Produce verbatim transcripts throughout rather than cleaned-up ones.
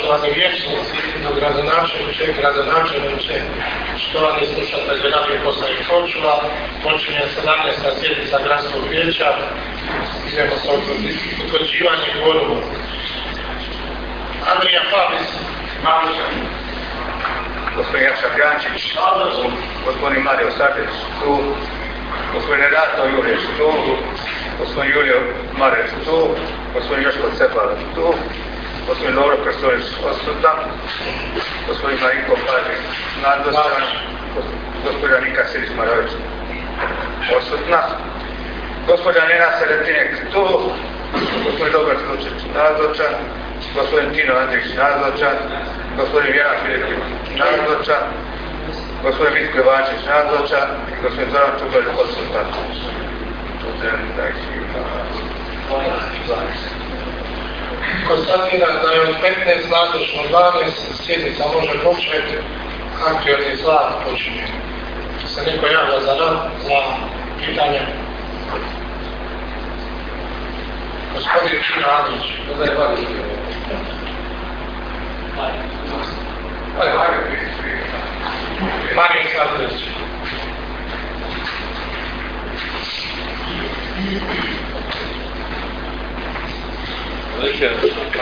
Poštovani vijećnici, gradonačelniče, gradonačelniče, štovani slušatelji radio postaje Korčula, počinje sedamnaesta sjednica gradskog vijeća, idemo sa utvrđivanjem kvoruma. Andrija Fabis, Malučan. Gospodin Jakša Grančić, gospodin Mario Sadeć, tu, gospodin Renato Jurić, tu, gospodin Julio Mareć, tu, gospodin Joško Cepala, tu, gospodin Lovro Krstović, odsutan, gospodin Marinko Pažić, nazočan, gospodin Nika Sirić Marović, odsutna, gospodin Nena Seretinek, tu, gospodin Dobar Slučić, nazočan, gospodin Tino Andrić, nazočan, gospodin Vjera Filipić, nazočan, gospodin Vitko Ivančić, nazočan, gospodin Zoran Čubar, odsutan. Konstatiram da je od petnaest nazočno dvanaest, sjednica može početi, aktualni zlat počinje. Se neko javlja za rad, za pitanje? Gospodin Tino Andrić, da je vadi. Mario Sadeć. Večer,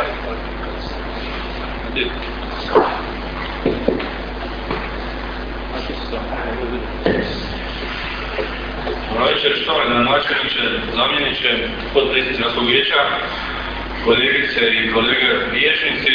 štovani načelniče, zamjeniče, potpredsjednici gradskog vijeća, kolegice i kolege vijećnici.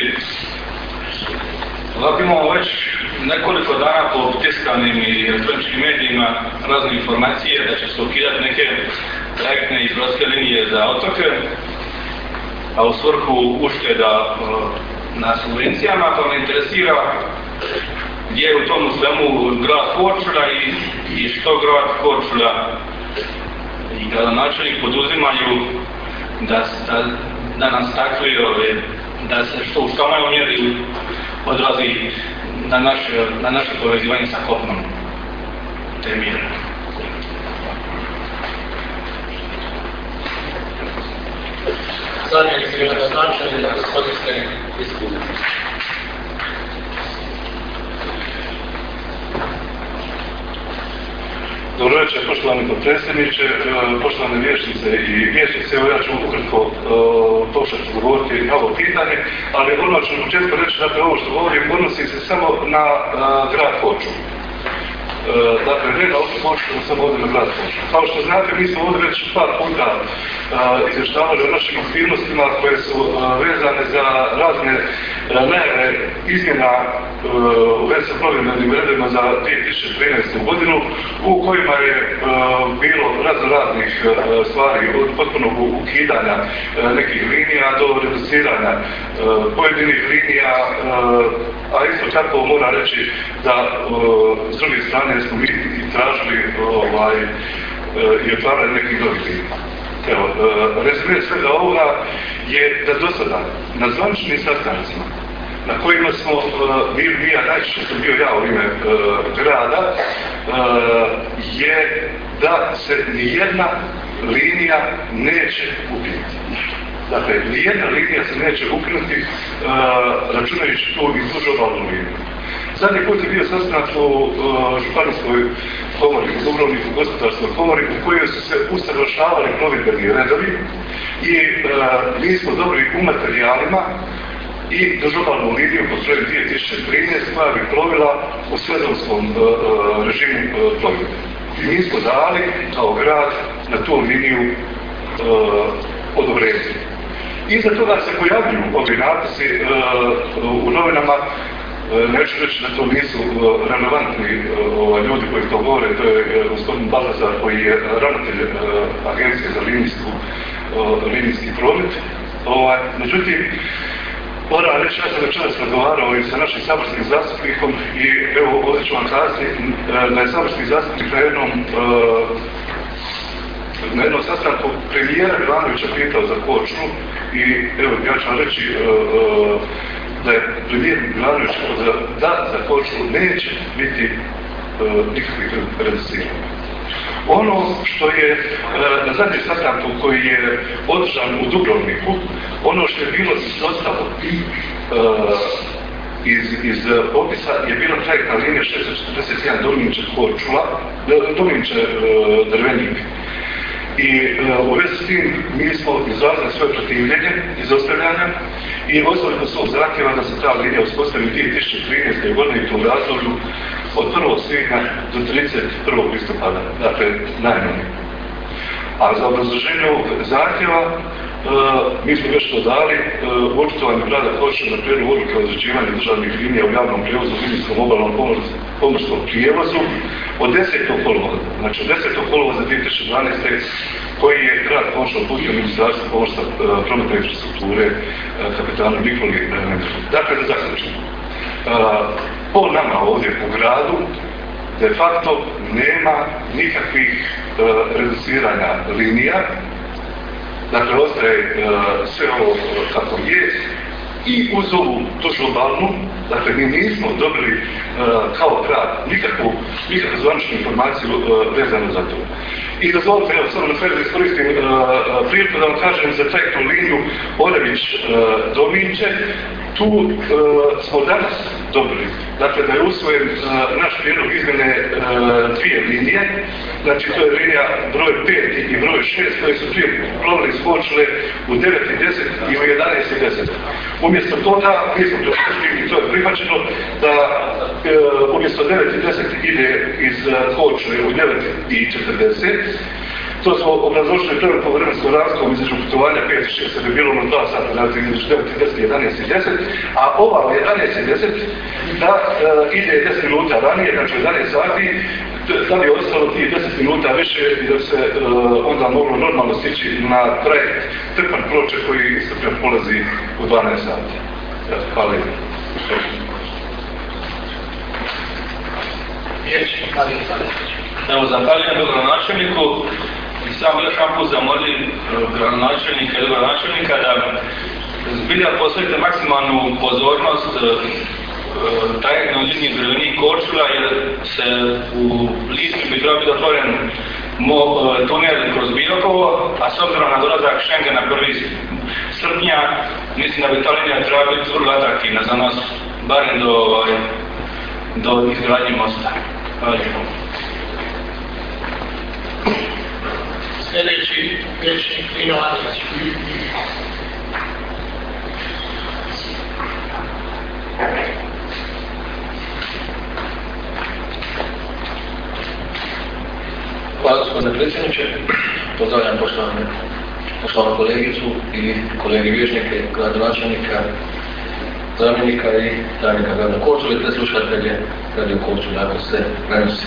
Ovako imamo već nekoliko dana po tiskanim i elektroničkim medijima razne informacije da će se ukidati neke trajektne i brodske linije za otoke, a u svrhu ušteda na subvencijama, pa me interesira gdje je u tomu svemu grad Korčula i, i što grad Korčula i gradonačelnik poduzimaju da, da, da nas takve, da se što u što manjoj mjeri odrazi na naše, na naše povezivanje sa kopnom te mjere. Zadnje se gradonačelnik, gospodin Stenik. Dobro večer, poštovani potpredsjedniče, poštovane vijećnice i vijećnice. Evo ja ću ukratko uh, pokušati govoriti na ovo pitanje, ali odmah ću na početku reći da dakle, ovo što govorim odnosi se samo na uh, grad Korčulu. Uh, dakle, ne na ovu Korčulu, samo ovdje na grad Korčulu. Kao što znate, mi smo ovdje već par puta uh, izvještavali o našim aktivnostima koje su uh, vezane za razne uh, najave izmjena uh, u vezi sa programnim redima za dvije tisuće trinaestu. godinu, u kojima je uh, bilo razno raznih uh, stvari, od potpunog ukidanja uh, nekih linija do reduciranja uh, pojedinih linija, uh, a isto tako mora reći da uh, s druge strane smo mi tražili ovaj, uh, i otvarali nekih novih linija. Evo, uh, rezime svega ovoga je da do sada na zvaničnim sastancima na kojima smo uh, bili, mi, a najčešće sam bio ja u ime uh, grada, uh, je da se nijedna linija neće ukinuti. Dakle, nijedna linija se neće ukinuti, uh, računajući tu i dužu obalnu liniju. Zadnji put je bio sastanak u uh, Županijskoj komori, u Dubrovniku, gospodarskoj komori, u kojoj su se usaglašavali plovidbeni redovi i uh, mi smo dobili u materijalima i dužobalnu liniju po stroju dvije tisuće trinaeste. koja bi plovila u sezonskom uh, režimu uh, plovidbe. I mi smo dali kao grad na tu liniju uh, odobrenje. Iza toga se pojavljuju ovi napisi uh, u novinama. Uh, neću reći da to nisu uh, relevantni uh, ljudi koji to govore, to je uh, gospodin Balazar koji je ravnatelj uh, Agencije za linijsku, uh, linijski promet. Uh, međutim, moram reći, ja sam večeras razgovarao i sa našim saborskim zastupnikom i evo ovdje ću vam kazati da je saborski zastupnik na jednom, na jednom sastanku premijera Milanovića pitao za Korčulu i evo ja ću vam reći da je premijer Milanović da za Korčulu neće biti nikakvih reduciranja. Ono što je na zadnjem sastanku koji je održan u Dubrovniku, ono što je bilo izostalo iz, iz popisa je bila trajektna linija šesto četrdeset jedan Dominče-Korčula, Dominče-Drvenik. I u vezi s tim mi smo izrazili svoje protivljenje i zaustavljanja i ostali do svog zahtjeva da se ta linija uspostavi dvije tisuće trinaeste. godine i to u razdoblju od prvog svibnja do trideset prvog listopada, dakle najmanje. A za obrazloženje ovog zahtjeva Uh, mi smo još to dali uh, u očitovanju grada Korčule na prijedlog odluke o određivanju državnih linija u javnom prijevozu u linijskom obalnom pomorskom prijevozu od desetog kolovoza, znači od desetog kolovoza dvije tisuće dvanaeste. koji je grad Korčula uputio Ministarstvo pomorstva, uh, prometa i infrastrukture uh, kapetanu Nikoli Medvedu. Dakle, da zaključimo. Uh, po nama ovdje u gradu de facto nema nikakvih uh, reduciranja linija. Dakle, ostaje uh, sve ovo kako je i uz ovu točnu obalnu, dakle, mi nismo dobili uh, kao grad nikakvu, nikakvu zvaničnu informaciju uh, vezanu za to. I dozvolite, evo, samo na kraju da iskoristim uh, priliku da vam kažem za trajektnu liniju Orebić-Dominče. Tu uh, smo danas dobili, dakle, da je usvojen uh, naš prijedlog izmjene uh, dvije linije, znači to je linija broj pet i broj šest, koje su prije plovili iz Korčule u devet i deset i u jedanaest i deset. Umjesto toga, mi smo to i to je prihvaćeno, da uh, umjesto devet i deset ide iz uh, Korčule u devet i četrdeset. To smo obrazložili prvo po vremenskom razlikom između putovanja pet i šest, bi bilo ono dva sata, znači između devet i deset i jedanaest i deset, a ova u jedanaest i deset da uh, ide deset minuta ranije, znači jedanaest sati, da bi ostalo tih deset minuta više i da se uh, onda moglo normalno stići na trajekt Trpan Ploče koji isto polazi u dvanaest sati. Ja, hvala lijepo. Evo, zahvaljujem dogradonačelniku i samo još jedan put zamolim gradonačelnika i dogradonačelnika da zbilja posvetite maksimalnu pozornost trajektnoj liniji Drvenik Korčula, jer se u listopadu bi trebao biti otvoren tunel kroz Biokovo, a s obzirom na dolazak Schengena prvi srpnja, mislim da bi ta linija trebala biti vrlo atraktivna za nas, barem do, do izgradnje mosta. Hvala lijepo. Sljedeći vječnik Lino Andrić. Hvala gospodine predsjedniče, pozdravljam poštovane, poštovanu kolegicu i kolege vijećnike, gradonačelnika, zamjenika i tajnika grada Korčule te slušatelje Radio Korčule ako se prenosi.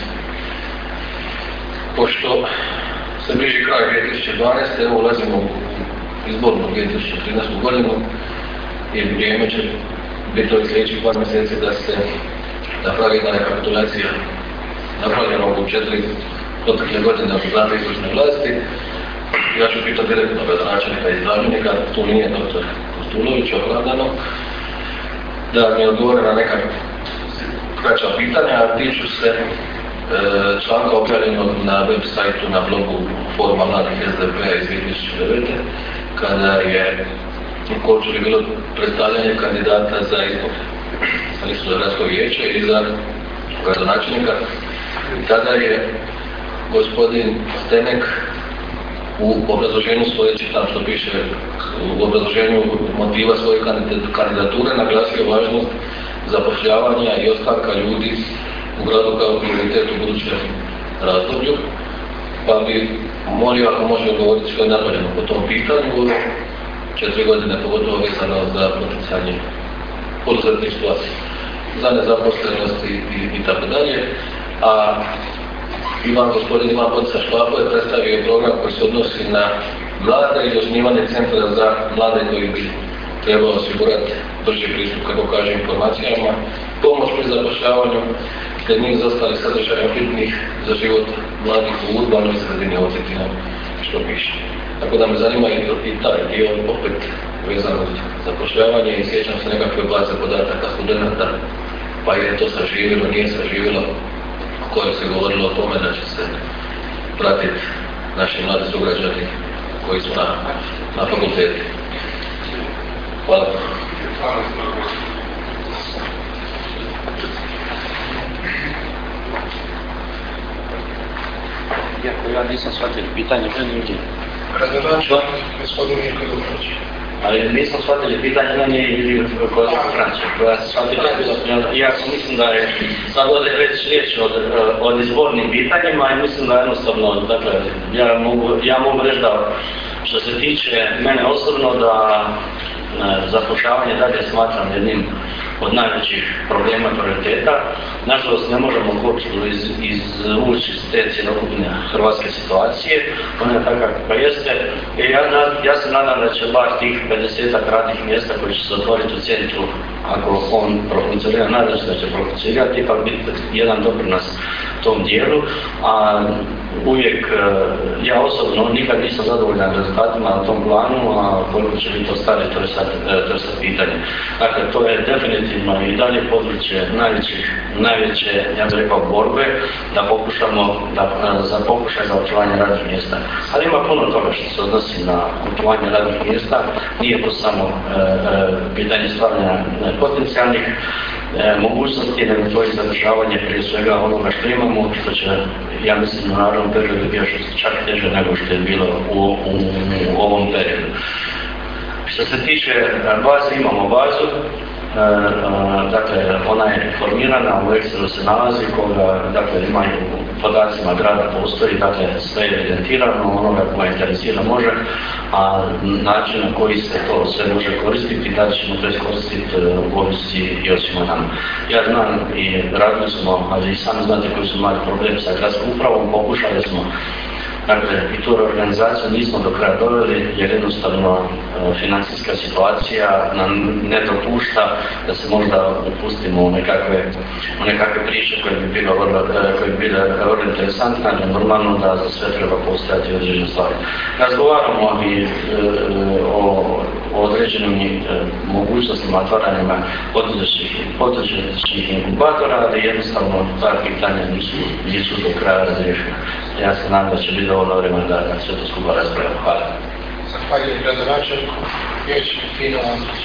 Pošto se bliži kraj dvije tisuće dvanaeste. evo ulazimo u izbornu dvije tisuće trinaestu. godinu i vrijeme će biti ovih sljedećih par mjeseci da se napravi jedna rekapitulacija napravljena u četiri protekle godine od vlade izvršne vlasti. Ja ću pitati direktno gradonačelnika i zamjenika, tu nije doktor Kostulović opravdano, da mi odgovore na neka kraća pitanja, a tiču se e, članka objavljenog na web sajtu na blogu Foruma mladih S D P-a iz dvije tisuće devete. kada je u Korčuli bilo predstavljanje kandidata za izbor za listu za gradsko vijeće i za gradonačelnika. Tada je gospodin Stenek u obrazloženju svoje, čitam što piše, u obrazloženju motiva svoje kandidature naglasio važnost zapošljavanja i ostanka ljudi u gradu kao prioritet u budućem razdoblju. Pa bi molio ako može govoriti što je napravljeno po tom pitanju, četiri godine pogotovo vezano za poticanje poduzetništva, za nezaposlenost i, i, i tako dalje. A Ivan, gospodin Ivan Potica Švapo je predstavio program koji se odnosi na mlade i osnivanje centra za mlade koji bi trebao osigurati brži pristup, kako kaže, informacijama, pomoć pri zapošljavanju, te niz ostalih sadržaja bitnih za život mladih u urbanoj sredini, osjetinom što piše. Tako da me zanima i, i taj dio opet vezano za zapošljavanje i sjećam se nekakve baze podataka studenta, pa je to saživjelo, nije saživjelo, koje se govorilo o tome da će se pratiti naši mladi sugrađani koji su na, na fakultetu. Hvala. Hvala. Iako ja nisam shvatio pitanje, meni ljudi. Gradonačelnik, gospodin Mirko Dubrović. Ali nisam shvatio pitanje, meni je ili kolega Frančev. Ja sam shvatio da je bilo, ja sam mislim da je sad ovdje već riječ o, o izbornim pitanjima i mislim da jednostavno, dakle, ja mogu, ja mogu reći da što se tiče mene osobno da zapošljavanje dalje smatram jednim od najvećih problema i prioriteta. Nažalost, ne možemo Korčulu iz, izvući iz te cjelokupne hrvatske situacije, ona je takva kakva jeste. I ja, ja se nadam da će bar tih pedesetak radnih mjesta koji će se otvoriti u centru, ako on profunkcionira, nadam se da će profunkcionirati, ipak biti jedan doprinos tom dijelu, a uvijek ja osobno nikad nisam zadovoljan rezultatima na tom planu, a koliko će biti ostali, to je sad, to je sad pitanje. Dakle, to je definitivno i dalje područje najvećih, najveće, ja bih rekao, borbe da pokušamo, da, za pokušaj za očuvanje radnih mjesta. Ali ima puno toga što se odnosi na očuvanje radnih mjesta, nije to samo e, e, pitanje stvaranja potencijalnih E, mogućnosti, nego to je zadržavanje prije svega onoga što imamo, što će, ja mislim, u naravnom periodu bio što čak teže nego što je bilo u, u, u ovom periodu. Što se tiče baze, imamo bazu, e, a, dakle, ona je formirana, u Excelu se nalazi, koga, dakle, imaju podacima grada postoji, dakle, sve je evidentirano, onoga koja interesira može, a način na koji se to sve može koristiti, da ćemo to iskoristiti u ovisi i o svima nama. Ja znam i radili smo, ali i sami znate koji su imali problem sa gradskom upravom, pokušali smo. Dakle, i tu organizaciju nismo do kraja doveli jer jednostavno e, financijska situacija nam ne dopušta da se možda upustimo u nekakve, u nekakve priče koje bi bile vrlo, koje bi bile vrlo interesantne, ali normalno da za sve treba postojati određene stvari. Razgovaramo i e, o, o određenim e, mogućnostima otvaranjima poduzetničkih inkubatora, ali jednostavno ta pitanja nisu, nisu do kraja razriješena. Ja se nadam da će biti dovoljno vremena da, da sve to skupa raspravimo. Hvala. Zahvaljujem gradonačelniku, vijećnik Fino Andrić.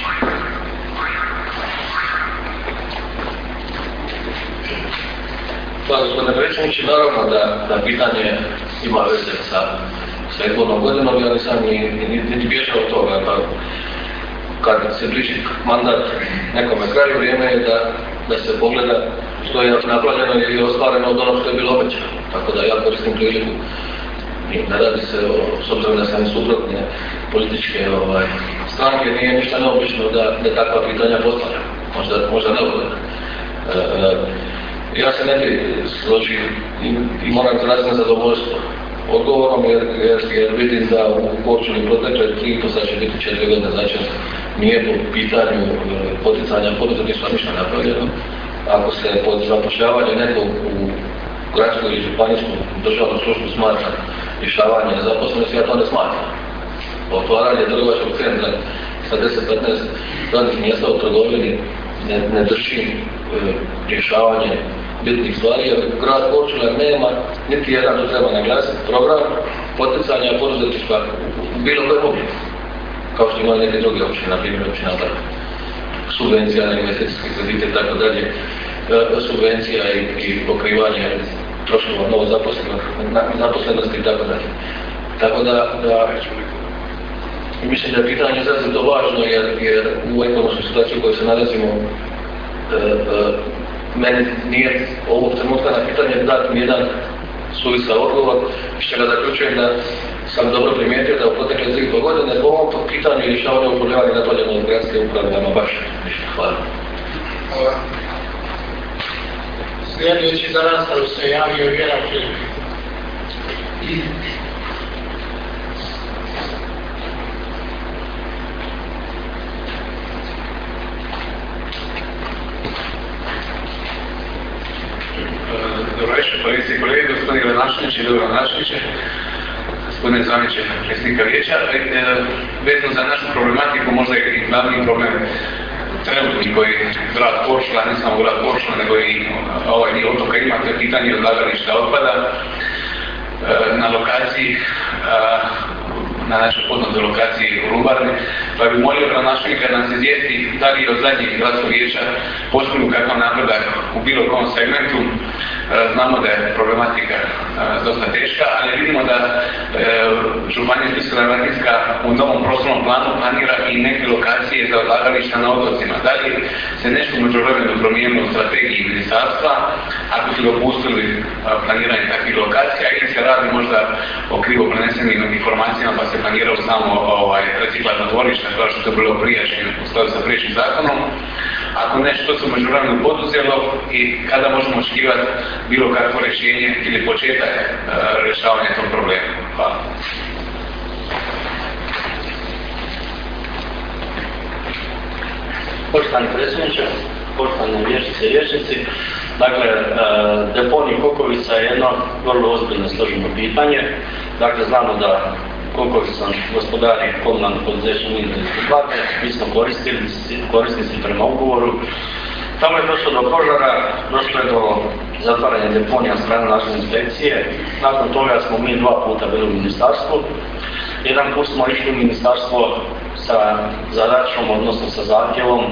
Hvala gospodine predsjedniče, naravno da, da pitanje ima veze sa, sa izbornom godinom, ja nisam ni, ni, niti bježao od toga. Pa, kad se bliži mandat nekome kraju, vrijeme je da, da se pogleda što je napravljeno i ostvareno od onog što je bilo obećano. Tako da ja koristim priliku. Ne radi se, o, s obzirom da sam suprotne političke ovaj, stranke, nije ništa neobično da, da takva pitanja postavljam. Možda, možda neobično. E, e, ja se ne bi složio i, i moram izraziti nezadovoljstvo odgovorom jer, jer, jer vidim da u Korčuli protekle tri, to sad će biti četiri godine, znači nije po pitanju poticanja poduzetništva ništa napravljeno. Ako se pod zapošljavanje nekog u gradsku ili županijsku državnu službu smatra rješavanje nezaposlenosti, ja to ne smatram. Otvaranje trgovačkog centra sa deset do petnaest radnih mjesta u trgovini ne, ne drži e, rješavanje bitnih stvari, jer grad Korčula nema niti jedan, to treba naglasiti, program poticanja poduzetništva u bilo kojem obliku, kao što imaju neke druge općine, na primjer općina Brda. Subvencija na investicijske kredite i tako dalje, subvencija i, i pokrivanje troškova novo zaposlenosti i tako dalje. Tako da, da mislim da je pitanje izrazito važno jer, jer u ekonomskoj situaciji u kojoj se nalazimo e, e, meni nije ovog trenutka na pitanje dati nijedan suvisao odgovor, iz čega zaključujem da sam dobro primijetio da u protekle tri godine po ovom pitanju i rješavanju problema je napravljeno od gradske uprave, ama baš ništa. Hvala. Hvala. Sljedeći za raspravu se javio Vjera Filip. Dobro večer, kolegice i kolege, gospodine gradonačelniče i dogradonačelniče, gospodine zamjeniče predsjednika vijeća. Vezano za našu problematiku, možda je i glavni problem trenutni koji grad Korčula, ne samo grad Korčula, nego i ovaj dio otoka ima, to je pitanje odlagališta otpada. na lokaciji, na našoj poznatoj lokaciji u Lubarni, pa bi molio gradonačelnika da nas izvijesti da li od zadnjih gradskog vijeća postoji kakav napredak u bilo kom segmentu. Znamo da je problematika dosta teška, ali vidimo da Županija Splitsko-dalmatinska u novom prostornom planu planira i neke lokacije za odlagališta na otocima. Da li se nešto u međuvremenu promijenilo u strategiji ministarstva, ako su dopustili planiranje takvih lokacija, ili se radi možda o krivo prenesenim informacijama pa se planirao samo ovaj, reciklažna dvorišta kao što je bilo prijašnje u skladu sa prijašnjim zakonom. Ako nešto se u međuvremenu poduzelo i kada možemo očekivati bilo kakvo rješenje ili početak uh, rješavanja tog problema. Hvala. Poštovani predsjedniče, poštovane vještice i vještici, dakle, deponij Kokovica je jedno vrlo ozbiljno složeno pitanje. Dakle, znamo da Kokovica gospodari komunalno poduzeće Minter-Plate, mi smo korisnici prema ugovoru. Tamo je došlo do požara, došlo je do zatvaranja deponija strane naše inspekcije. Nakon toga smo mi dva puta bili u ministarstvu. Jedan put smo išli u ministarstvo sa zadaćom, odnosno sa zahtjevom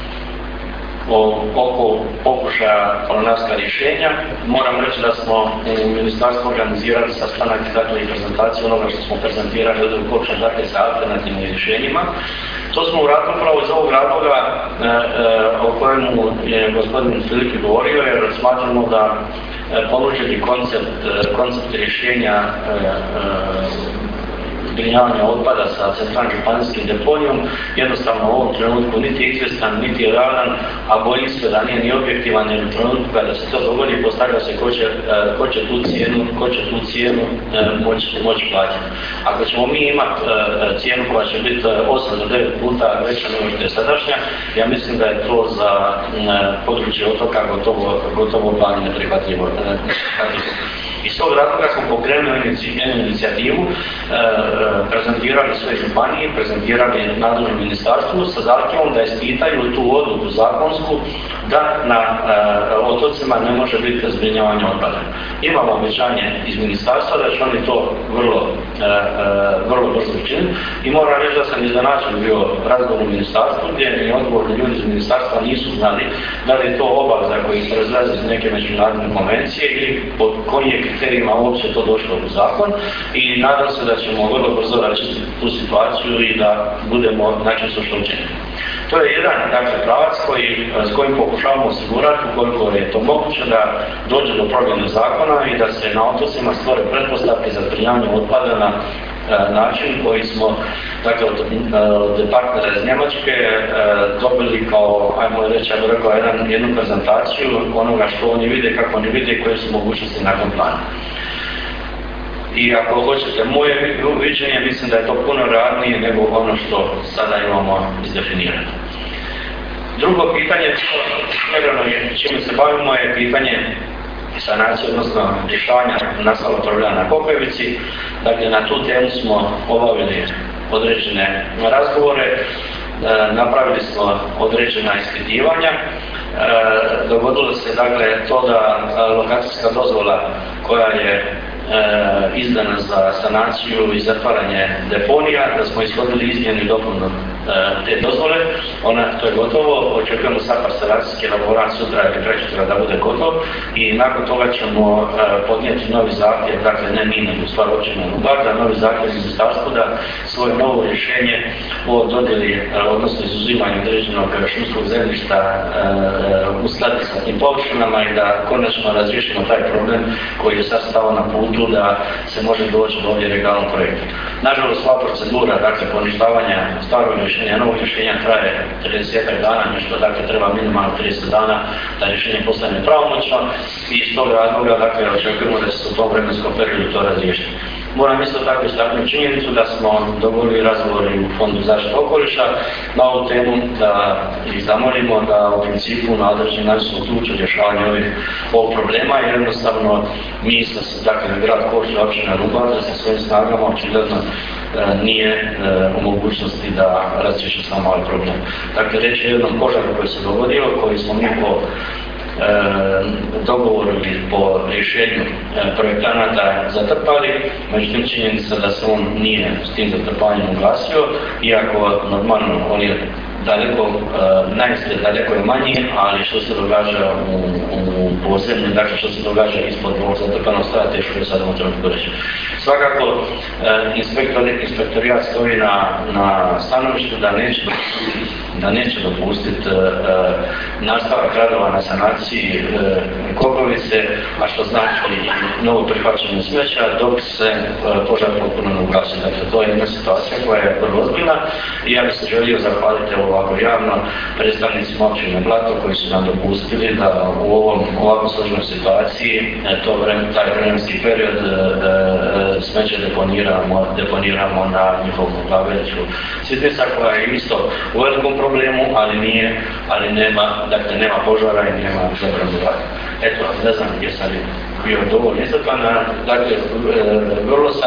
oko pokušaja planarska rješenja. Moram reći da smo u ministarstvu organizirali sastanak, dakle i prezentaciju onoga što smo prezentirali od ukočne, dakle sa alternativnim rješenjima. To smo uradili upravo iz ovog razloga e, e, o kojemu je gospodin Filipi govorio, jer smatramo da e, ponuđeni koncept, e, koncept rješenja e, e, zbrinjavanja otpada sa centralnim županijskim deponijom jednostavno u ovom trenutku niti je izvjestan, niti je realan, a bojim se da nije ni objektivan, jer u trenutku kada se to dogodi postavlja se ko će, ko će tu cijenu, ko će tu cijenu moći moć platiti. Ako ćemo mi imati cijenu koja će biti osam do devet puta veća nego što je sadašnja, ja mislim da je to za područje otoka gotovo, gotovo pa neprihvatljivo. Iz tog razloga smo pokrenuli jednu inicijativu, e, prezentirali sve županije, prezentirali nadležnom ministarstvu sa zahtjevom da ispitaju tu odluku zakonsku da na e, otocima ne može biti zbrinjavanje otpada. Imamo obećanje iz ministarstva da će oni to vrlo, e, e, vrlo brzo učiniti i moram reći da sam iznenađen bio razgovor u ministarstvu gdje mi odgovorni ljudi iz ministarstva nisu znali da li je to obaveza koji se razlazi iz neke međunarodne konvencije ili pod kojim je kriterijima uopće to došlo u zakon i nadam se da ćemo vrlo brzo račistiti tu situaciju i da budemo načisto što učiniti. To je jedan dakle, pravac koji, s kojim pokušavamo osigurati ukoliko je to moguće da dođe do promjene zakona i da se na otocima stvore pretpostavke za zbrinjavanje otpada na način koji smo dakle, od, od partnera iz Njemačke dobili kao, ajmo reći, ja bih rekao, jedan, jednu prezentaciju onoga što oni vide, kako oni vide i koje su mogućnosti nakon plana. I ako hoćete moje viđenje, mislim da je to puno realnije nego ono što sada imamo izdefinirano. Drugo pitanje, čime se bavimo, je pitanje sanacije, odnosno rješavanja nastalog problema na Kokovici. Dakle, na tu temu smo obavili određene razgovore, e, napravili smo određena ispitivanja. E, dogodilo se dakle to da lokacijska dozvola koja je E, izdana za sanaciju i zatvaranje deponija, da smo ishodili izmjenu i dopunu e, te dozvole. Ona, to je gotovo, očekujemo sad parcelacijski elaborat sutra ili prekosutra da bude gotov i nakon toga ćemo e, podnijeti novi zahtjev, dakle ne mi, nego u stvari općina Lubar, da novi zahtjev ministarstvu da svoje novo rješenje o dodjeli, e, odnosno izuzimanju određenog šumskog zemljišta e, uskladi sa tim površinama i da konačno razriješimo taj problem koji je sad stao na putu da se može doći do ovdje legalnog projekta. Nažalost, sva procedura, dakle, poništavanja starog rješenja, novog rješenja traje trideset dana, nešto, dakle, treba minimalno trideset dana da rješenje postane pravomoćno i iz tog razloga, dakle, očekujemo da će se u tom vremenskom periodu to razriješiti. Moram isto tako istaknuti činjenicu da smo dogovorili razgovori u Fondu zaštite okoliša na ovu temu, da ih zamolimo da u principu na određeni način se uključe u rješavanje ovih ovog problema, jer jednostavno mi smo, dakle, grad Košulj, općina Lubar, sa svojim snagama očigledno nije e, u mogućnosti da razriješi samo ovaj problem. Dakle, reći je jednom požaru koji se dogodio, koji smo mi po dogovoru ili po rješenju projektanata zatrpali, međutim činjenica da se on nije s tim zatrpanjem uglasio, iako normalno on je daleko, najizgled daleko je manji, ali što se događa u, u podzemlju, dakle što se događa ispod ovog zatrpanog stada, teško je sad u trenutku reći. Svakako, inspektor, inspektorijat stoji na, na stanovištu da neće, da neće dopustiti nastavak radova na sanaciji Kokovice, a što znači novo prihvaćanje smeća dok se požar potpuno ne ugasi. Dakle, to je jedna situacija koja je vrlo ozbiljna i ja bih se želio zahvaliti ovako javno predstavnicima općine Blato koji su nam dopustili da u ovom ovako složenoj situaciji to vreme, taj vremenski period smeće deponiramo, deponiramo na njihovom odlagalištu Sitnica koja je isto u velikom problemu, ali nije, ali nema, dakle nema požara i nema zabranu rada. Eto, ne znam gdje sam bio dovoljno izrapan, dakle vrlo sam,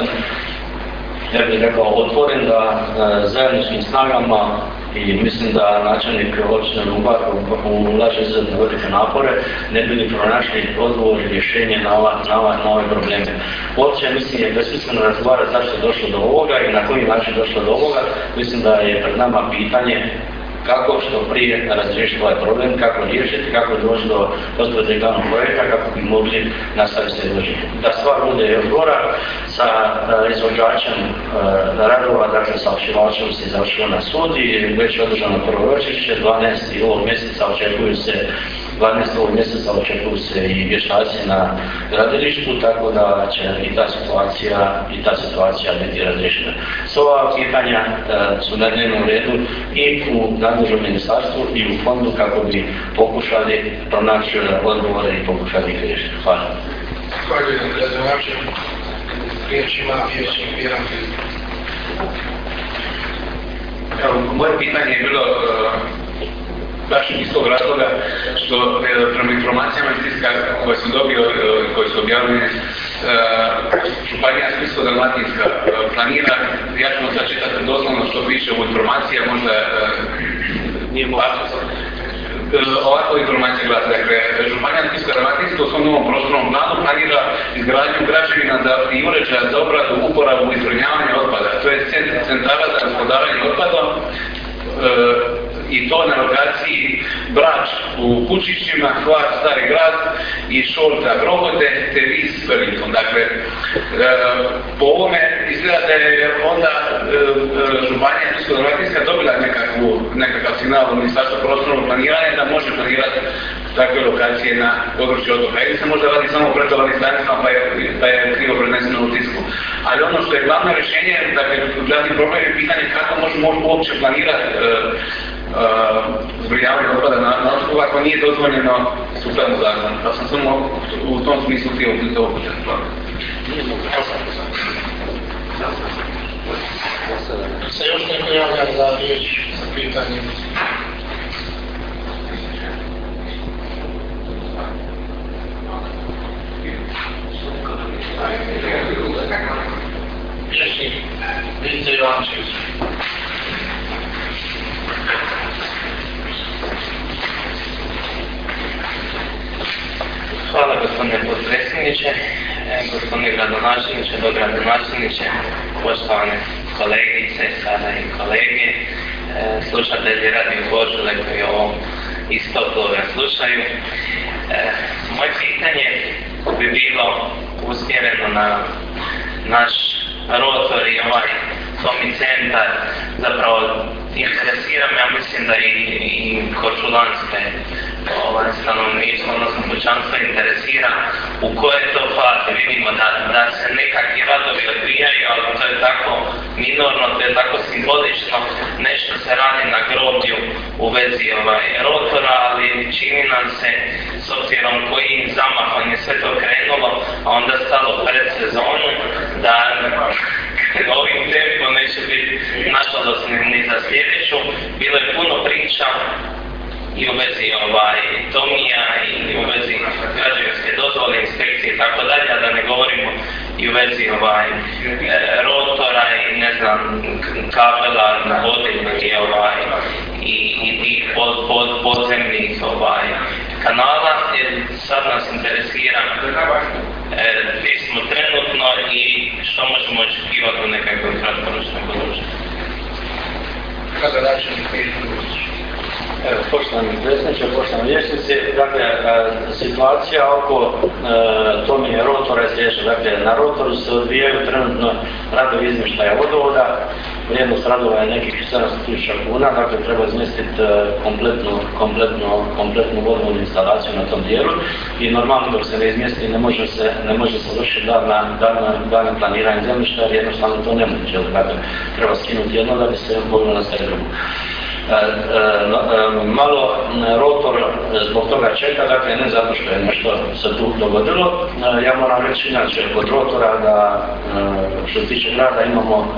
ja bih rekao, otvoren da zajedničkim snagama i mislim da načelnik općine Rubak ulaže izuzetno velike napore ne bi li pronašli odgovor i rješenje na, ova, na, ova, na ove probleme. Uopće mislim je besmisleno razgovarati zašto je došlo do ovoga i na koji način je došlo do ovoga. Mislim da je pred nama pitanje kako što prije razriješiti ovaj problem, kako riješiti, kako doći do potvrde glavnog projekta, kako bi mogli nastaviti se izložiti. Da stvar bude još gora, sa uh, izvođačem uh, radova, dakle sa opšivačem se završilo na sud i već je održano prvo ročišće, dvanaestog ovog mjeseca očekuju se dvanaestog ovog mjeseca očekuju se i vještaci na gradilištu, tako da će i ta situacija, i ta situacija biti razriješena. S ova pitanja uh, su na dnevnom redu i u nadležnom ministarstvu i u fondu kako bi pokušali pronaći odgovore i pokušali ih riješiti. Hvala. Zahvaljujem gradonačelniku. Riječ ima vijećnik Miran Filić. Moje pitanje je bilo uh, baš iz tog razloga što uh, prema informacijama iz tiska koje sam dobio, uh, koje su objavljene, uh, Županija Splitsko-dalmatinska uh, planira, ja ću vam sad čitati doslovno što piše u informacija, možda uh, nije moguće. Ovakva informacija glasi, dakle, Županija Splitsko-dalmatinska u svom novom prostornom planu planira izgradnju građevina i uređaja za obradu, uporabu i zbrinjavanje otpada. To je centara za gospodarenje otpadom e, i to na lokaciji Brač u Kučićima, Hvar, Stari grad i Šolta, Grohote, te Vis, Wellington. Dakle, e, po ovome izgleda da je onda e, Županija Splitsko-dalmatinska dobila nekakvu, nekakav signal od Ministarstva prostornog planiranja da može planirati takve lokacije na području otoka. Ili se možda radi samo o pretovarnim stanicama pa je, pa je krivo preneseno u tisku. Ali ono što je glavno rješenje, dakle, glavni problem je pitanje kako možemo uopće planirati e, Uh, zbrinjavanje otpada na, na otoku ako nije dozvoljeno sukladno zakonu. Pa sam samo u tom smislu htio uzeti ovo početi. Se još neko javlja za riječ, za pitanje? Vijećnik Vice Ivančević. Hvala gospodine potpredsjedniče, gospodine gradonačelniče, dogradonačelniče, poštovane kolegice, sada i kolege, slušatelji Radio Božule koji ovo isto toga slušaju. Moje pitanje bi bilo usmjereno na naš rotor i ovaj Tomi centar. Zapravo interesira me, ja mislim da i, i korčulanske ovaj, stanovništvo, odnosno kućanstvo interesira u koje to faze. Vidimo da, da se nekakvi radovi odvijaju, ali to je tako minorno, to je tako simbolično, nešto se radi na groblju u vezi ovaj, rotora, ali čini nam se, s obzirom kojim zamahom je sve to krenulo, a onda stalo pred sezonu, da ovim tempom neće biti nažalost ni za sljedeću. Bilo je puno priča i u vezi ovaj, Tomija i u vezi građevinske dozvole, inspekcije i tako dalje, a da ne govorimo i u vezi ovaj, rotora i ne znam, kabela na vodi i, ovaj, i, i tih pod, pod, podzemnih ovaj, kanala, jer sad nas interesira e, gdje smo trenutno i što možemo očekivati u nekakvom kratkoročnom budućnosti. Kada načelnik Mitrović? Evo, poštovani predsjedniče, poštovani vijećnici, dakle, situacija oko e, Tomine rotora je sljedeća. Dakle, na rotoru se odvijaju trenutno radovi izmještaja vodovoda, vrijednost radova je nekih sedamsto tisuća kuna, dakle treba izmjestiti kompletnu, kompletnu, kompletnu vodovodnu instalaciju na tom dijelu i normalno dok se ne izmjesti ne može se, ne može se vršiti dana planiranje zemljišta jer jednostavno to ne može. Dakle, treba skinuti jedno da bi se moglo nastaviti drugo. E, e, malo rotor zbog toga čeka, dakle ne zato što je nešto se tu dogodilo. E, ja moram reći inače kod rotora da e, što se tiče grada imamo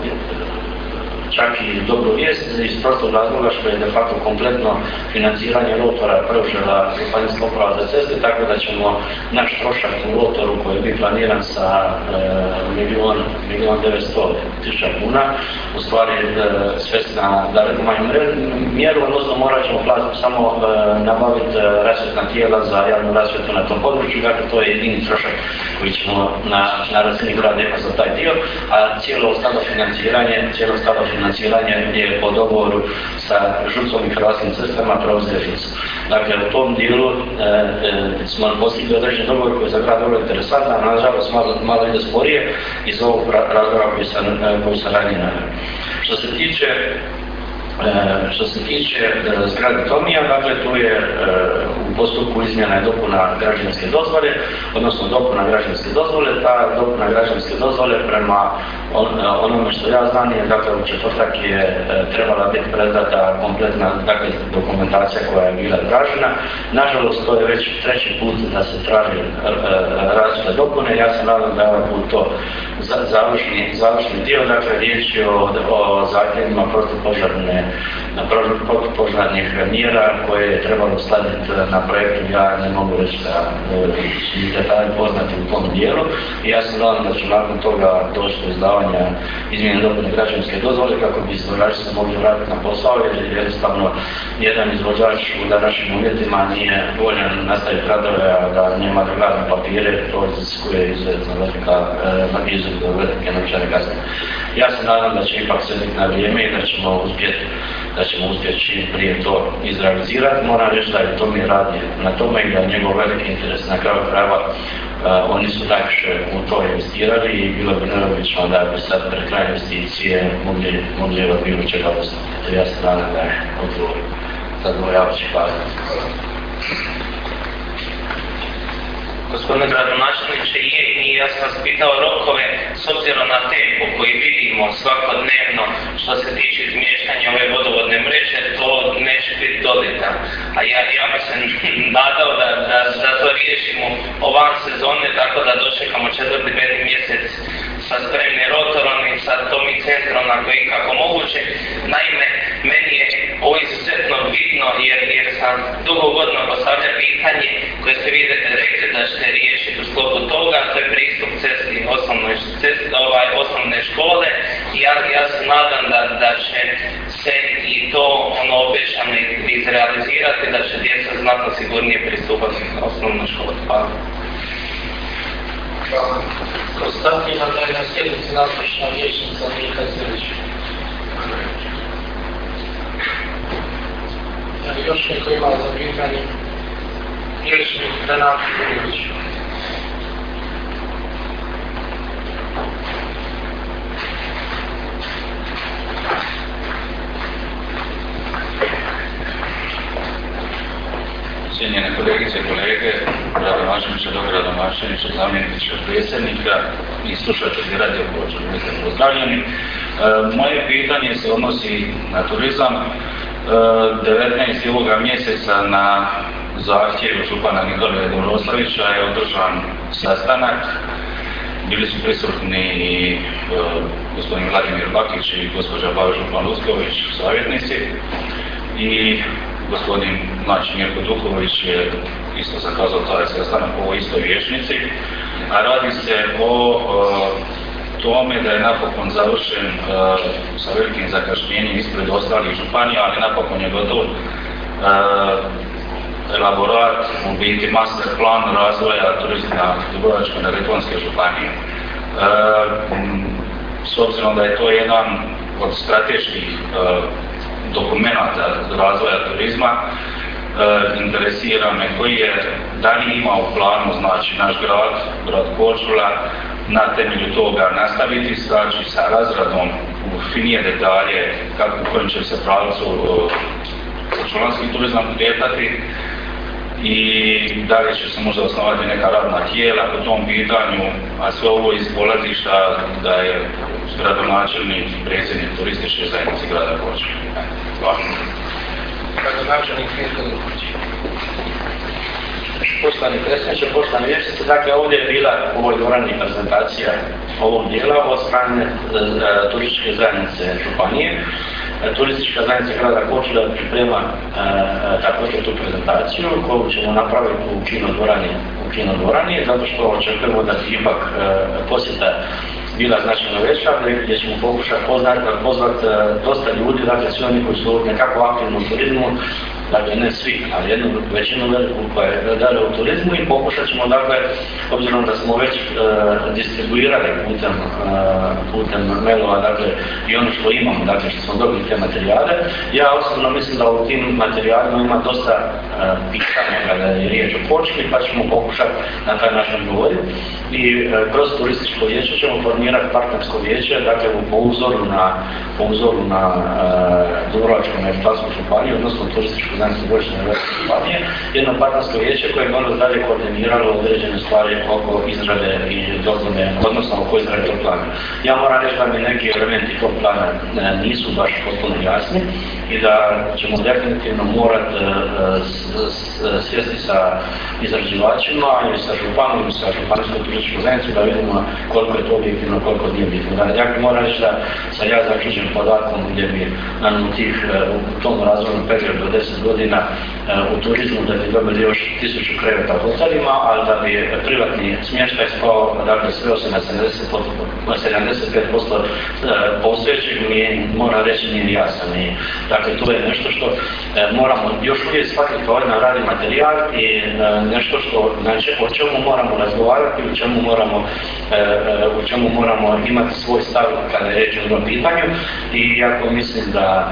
čak i dobru vijest iz prostog razloga što je de facto kompletno financiranje rotora preuzela Županijska uprava za ceste, tako da ćemo naš trošak u rotoru koji je bio planiran sa milijon, milijon devetsto tisuća kuna u stvari e, svesti na daleko manju mjeru, odnosno morat ćemo platiti samo e, nabaviti rasvjetna tijela za javnu rasvjetu na tom području, dakle to je jedini trošak koji ćemo na, na razini grada imati za taj dio, a cijelo ostalo financiranje, cijelo ostalo financiranje je po dogovoru sa ŽUC-om i Hrvatskim cestama preuzeo ŽUC. Dakle, u tom dijelu e, e, smo postigli određen dogovor koji je za grad vrlo interesantan, a nažalost malo, malo ide sporije iz ovog razloga koji sam, koji sam ranije naveo. Što se tiče E, što se tiče e, zgrade Tomija, dakle tu je e, u postupku izmjena i dopuna građevinske dozvole, odnosno dopuna građevinske dozvole. Ta dopuna građevinske dozvole prema on, onome što ja znam je, dakle u četvrtak je e, trebala biti predata kompletna dakle, dokumentacija koja je bila tražena. Nažalost, to je već treći put da se traži e, različite dopune. Ja se nadam da je ovaj put to za, završni, završni dio, dakle riječ je o, o zahtjevima protupožarne protupožarnih mjera koje je trebalo staviti na projektu. Ja ne mogu reći da su mi detalji poznati u tom dijelu i ja se nadam da ću nakon toga doći do izdavanja izmjene dopune građevinske dozvole kako bi izvođači se mogli vratiti na posao jer jednostavno jedan izvođač u današnjim uvjetima nije voljan nastaviti radove, a da nema drugane papire, to iziskuje izuzetno velike novčane kazne. Ja se nadam da će ipak sve biti na vrijeme i da ćemo uspjeti da ćemo uspjeti čim prije to izrealizirati. Moram reći da je Tomi radi na tome i da je njegov veliki interes na kraju krajeva. Uh, oni su najviše u to investirali i bilo bi nelogično da bi sad pred kraj investicije mogli, mogli od bilo čega ostati. Ja se nadam da je odgovor zadovoljavajući. Hvala. Gospodine gradonačelniče, je i ja sam vas pitao rokove s obzirom na tempo koji vidimo svakodnevno što se tiče izmještanja ove vodovodne mreže, to neće biti do ljeta. A ja, ja bi se nadao da, da, da to riješimo ovan sezone, tako da dočekamo četvrti, peti mjesec sa spremnim rotorom i sa tom i centrom na koji kako moguće. Naime, meni je ovo izuzetno bitno jer, jer sam dugo godina postavlja pitanje koje ste vi rekli da ćete riješiti u sklopu toga, to je pristup cesti osnovne, cesti, ovaj, osnovne škole. Ja, ja se nadam da, da će se i to ono obećano izrealizirati, da će djeca znatno sigurnije pristupati osnovnoj školi. Hvala. Hvala. Konstantina da je na sjednici nazočna vijećnica Nika Zelić. Ali još neko ima za pitanje? Vijećnik Renat Kulić. Cijenjene kolegice i kolege, gradonačelniče, dogradonačelniče, zamjeniče predsjednika i slušatelji Radio Ploče, budite pozdravljeni. E, moje pitanje se odnosi na turizam. E, devetnaestog ovoga mjeseca na zahtjev župana Nikole Doroslavića je održan sastanak. Bili su prisutni i e, gospodin Vladimir Bakić i gospođa Župan Lusković, savjetnici, i gospodin mlađi Mirko Duhović je isto zakazao taj sastanak po ovoj istoj vijećnici, a radi se o, o tome da je napokon završen e, sa velikim zakašnjenjem ispred ostalih županija, ali napokon je gotov e, elaborat, u biti master plan razvoja turizma Dubrovačko-neretvanske županije. S obzirom da je to jedan od strateških dokumenata razvoja turizma, interesira me koji je dalje ima u planu, znači naš grad, grad Korčula, na temelju toga nastaviti, znači sa razradom u finije detalje kako u kojem će se pravcu korčulanski turizam kretati i dalje će se možda osnovati neka radna tijela po tom pitanju, a sve ovo iz polazišta da je gradonačelnik i predsjednik turističke zajednice grada Korčule. Hvala. Gradonačelnik Mirko Luković. Poštovani predsjedniče, poštovani vječnici, dakle ovdje je bila u ovoj dvorani prezentacija ovog dijela od strane e, turističke zajednice županije. E, turistička zajednica grada Korčule priprema e, također tu prezentaciju koju ćemo napraviti u kino dvorani, u kino dvorani zato što očekujemo da ipak e, posjeta bila značajno veća, gdje ćemo pokušati pozvati pozvat, dosta ljudi, dakle svi oni koji su nekako aktivni u turizmu, dakle ne svi, ali jednu većinu veliku koja je dala u turizmu i pokušat ćemo, dakle, obzirom da smo već e, distribuirali putem, e, putem mailova, dakle, i ono što imamo, dakle, što smo dobili te materijale, ja osobno mislim da u tim materijalima ima dosta e, pitanja kada je riječ o Korčuli, pa ćemo pokušati na taj način govoriti i e, kroz turističko vijeće ćemo formirati partnersko vijeće, dakle, po uzoru na, po uzoru na e, Dubrovačko-neretvansku županiju, odnosno turističku zajednicu Dubrovačko-neretvanske županije, jedno partnersko vijeće koje je onda dalje koordiniralo određene stvari oko izrade i dozvone, odnosno oko izrade tog plana. Ja moram reći da mi neki elementi tog plana nisu baš potpuno jasni i da ćemo definitivno morati sjesti sa izrađivačima i sa županom i sa županijskom turističkom zajednicom da vidimo koliko je to objektivno, koliko nije bitno. Dakle, moram reći da sam ja zaključen podatkom gdje bi nam u tih, u tom razvojnom periodu do deset godina u turizmu da bi dobili još tisuću kreveta u hotelima, ali da bi privatni smještaj spao, dakle, sve osim na sedamdeset pet posto postojećeg, mi moram reći nije jasan. I, dakle, to je nešto što moramo još uvijek shvatiti kao jedan radni materijal i nešto što, znači, o čemu moramo razgovarati, u čemu moramo, u čemu moramo imati svoj stav kada je reč o tom pitanju. I iako mislim da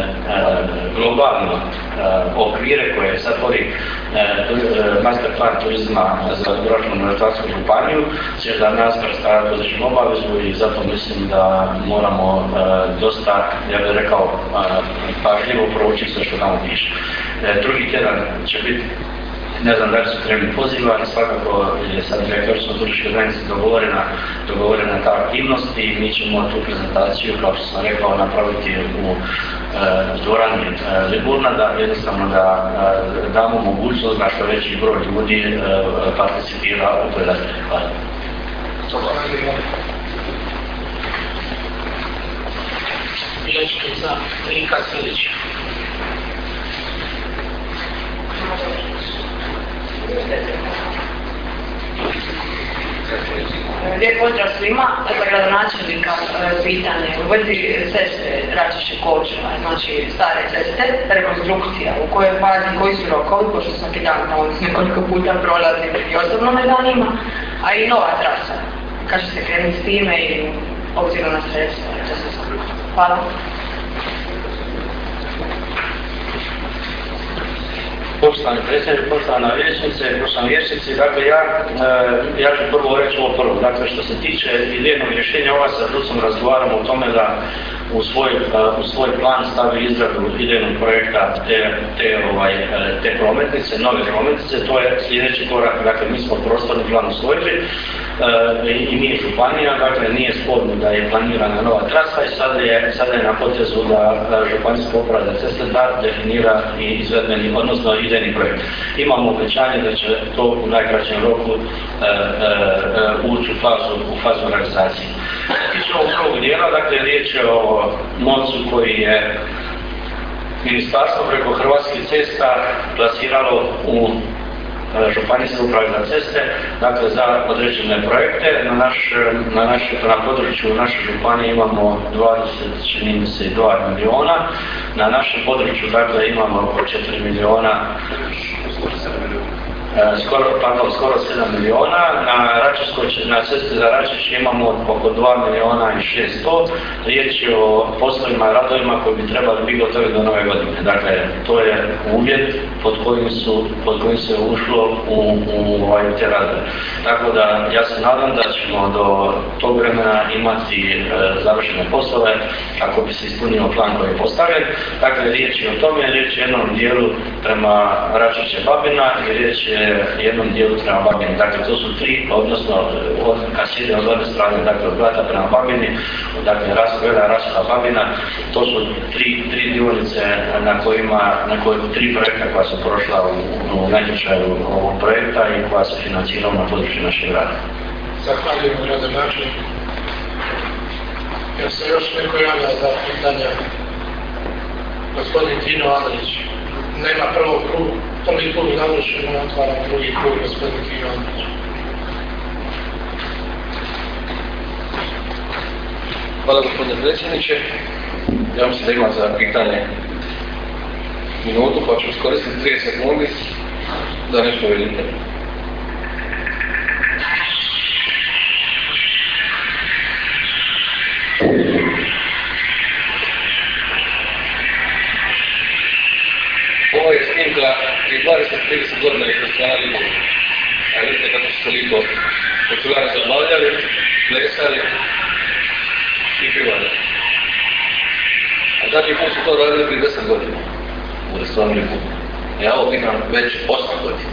globalno okvire koje zatvori master plan turizma za Dubrovačko-neretvansku županiju će za nas predstavljati određenu obavezu i zato mislim da moramo dosta, ja bih rekao, pažljivo proučiti sve što tamo piše. Drugi tjedan će biti, ne znam da li su trebni poziva, ali svakako je sa direktorstvom turističke zajednice dogovorena, dogovorena ta aktivnost i mi ćemo tu prezentaciju, kao što sam rekao, napraviti u e, dvorani e, Liburna, da jednostavno da e, damo mogućnost da što veći broj ljudi e, participira u toj razlici. Hvala. Vijećnica Rika Silić. Lijep pozdrav svima, za gradonačelnika pitanje u vezi ceste Račišće-Korčula, znači stare ceste, rekonstrukcija, u kojoj fazi, koji su rokovi, pošto svaki dan tamo nekoliko puta prolazim i osobno me zanima, a i nova trasa, kad će se krenuti s time i obzirom na sredstva, to se sam. Hvala. Poštovani predsjednik, poštovana vijećnice, poštovani vijećnici, dakle ja, ja ću prvo reći ovo prvo. Dakle, što se tiče idejnog rješenja, ova sa Rusom razgovaramo o tome da u svoj, u svoj plan stavi izradu idejnog projekta te, te, ovaj, te prometnice, nove prometnice, to je sljedeći korak. Dakle, mi smo prostorni plan usvojili i mi je županija, dakle nije sporno da je planirana nova trasa i sada je, sada je na potezu da županijska uprava za ceste da definira i izvedbeni, odnosno idejni projekt. Imamo obećanje da će to u najkraćem roku e, e, e, ući u fazu, u fazu realizacije. Tiče ovog prvog dijela, dakle riječ je o novcu koji je ministarstvo preko Hrvatskih cesta plasiralo u županijske uprave za ceste, dakle za određene projekte. Na, naš, na, naš, na području naše županije imamo dvadeset, čini mi se, dva miliona. Na našem području, dakle, imamo oko četiri miliona skoro, pardon, skoro sedam milijuna, na, Račiškoj, na cesti za Račišć imamo oko dva milijuna i šesto. Riječ je o poslovima i radovima koji bi trebali biti gotovi do nove godine. Dakle, to je uvjet pod kojim, su, pod kojim se ušlo u, u ovaj te radove. Tako da ja se nadam da ćemo do tog vremena imati e, završene poslove kako bi se ispunio plan koji je postavljen. Dakle, riječ je o tome, riječ je o jednom dijelu prema Račišće Babina i riječ je jednom dijelu prema Babini. Dakle, to su tri, odnosno od Kaside od jedne strane, dakle od Blata prema Babini, dakle Rasvela, Rasvela, Babina, to su tri, tri dionice na kojima, na koje tri projekta koja su prošla u, u natječaju ovog projekta i koja se financirala na području našeg grada. Zahvaljujem gradonačelniku. Jer se još neko javlja za pitanja? Gospodin Tino Andrić. Nema prvog kruga. Prvi krug završeno, otvaram drugi krug, gospodin Tino Andrić. Hvala gospodine predsjedniče. Ja mislim da imam za pitanje minutu, pa ću iskoristiti trideset sekundi da nešto vidite. Ovo je snimka prije dvadeset do trideset godina iz strana Liku. A vidite kako su se Liku popularno zabavljali, plesali i pivali. A zadnji put su to radili prije deset godina u restoranu Liku. Ja ovo pitam već osam godina.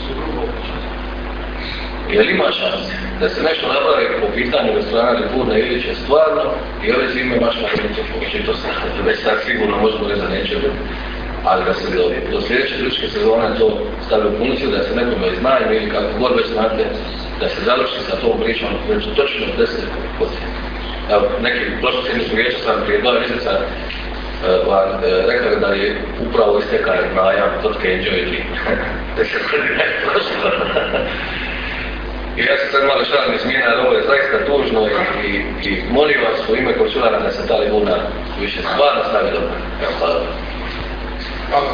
Jel ima šanse da se nešto napravi po pitanju restorana Liku na Iliće stvarno i ove zime baš na Iliće poći, to se već sad sigurno možemo reći da neće biti. Ali da se do, do sljedeće turističke sezone to stavi u funkciju, da se nekome iznajmi ili kako god već znate, da se završi sa tom pričom već točno deset godina. Evo, neki prošli sjedničnog vijeća sam prije dva mjeseca uh, vam uh, rekao da je upravo istekao najam tvrtke Enjoy Dream. deset godina je prošlo. I ja se sad malo šalim iz mina, jer ovo je zaista tužno i, i, i molim vas u ime konsulara da se ta Libuna više stvarno stavi dobro. Evo, hvala. Hvala.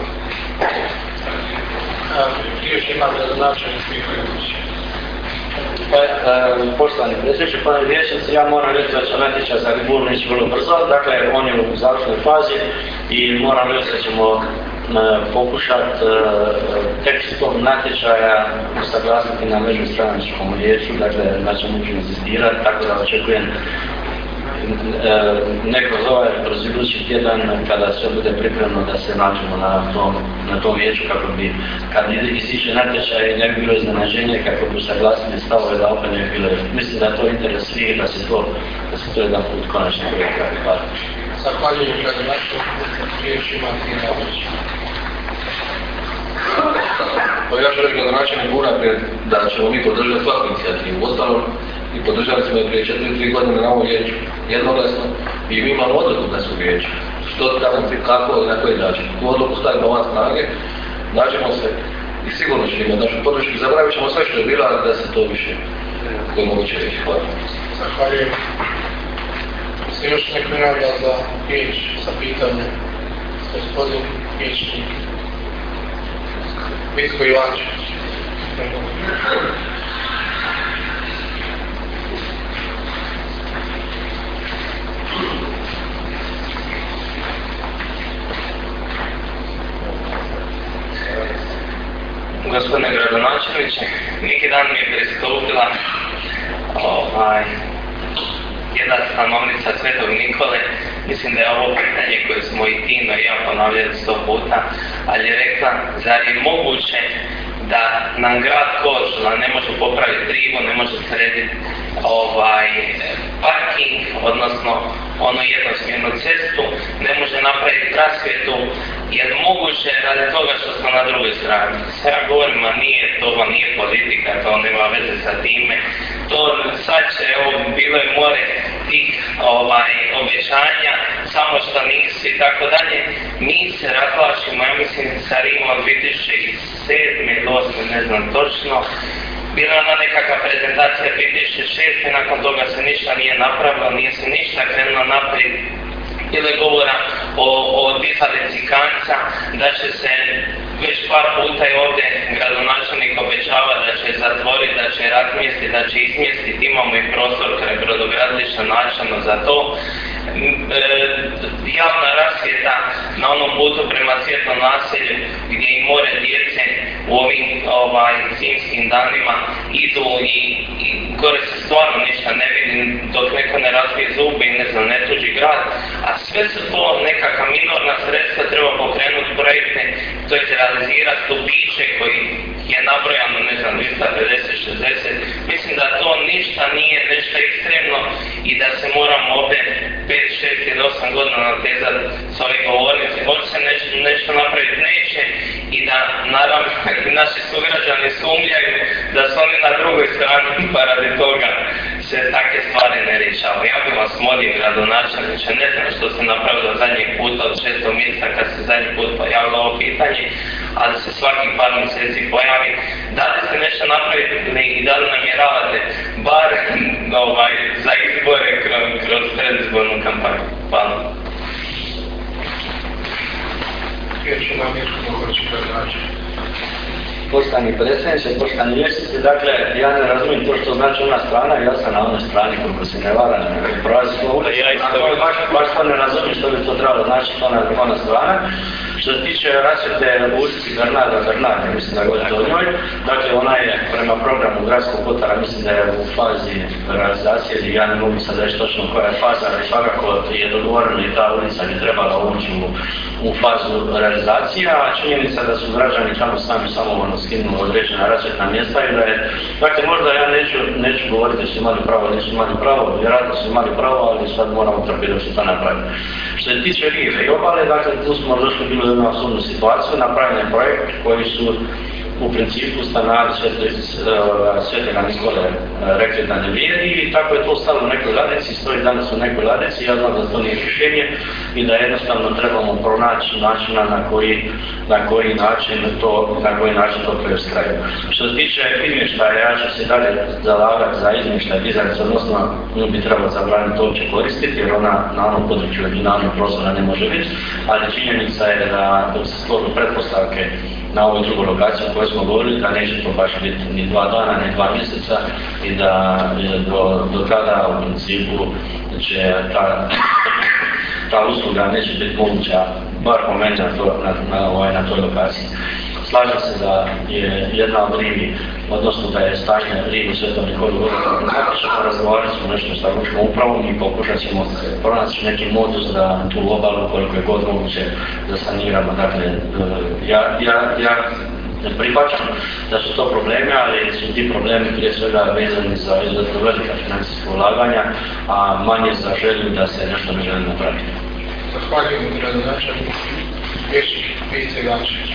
Riječ ima gradonačelnik Mihajlović. Pa, e, poštovani predsjedniče, pa vijećnici, ja moram reći da će natječaj za Liburu ići vrlo brzo, dakle on je u završnoj fazi i moram reći da ćemo e, pokušati e, tekstom natječaja usaglasiti na međustranačkom vijeću, dakle da ćemo inzistirati, tako da očekujem ne kroz ovaj, kroz idući tjedan kada sve bude pripremno da se nađemo na tom, na tom vijeću kako bi, kad isiče natječaj ne bi bilo iznenađenje, kako bi usaglasili stavove da opet ne bilo. Mislim da je to interes svih da se to, da se to jedan put konačno projekta. Hvala. Zahvaljujem gradonačelniku, riječ ima Tino Andrić. Pa ja ću reći gradonačelnik unaprijed da ćemo mi podržati svaku inicijativu. Ostalom, i podržali smo je prije četiri tri godine na ovom vijeću jednoglasno i mi imamo odluku da su vijeću. Što tamo, kako i na koji način. Tu odluku stavimo van snage, nađemo se i sigurno ćemo imati našu podršku. Zabravit ćemo sve što je bilo, ali da se to više koje moguće reći. Hvala. Zahvaljujem. Se još neko javlja za riječ, za pitanje. Gospodin vijećnik Vitko Ivančević. Gospodine gradonačelniče, neki dan mi je pristupila ovaj, jedna stanovnica Svetog Nikole. Mislim da je ovo pitanje koje smo i Tino i ja ponavljali sto puta, ali je rekla, zar je moguće da nam grad Korčula ne može popraviti krivo, ne može srediti ovaj, parking, odnosno onu jednosmjernu cestu, ne može napraviti rasvjetu, jer moguće radi toga što smo na drugoj strani. Sve ja govorim, a nije to, nije politika, to nema veze sa time. To sad će, evo, bilo je more tih ovaj, obećanja, samo što nisu i tako dalje. Mi se razlačimo, ja mislim, sa Rimom dvije tisuće sedme ili osme, ne znam točno. Bila je ona nekakva prezentacija dvije tisuće šeste, nakon toga se ništa nije napravilo, nije se ništa krenulo naprijed. Bilo je govora o, o dizalici Kanca, da će se već par puta je ovdje gradonačelnik obećava da će zatvoriti, da će razmjestiti, da će izmjestiti, imamo i prostor kraj brodogradilišta načelno za to. E, javna rasvjeta na onom putu prema Svjetlom naselju gdje i more djece u ovim ovaj, zimskim danima idu i, i gore se stvarno ništa ne vidi dok neko ne razbije zube i ne znam, ne tuđi grad, a sve su to nekakva minorna sredstva, treba pokrenuti projekte, to je realizirati stupiće koji je nabrojano, ne znam, dvjesto pedeset šezdeset. Mislim da to ništa nije nešto ekstremno i da se moramo ovdje pet, šest ili osam godina natezati s ove govornice. Hoće se nešto, nešto napraviti, neće, i da naravno naši sugrađani sumnjaju da su oni na drugoj strani pa radi toga se takve stvari ne rješavaju. Ja bih vas molio, gradonačelniče, ne znam što ste napravili zadnji put od šestog mjeseca kad se zadnji put pojavilo ovo pitanje, ali se svaki par mjeseci pojavi. Da li ste nešto napravili i da li namjeravate bar ovaj, za izbore kroz, kroz predizbornu kampanju? Hvala. Riječ ima Mirko Bogović, gradonačelnik. Poštovani predsjedniče, poštovani vijećnici, dakle, ja ne razumijem to što znači ona strana, ja sam na onoj strani, koliko se ne varam, prolazi smo ulici, baš, baš to ne razumijem što bi to trebalo znači ona, ona strana. Što se tiče rasvjete u ulici Bernarda Bernarda, mislim da govorite o njoj, dakle, ona je prema programu Gradskog kotara, mislim da je u fazi realizacije, ja ne mogu sad reći točno koja je faza, ali svakako je dogovoreno i ta ulica bi trebala ući u, u fazu realizacije, a činjenica da su građani tamo sami samovoljno skinuli određena rasvjetna mjesta i da je, dakle, možda ja neću, neću govoriti da su imali pravo, nisu imali pravo, vjerojatno su imali pravo, ali sad moramo trpiti da se to napravi. Što se tiče rive i obale, dakle, tu smo došli bilo jednu apsurdnu situaciju, napravljen je projekt koji su u principu stanari Svetega Nikole rekli da ne vrijedi i tako je to stalo u nekoj ladici, stoji danas u nekoj ladici, ja znam da to nije rješenje i da jednostavno trebamo pronaći načina na koji, na koji način to, na koji način to prevesti kraju. Što se tiče izmještaja, ja ću se dalje zalagati za izmještaj dizalica, odnosno nju bi trebalo zabraniti uopće koristiti jer ona na onom području originalnog prostora ne može biti, ali činjenica je da dok se složu pretpostavke na ovoj drugoj lokaciji o kojoj smo govorili, da neće to baš biti ni dva dana, ni dva mjeseca i da do, do tada u principu će ta, ta usluga neće biti moguća, bar po meni na, to, na, na, ovaj, na toj lokaciji. Slažem se da je jedna od rivi, odnosno da je stanje rivi u Svetom Nikolu vrlo značajno, razgovarali smo nešto sa lučkom upravom i pokušat ćemo pronaći neki modus da tu obalu koliko je god moguće da saniramo. Dakle, ja, ja, ja prihvaćam da su to probleme, ali su ti problemi prije svega vezani za izuzetno velika financijska ulaganja, a manje za želju da se nešto ne želi napraviti. Zahvaljujem gradonačelniku, vijećnik Ivica Ivančević.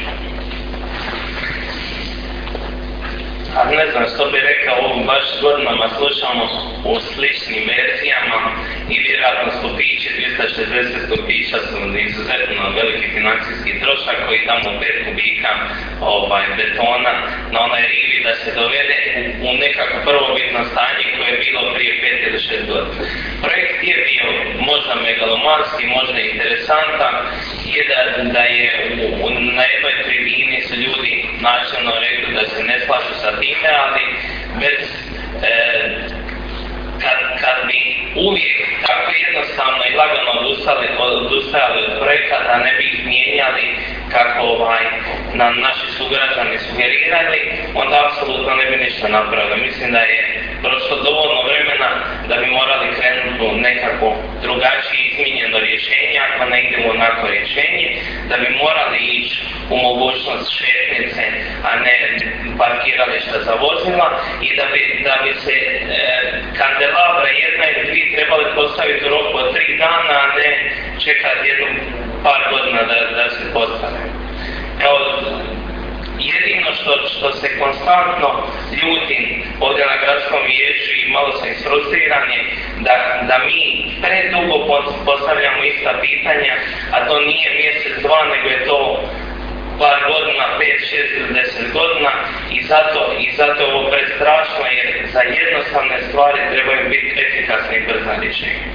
A ne znam što bi rekao, ovo baš godinama slušamo u sličnim verzijama i vjerojatno stupići, dvjesto šezdeset stupića su izuzetno veliki financijski trošak koji damo pet kubika ovaj, betona na onaj rivi da se dovede u, u nekako prvobitno stanje koje je bilo prije pet ili šest godina. Projekt je bio možda megalomanski, možda interesantan, je da, da je u, na jednoj tribini su ljudi načelno rekli da se ne slažu sa time, ali bez, e, kad, kad bi uvijek tako jednostavno i lagano odustali, odustajali od projekata, ne bi ih mijenjali kako ovaj, nam naši sugrađani sugerirali, onda apsolutno ne bi ništa napravili. Mislim da je prošlo dovoljno vremena da bi morali krenuti u nekako drugačije izmijenjeno rješenje, ako ne idemo onako rješenje, da bi morali ići u mogućnost šetnice, a ne parkirališta za vozila i da bi, da bi se e, kandelabra jedna ili dvije trebali postaviti u roku od tri dana, a ne čekati jednu par godina da, da se postave. Evo, jedino što, što se konstantno ljutim ovdje na gradskom vijeću i malo sam isfrustriran je da, da mi predugo postavljamo ista pitanja, a to nije mjesec, dva, nego je to par godina, pet, šest, deset godina i zato, i zato je ovo prestrašno jer za jednostavne stvari trebaju biti efikasne i brza rješenja.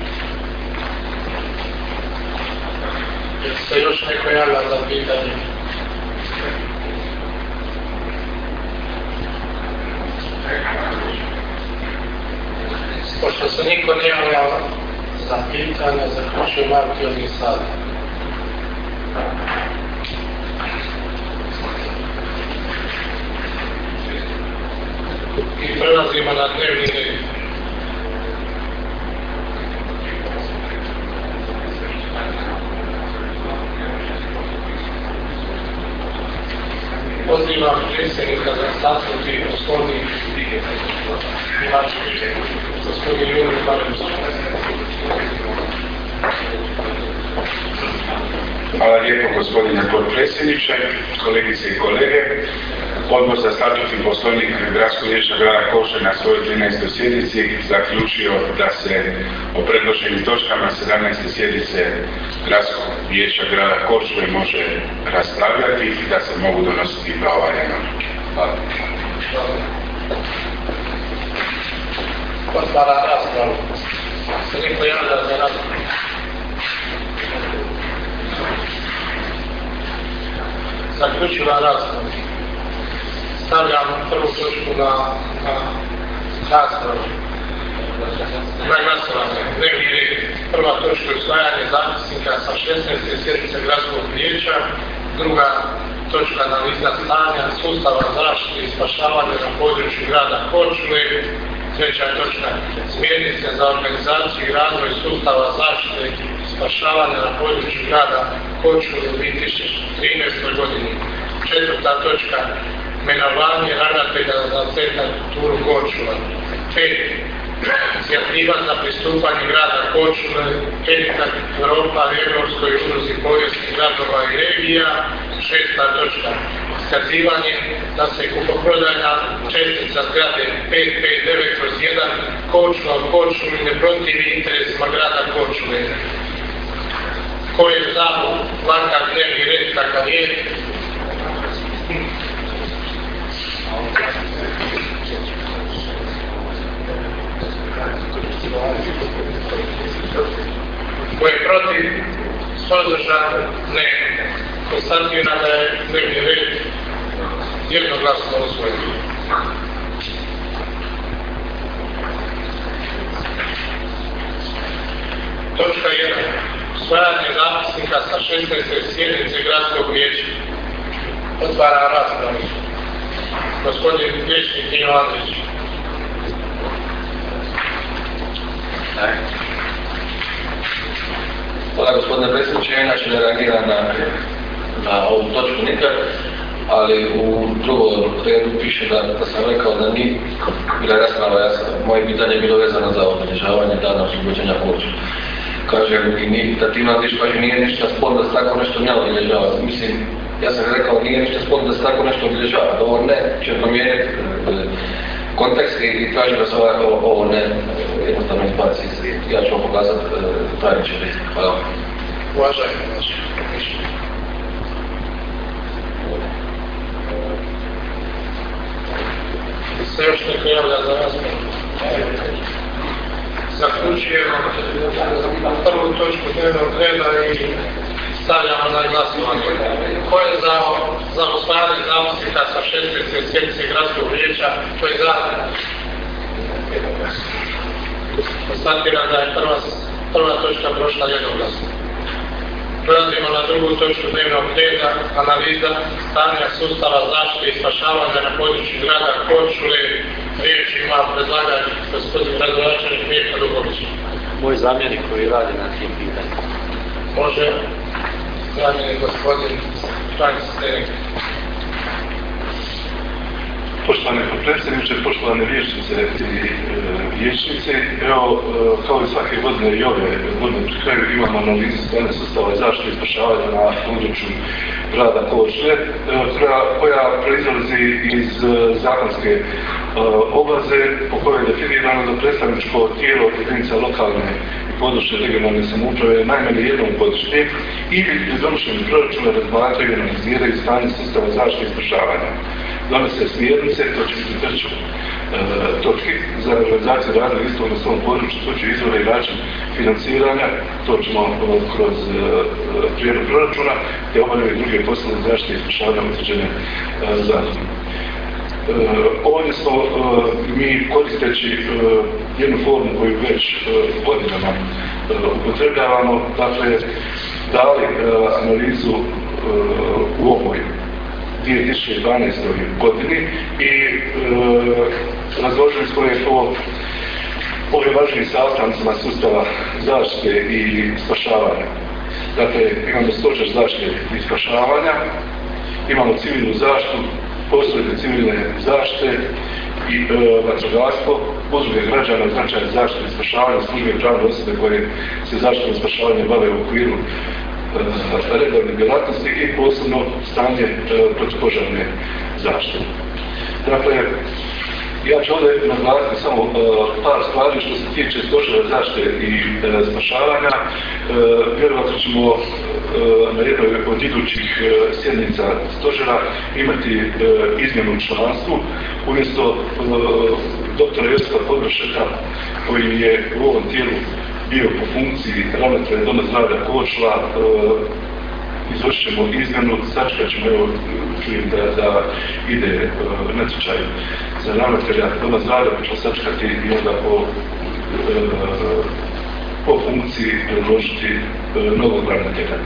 Se još neko javlja za pitanje? Pošto se niko ne javlja za pitanje, zaključujemo aktualni sat. I prelazimo na dnevni red. Pozivam predsjednika za istaknuti poslovnik gospodin Julio Marević. Hvala lijepo gospodine potpredsjedniče, kolegice i kolege. Odbor za statut i poslovnik Gradskog vijeća grada Korčule na svojoj trinaestoj sjednici zaključio da se o predloženim točkama sedamnaeste sjednice Gradskog vijeća grada Korčule može raspravljati i da se mogu donositi pravovaljane odluke. Hvala. Otvara raspravu. Se niko javlja za raspravu. Zaključiva raspravu. Stavljam prvu točku na, na raspravu. Na glasovanje. Dnevni red. Prva točka je usvajanje zapisnika sa šesnaeste sjednice Gradskog vijeća. Druga točka analiza stanja sustava zaštite i spašavanja na području grada Korčule. Treća točka smjernice za organizaciju i razvoj sustava zaštite i spašavanja na području grada Korčule u dvije tisuće trinaestoj godini. Četvrta točka imenovanje ravnatelja za centar kulturu Korčula. Pet. Inicijativa za pristupanje grada Korčule, Editak Europa Europskoj udruzi povijesnih gradova i regija. Šesta točka. Iskazivanje da se kupoprodajna čestica zgrade pet pet devet kroz jedan Korčula u Korčuli ne protivi interesima grada Korčule. Ko je za ovakav dnevni red kakav je? Ko je protiv? Suzdržan? Ne. Konstatiram da je dnevni red jednoglasno usvojen. Točka jedan. Usvajanje zapisnika sa šesnaeste sjednice Gradskog vijeća. Otvara raspravu. Gospodin vijećnik Ivo Andrić. Hvala gospodine predsjedniče, inače ne reagiram na, na ovu točku nikad, ali u drugom redu piše da, da sam rekao da nije bila rasprava, ja sam, moje pitanje je bilo vezano za obilježavanje dana oslobođenja Korčule. Kaže, i ni, da ti Andrić kaže, nije ništa sporno da se tako nešto ne obilježava. Mislim, ja sam rekao, nije ništa sporno da se tako nešto obilježava, da ovo ne će promijeniti kontekst i tražim da se ovo, ovo ne jednostavno izbaci iz rijeka. Ja ću vam pokazati uh, tajniče rijeka. Hvala. Uvažajmo vaše mišljenje. Se još neko javlja za raspravu? Zaključujemo prvu točku dnevnog reda i stavljamo na glasovanje. Ko je za, za usvajanje zapisnika sa šesnaeste sjednice Gradskog vijeća? Ko je za? Konstatiram da je prva, prva točka prošla jednoglasno. Prelazimo na drugu točku dnevnog reda, analiza stanja sustava zaštite i spašavanja na području grada Korčule. Riječ ima predlagač gospodin gradonačelnik Mirko Dugović. Moj zamjenik koji radi na tim pitanjima. Može zamjenik gospodin Frank Sterik. Poštovani potpredsjedniče, poštovane vijećnice i e, vijećnici, evo, e, kao i svake godine i ove godine pri kraju imamo analizu stanja sustava zaštite i spašavanja na području grada Korčule, e, koja proizlazi iz e, zakonske e, obveze po kojoj je definirano da predstavničko tijelo jedinica lokalne i područne regionalne samouprave najmanje jednom godišnje ili pri donošenju proračuna razmatraju i analiziraju stanje sustava zaštite i spašavanja. Donose smjernice, to će biti treće e, točki za realizaciju razvoja istog na svom području, to će izvore i način financiranja, to ćemo e, kroz e, prijedlog proračuna, te obavljaju druge poslove zaštite i spašavanja utvrđene e, zakonom. ovdje smo mi koristeći jednu formu koju već godinama upotrebljavamo, dakle dali analizu u ovoj dvije tisuće dvanaestoj godini i razložili smo je po ovim važnim sastavnicama sustava zaštite i spašavanja. Dakle, imamo stožer zaštite i spašavanja, imamo civilnu zaštitu, postrojbe civilne zaštite i e, vatrogastvo, udruge građana, značaj zaštite i spašavanja, službe i pravne osobe koje se zaštitom i spašavanjem bave u okviru e, redovne djelatnosti i posebno stanje e, protupožarne zaštite. Dakle, ja ću ovdje naglasiti samo uh, par stvari što se tiče stožera zaštite i uh, spašavanja. Uh, vjerovatno ćemo uh, na jednoj od idućih uh, sjednica stožera imati uh, izmjenu u članstvu. Umjesto uh, doktora Josipa Podvršeka, koji je u ovom tijelu bio po funkciji ravnatelja Doma zdravlja Korčula, uh, izvršit ćemo izmjenu, sačekat ćemo, evo, čujem da, da ide uh, natječaj za ravnatelja Doma zdravlja, pa ćemo sačekati i onda po, uh, po funkciji predložiti uh, novog ravnatelja.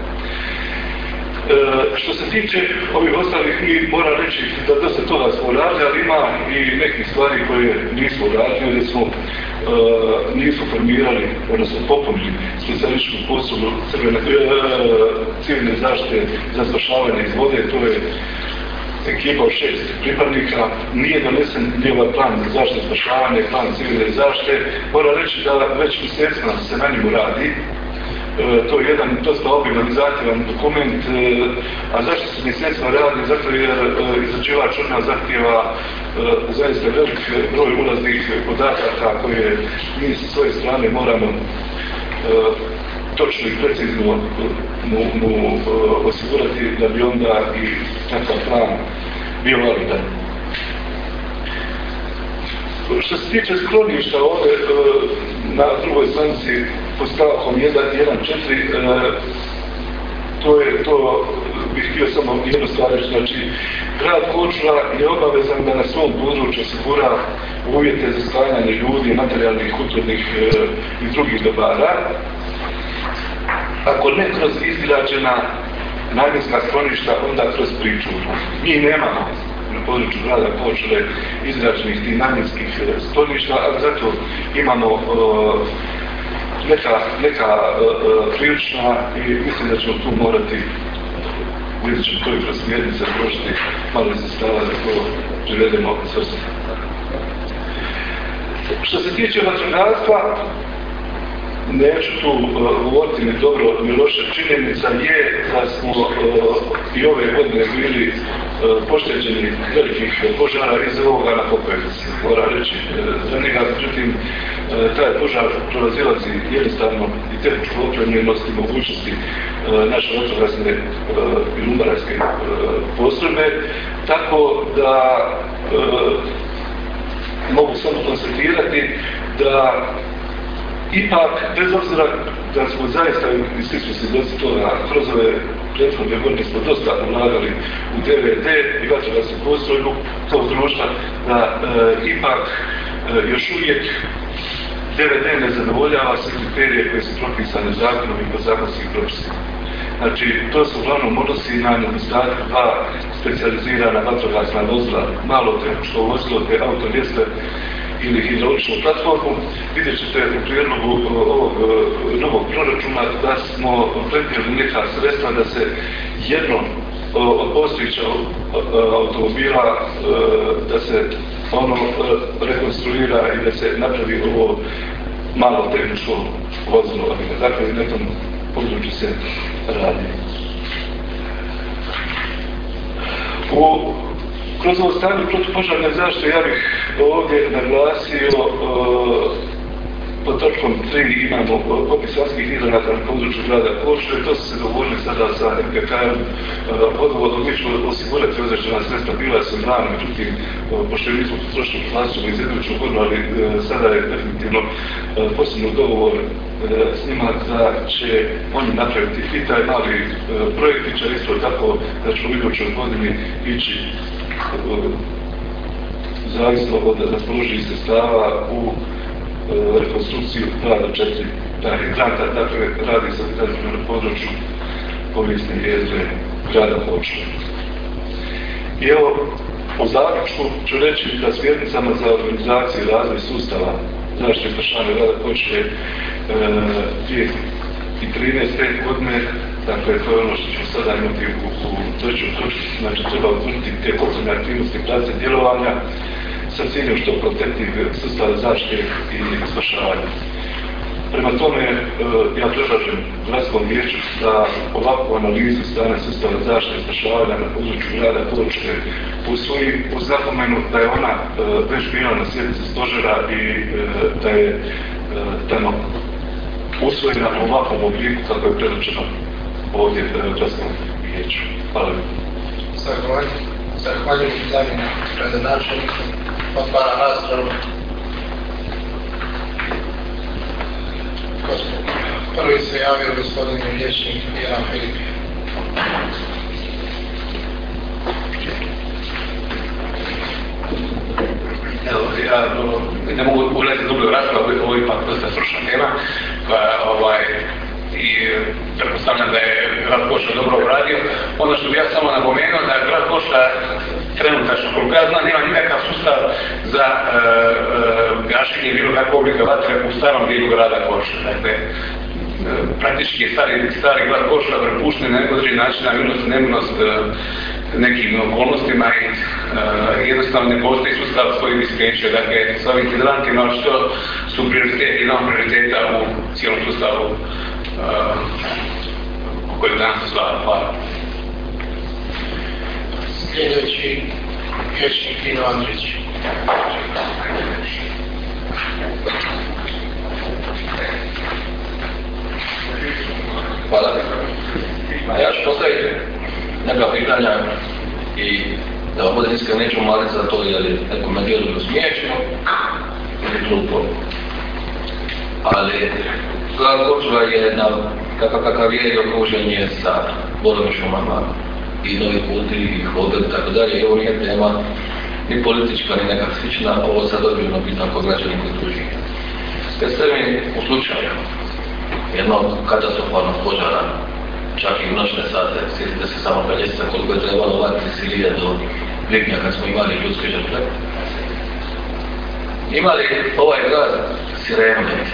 E, što se tiče ovih ostalih, mi moram reći da dosta toga smo radili, ali ima i nekih stvari koje nismo radili, jer smo e, nisu formirali, odnosno popunili specijalističku postrojbu e, civilne zaštite za spašavanje iz vode. To je ekipa od šest pripadnika, nije donesen ni ovaj plan za zaštitu spašavanja, plan civilne zaštite. Moram reći da već mjesecima se na njemu radi. E, to je jedan dosta obiman i zahtjevan dokument, e, a zašto se mjesecima radi? Zato jer e, izrađivač urna zahtjeva e, zaista velik broj ulaznih podataka koje mi sa svoje strane moramo e, točno i precizno mu, mu e, osigurati da bi onda i takav plan bio validan. Što se tiče skloništa ovdje na drugoj stranici pod stavkom jedan četiri, to je, to bih htio samo jednu stvar reći, znači grad Korčula je obavezan da na svom području osigura uvjete za sklanjanje ljudi, materijalnih, kulturnih i drugih dobara. Ako ne kroz izgrađena namjenska skloništa, onda kroz priču. Mi nemamo na području grada Korčule izgrađenih tih namjenskih skloništa, ali zato imamo uh, neka, neka uh, prilična i mislim da ćemo tu morati, vidjet ćemo to i kroz smjernice, prošli malo sredstava da to privedemo svrstu. Što se tiče vatrogastva, neću tu uh, govoriti ni dobro ni loše, činjenica je da smo uh, i ove godine bili uh, pošteđeni velikih požara iz ovoga na Popovici. Mora reći uh, za njega, međutim, uh, taj požar prolazilazi jednostavno i tehničku opremljenost i mogućnosti uh, naše vatrogasne uh, i lumbarajske uh, postrojbe, tako da uh, mogu samo konstatirati da ipak, bez obzira da smo zaista, i svi smo svjedoci toga, kroz ove prethodne godine smo dosta ulagali u D V D i vatrogasnu postrojbu tog društva, da e, ipak e, još uvijek D V D ne zadovoljava sve kriterije koje su propisane zakonom i podzakonskim propisima. Znači, to se uglavnom odnosi na nedostatak dva specijalizirana vatrogasna vozila, malo tehničko vozilo, te auto ljestve ili hidrauličnu platformu. Vidjet ćete u prijedlogu ovog novog proračuna da smo predvidjeli neka sredstva da se jedno od postojeća automobila da se ono rekonstruira i da se napravi ovo malo tehničko vozilo. Dakle, na tom području se radi. U Kroz ovo stanje protupožarne zaštite ja bih ovdje naglasio uh, pod točkom tri imamo popis vanjskih izdanaka na području grada Korčule. To su se dogovorili sada sa M K K-om. Uh, odgovorno mi ćemo osigurati određena sredstva, bila sam rano, međutim, uh, pošto nismo potrošili plaćamo iz iduću godinu, ali uh, sada je definitivno uh, posebno dogovor uh, s njima da će oni napraviti i taj mali uh, projektić, isto tako da ćemo u idućoj godini ići zavisno od raspoloživih sredstava u rekonstrukciju dva do četiri granta, dakle radi se na području povijesne jezgre grada Korčule. I evo, po zaključku ću reći da smjernicama za organizaciju i razvoj sustava zaštite i spašavanja grada Korčule dvije tisuće trinaeste. godine, dakle to je ono što ćemo sada imati u, u trećoj točki, znači treba utvrditi te potrebne aktivnosti prace djelovanja sa ciljem što protektiv sustava zaštite i spašavanja. Prema tome, ja predlažem gradskom vijeću da ovakvu analizu stanja sustava zaštite i spašavanja na području grada Korčule usvoji uz napomenu da je ona već bila na sjednici stožera i da je tamo usvojena u ovakvom obliku kako je predočeno ovdje gradskom vijeću. Hvala vam. Zahvaljujem. Zahvaljujem zamjenik gradonačelnika. Otvara raspravu. Prvi se javio gospodin vijećnik Iran Filip. Evo, ja ne mogu ulaziti dublje u raspravu, ovo je ipak dosta stručna tema, koja ovaj, i pretpostavljam da je grad Košta dobro uradio. Ono što bih ja samo napomenuo da grad Košta trenutačno, koliko ja znam, nema nikakav sustav za e, e, gašenje bilo kakvog oblika vatre u starom dijelu grada Košta. Dakle, e, praktički je stari, stari grad Košta prepušten na neki način na milost i nemilost e, nekim okolnostima i e, jednostavno ne postoji sustav koji bi spriječio. Dakle, s ovim hidrantima što su prioriteti, jedan prioriteta u cijelom sustavu uh, koji danas se slava. Hvala. Sljedeći vijećnik Dino Andrić. Hvala. Ja ću postaviti neka pitanja i da vam budem iskren, neću mariti za to jer je nekome dijelu smiješno ili glupo. Ali grad Korčula je jedna, kakav kakav je i okružen je sa borovim šumama i novi puti i hotel i tako dalje. I ovo nije tema ni politička ni neka slična, ovo sad ozbiljno pitno ako građani koji tu žive. Jeste mi u slučaju jednog katastrofalnog požara, čak i u noćne sate, sjetite se samo peljeca koliko je trebalo vatiti Silije do lipnja kad smo imali ljudske žrtve. Ima li ovaj grad sirenu neki?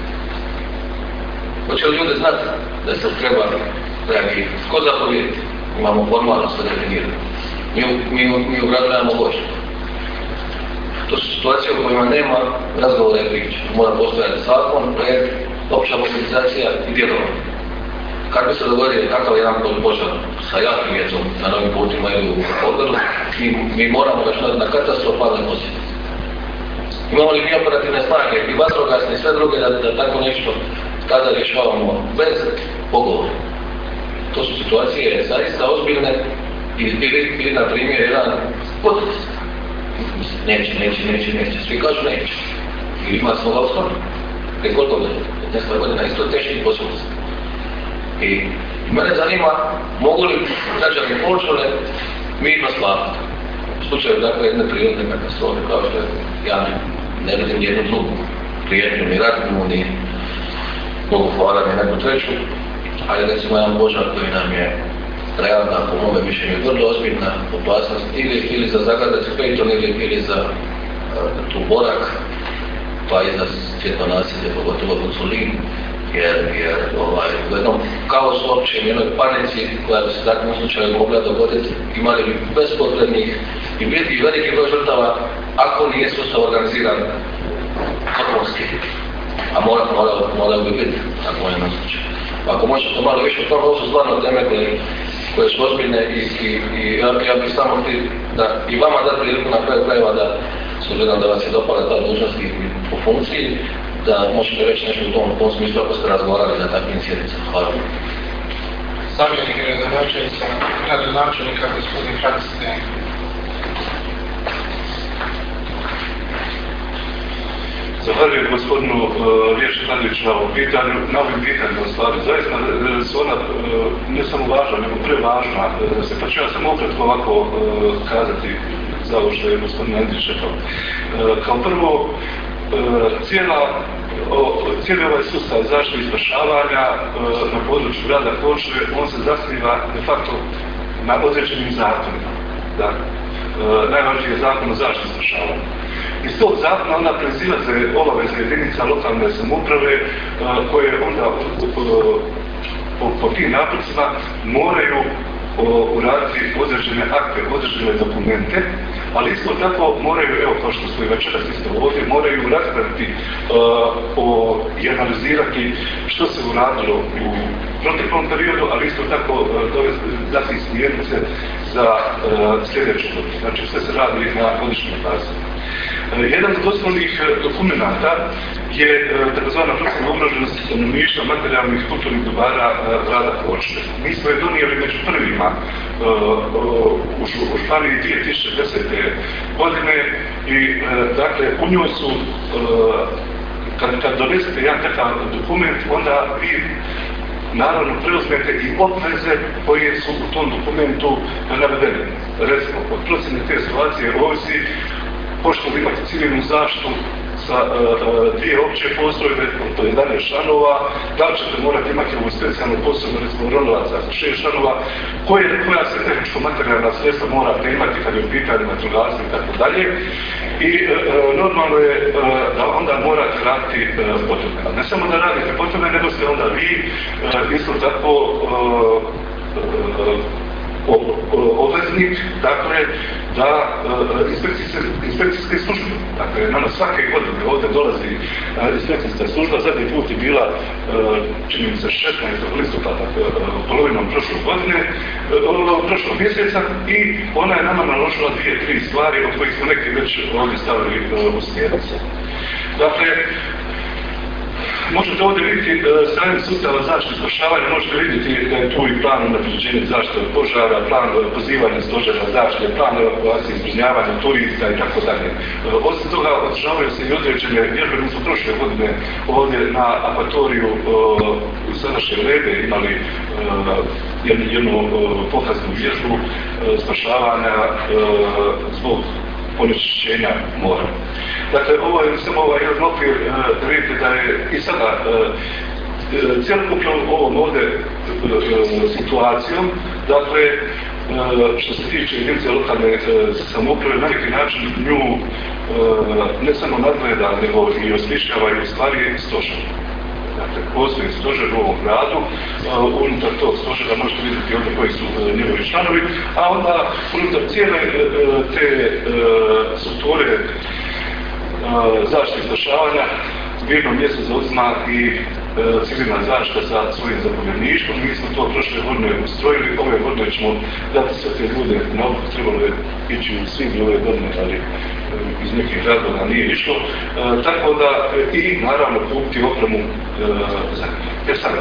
Hoće li ljudi znati da se treba reagirati? Ko zapovijeti? Imamo formalno sve definirano. Mi, mi, mi u gradu nemamo vojsku. To su situacije u kojima nema razgovora i priče. Mora postojati zakon, projekt, opća mobilizacija i djelovanje. Kad bi se dogodio kakav jedan požar sa jakim vjetrom na novim putima ili u Hodoru, mi, mi moramo računati na katastrofalne posljedice. Imamo li mi operativne snage i vatrogasne i sve druge da, da tako nešto tada rješavamo bez pogovora. To su situacije zaista ozbiljne ili, ili na primjer jedan potres. Neće, neće, neće, neće. Svi kažu neće. I ima smo ga uskoro. Prije koliko godina? petnaest godina isto teških posljedica. I mene zanima mogu li građani Korčule mirno spavati. U slučaju dakle jedne prirodne katastrofe kao što je, ja ne vidim jednu drugu prijetnju, ni ratnu, ni Bogu hvala ni neku treću, ali recimo jedan požar koji nam je realna, po mome mišljenju, vrlo ozbiljna opasnost ili, ili za Zagradac Pejton ili, ili za uh, tu Borak, pa i za svjetlo nasilje, pogotovo Buculin, jer, jer ovaj, u jednom kaosu općem, jednoj panici koja bi se takvom slučaju mogla dogoditi, imali bi bespotrebnih i biti i veliki broj žrtava ako nije sustav organiziran zakonski. A mora, mora, mora bi biti tako jedan slučaj. Ako možete to malo više, to su stvarno teme koje, koje su ozbiljne i, i, i ja, ja bih samo htio da i vama dati priliku na kraju krajeva da, s obzirom da vas je dopala ta dužnost i po funkciji, da možete reći nešto u tom, u tom smislu ako ste razgovarali na takvim sjednicama. Hvala. Zamjenik gradonačelnika, gradonačelnika gospodin Francis Dejan. Zahvaljujem gospodinu uh, Vječniku Andriću na ovom pitanju, na ovim pitanjima stvari. Zaista uh, su ona uh, ne samo važna, nego prevažna. Uh, se pa ću ja samo ukratko ovako uh, kazati za ovo što je gospodin Andrić rekao. Kao prvo, cijela, cijeli ovaj sustav zaštite i spašavanja na području grada Korčule, on se zasniva de facto na određenim zakonima. Da, najvažniji je zakon o zaštiti i spašavanju. Iz tog zakona onda proizilaze obaveze jedinica lokalne samouprave koje onda po, po tim napucima moraju uraditi određene akte, određene dokumente, ali isto tako moraju, evo kao što smo i večeras isto ovdje, moraju raspraviti uh, o, i analizirati što se uradilo u proteklom periodu, ali isto tako uh, dati smjernice za uh, sljedeću godinu. Znači sve se radi na godišnjoj bazi. Jedan od osnovnih dokumenta je takozvana procjena ugroženosti stanovništva materijalnih i kulturnih dobara grada Korčule. Mi smo je donijeli među prvima u županiji dvije tisuće desete. godine i dakle u njoj su, kad, kad donesete jedan takav dokument, onda vi naravno preuzmete i obveze koje su u tom dokumentu navedene. Recimo, od procjene te situacije ovisi pošto vi imate civilnu zaštitu sa uh, dvije opće postrojbe, to je jedanaest članova, da li ćete morati imati ovu specijalnu posebnu, recimo, ronilaca sa šest članova, koje, koja se tehničko-materijalna sredstva morate imati kad je u pitanju vatrogasci i tako dalje. I uh, normalno je uh, da onda morate raditi uh, po tome. Ne samo da radite po tome, nego ste onda vi uh, isto tako uh, uh, obveznik, dakle, da uh, inspekcijske, inspekcijske službe, dakle, nama svake godine ovdje dolazi uh, inspekcijska služba, zadnji put je bila, uh, čini mi se, šesnaestog listopada, uh, polovinom prošle godine, uh, prošlog mjeseca, i ona je nama naložila dvije, tri stvari od kojih smo neki već ovdje stavili uh, u smjernice. Dakle, možete ovdje vidjeti uh, stranicu sustava zaštite i spašavanja, možete vidjeti da je tu i plan unapređenja zaštite od požara, plan uh, pozivanja stožera zaštite, plan evakuacije i zbrinjavanja turista i tako dalje. Uh, osim toga, održavaju se i određene vježbe. Mi smo prošle godine ovdje na akvatoriju uh, u sadašnje Lebe imali uh, jednu, jednu uh, pokaznu vježbu uh, spašavanja uh, zbog onečišćenja mora. Dakle, ovo je samo ovaj jedan okvir da vidite da je i sada cjelokupno ovom ovdje situacijom, dakle, što se tiče jedinice lokalne samouprave, na neki način nju ne samo nadgleda, nego i osmišljava i u stvari stožer. Dakle, postoji stožer u ovom gradu, uh, unutar tog stožera možete vidjeti ovdje koji su uh, njegovi članovi, a onda unutar cijele uh, te uh, strukture uh, zaštite i spašavanja jedno mjesto zauzima i uh, civilna zaštita sa svojim zapovjedništvom. Mi smo to prošle godine ustrojili, ove godine ćemo dati sve te ljude na obuku, trebalo je ići u svim ove godine, ali uh, iz nekih razloga nije išlo. Uh, tako da uh, i naravno kupiti opremu uh, za njih. E sad,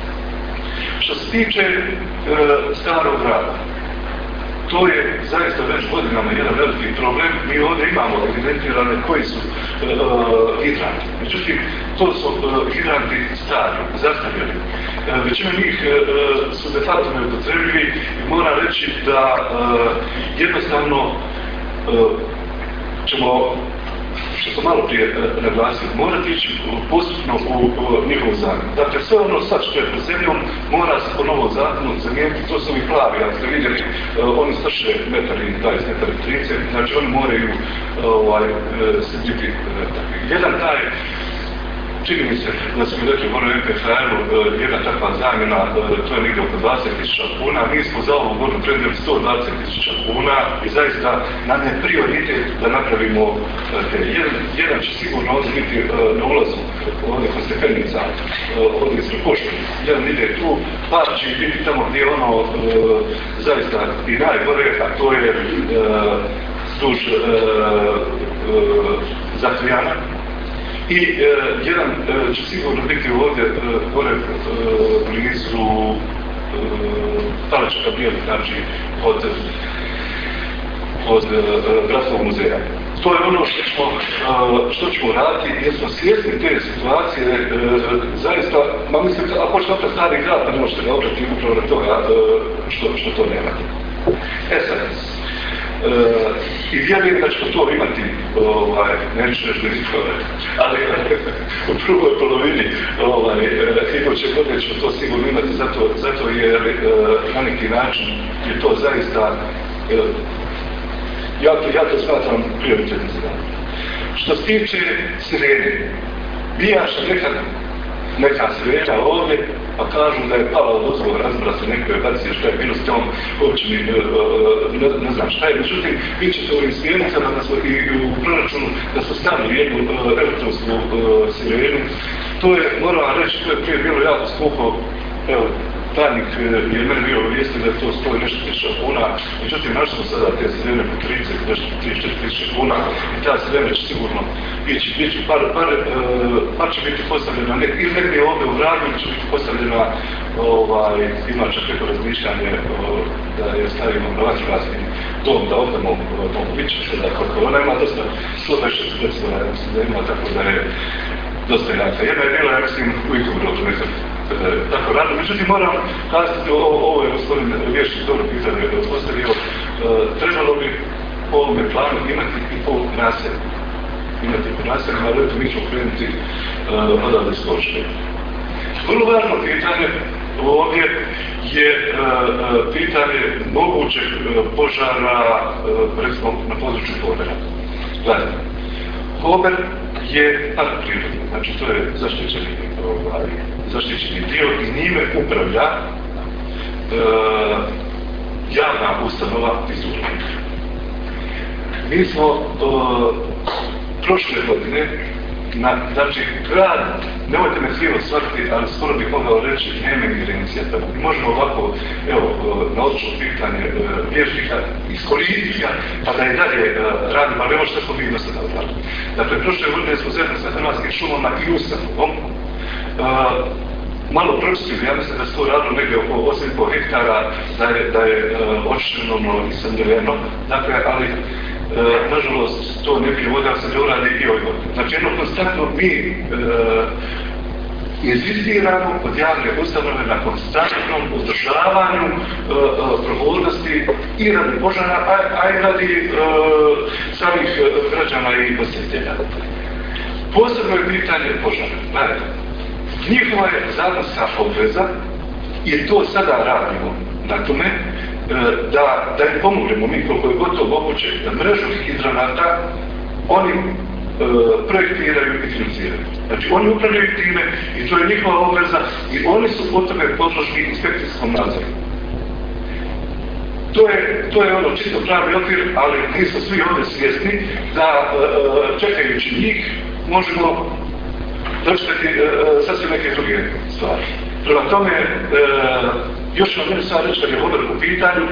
što se tiče uh, starog grada, to je zaista već godinama jedan veliki problem. Mi ovdje imamo evidentirane koji su uh, hidranti. Međutim, to su uh, hidranti stari, zastarjeli. Uh, većina njih uh, su de facto neupotrebljivi i moram reći da uh, jednostavno uh, ćemo, što sam malo prije uh, naglasio, morati ići postupno u uh, njihovu zamjenu. Dakle, sve ono sad što je pod zemljom mora se po novom zakonu zamijeniti. To su ovi plavi, ako ste vidjeli, uh, oni strše metar i dvadeset, metar i trideset, znači oni moraju uh, ovaj, uh, se biti uh, takvi. Jedan taj, čini mi se da smo rekli u em pe fe el-u, uh, jedna takva zamjena, uh, to je negdje oko dvadeset tisuća kuna. Mi smo za ovu godinu predvidjeli sto dvadeset tisuća kuna i zaista nam je prioritet da napravimo uh, te. Jedan, jedan će sigurno ovdje biti uh, na ulazu ovdje kod stepenica, uh, ovdje ispred pošte. Jedan ide tu, par će biti tamo gdje ono uh, zaista i najgore, a to je uh, duž uh, uh, Zatrijana. I e, jedan e, će sigurno biti ovdje e, gore e, blizu e, Palačaka Bijeli, znači od, od e, Gradskog muzeja. To je ono što ćemo, e, što ćemo raditi, jer smo svjesni te situacije, e, zaista, ma mislim, ako hoćete opet stari grad, pa ne možete ga oprati upravo na toga e, što, što to nemate. E sad, I vjerujem da ćemo to imati, ovaj, neću nešto izgleda, ali u prvoj polovini ovaj, iduće godine ćemo to sigurno imati, zato, zato jer na neki način je to zaista, ja to, ja to smatram prioritetno zadanje. Što se tiče sirene, bijaša nekad neka sirena ovdje, pa kažu da je pala od ozgova, razbila se neko je bacio šta je bilo s tom općini, ne, ne znam šta je. Međutim, vi ćete ovim smjernicama i u proračunu da su stavili jednu elektronsku sirenu. To je, moram reći, to je prije bilo jako skupo. Evo, tajnik je mene bio obavijestio da je to stoji nešto tisuća kuna, međutim našli smo sada te sirene po trideset, nešto trideset četiri tisuće kuna i ta sirena će sigurno ići, ići par, par, par će biti postavljena, ne, ili negdje ovdje u gradu će biti postavljena, ovaj, ima čak neko razmišljanje da je stavimo na vatrogasni dom, da odemo moguće se da kako ona ima dosta slobe šestdeset, mislim da ima, tako da je dosta jaka. Jedna je bila, ja mislim, u Ikobrodu, nekad tako rado. Međutim, moram kazati, ovo je gospodin Vješnik dobro pitanje postavio, trebalo bi po ovome planu imati i po naselju. Imati i po naselju, ali eto mi ćemo krenuti odavde iz Koške. Vrlo važno pitanje ovdje je pitanje mogućeg požara, recimo, na području Hobera. Gledajte, Hober je park prirode, znači to je zaštićeni, ovaj, zaštićeni dio i njime upravlja e, javna ustanova Izurnik. Mi smo e, prošle godine, na, znači grad, nemojte me krivo shvatiti, ali skoro bih mogao reći nema ingerencija tamo. Mi možemo ovako, evo, na odlično pitanje vježnika iskoristiti ga, pa da je dalje radim, ali evo što smo mi do sada odradili. Dakle, prošle godine smo zajedno sa Hrvatskim šumama i ustanovom malo prosili, ja mislim da se to radilo negdje oko osam i pol hektara, da je, da je očišćeno i sandeleno, dakle, ali E, nažalost, to ne prije voda se ne uradi i ovaj godine. Znači, jedno konstantno mi e, inzistiramo od javne ustanove na konstantnom održavanju e, e, prohodnosti i radi požara, a, a i radi e, samih građana i posjetitelja. Posebno je pitanje požara. Gledajte, njihova je zakonska obveza i to sada radimo na tome, da, da im pomognemo mi koliko je gotovo moguće da mrežu hidranata oni e, projektiraju i financiraju. Znači oni upravljaju time i to je njihova obveza i oni su po tome podložni inspekcijskom nadzoru. To je, to je ono čisto pravi okvir, ali nisu svi ovdje svjesni da e, čekajući njih možemo dočekati e, sasvim neke druge stvari. Prema tome, e, još vam meni sad reći kad je Hober u pitanju, e,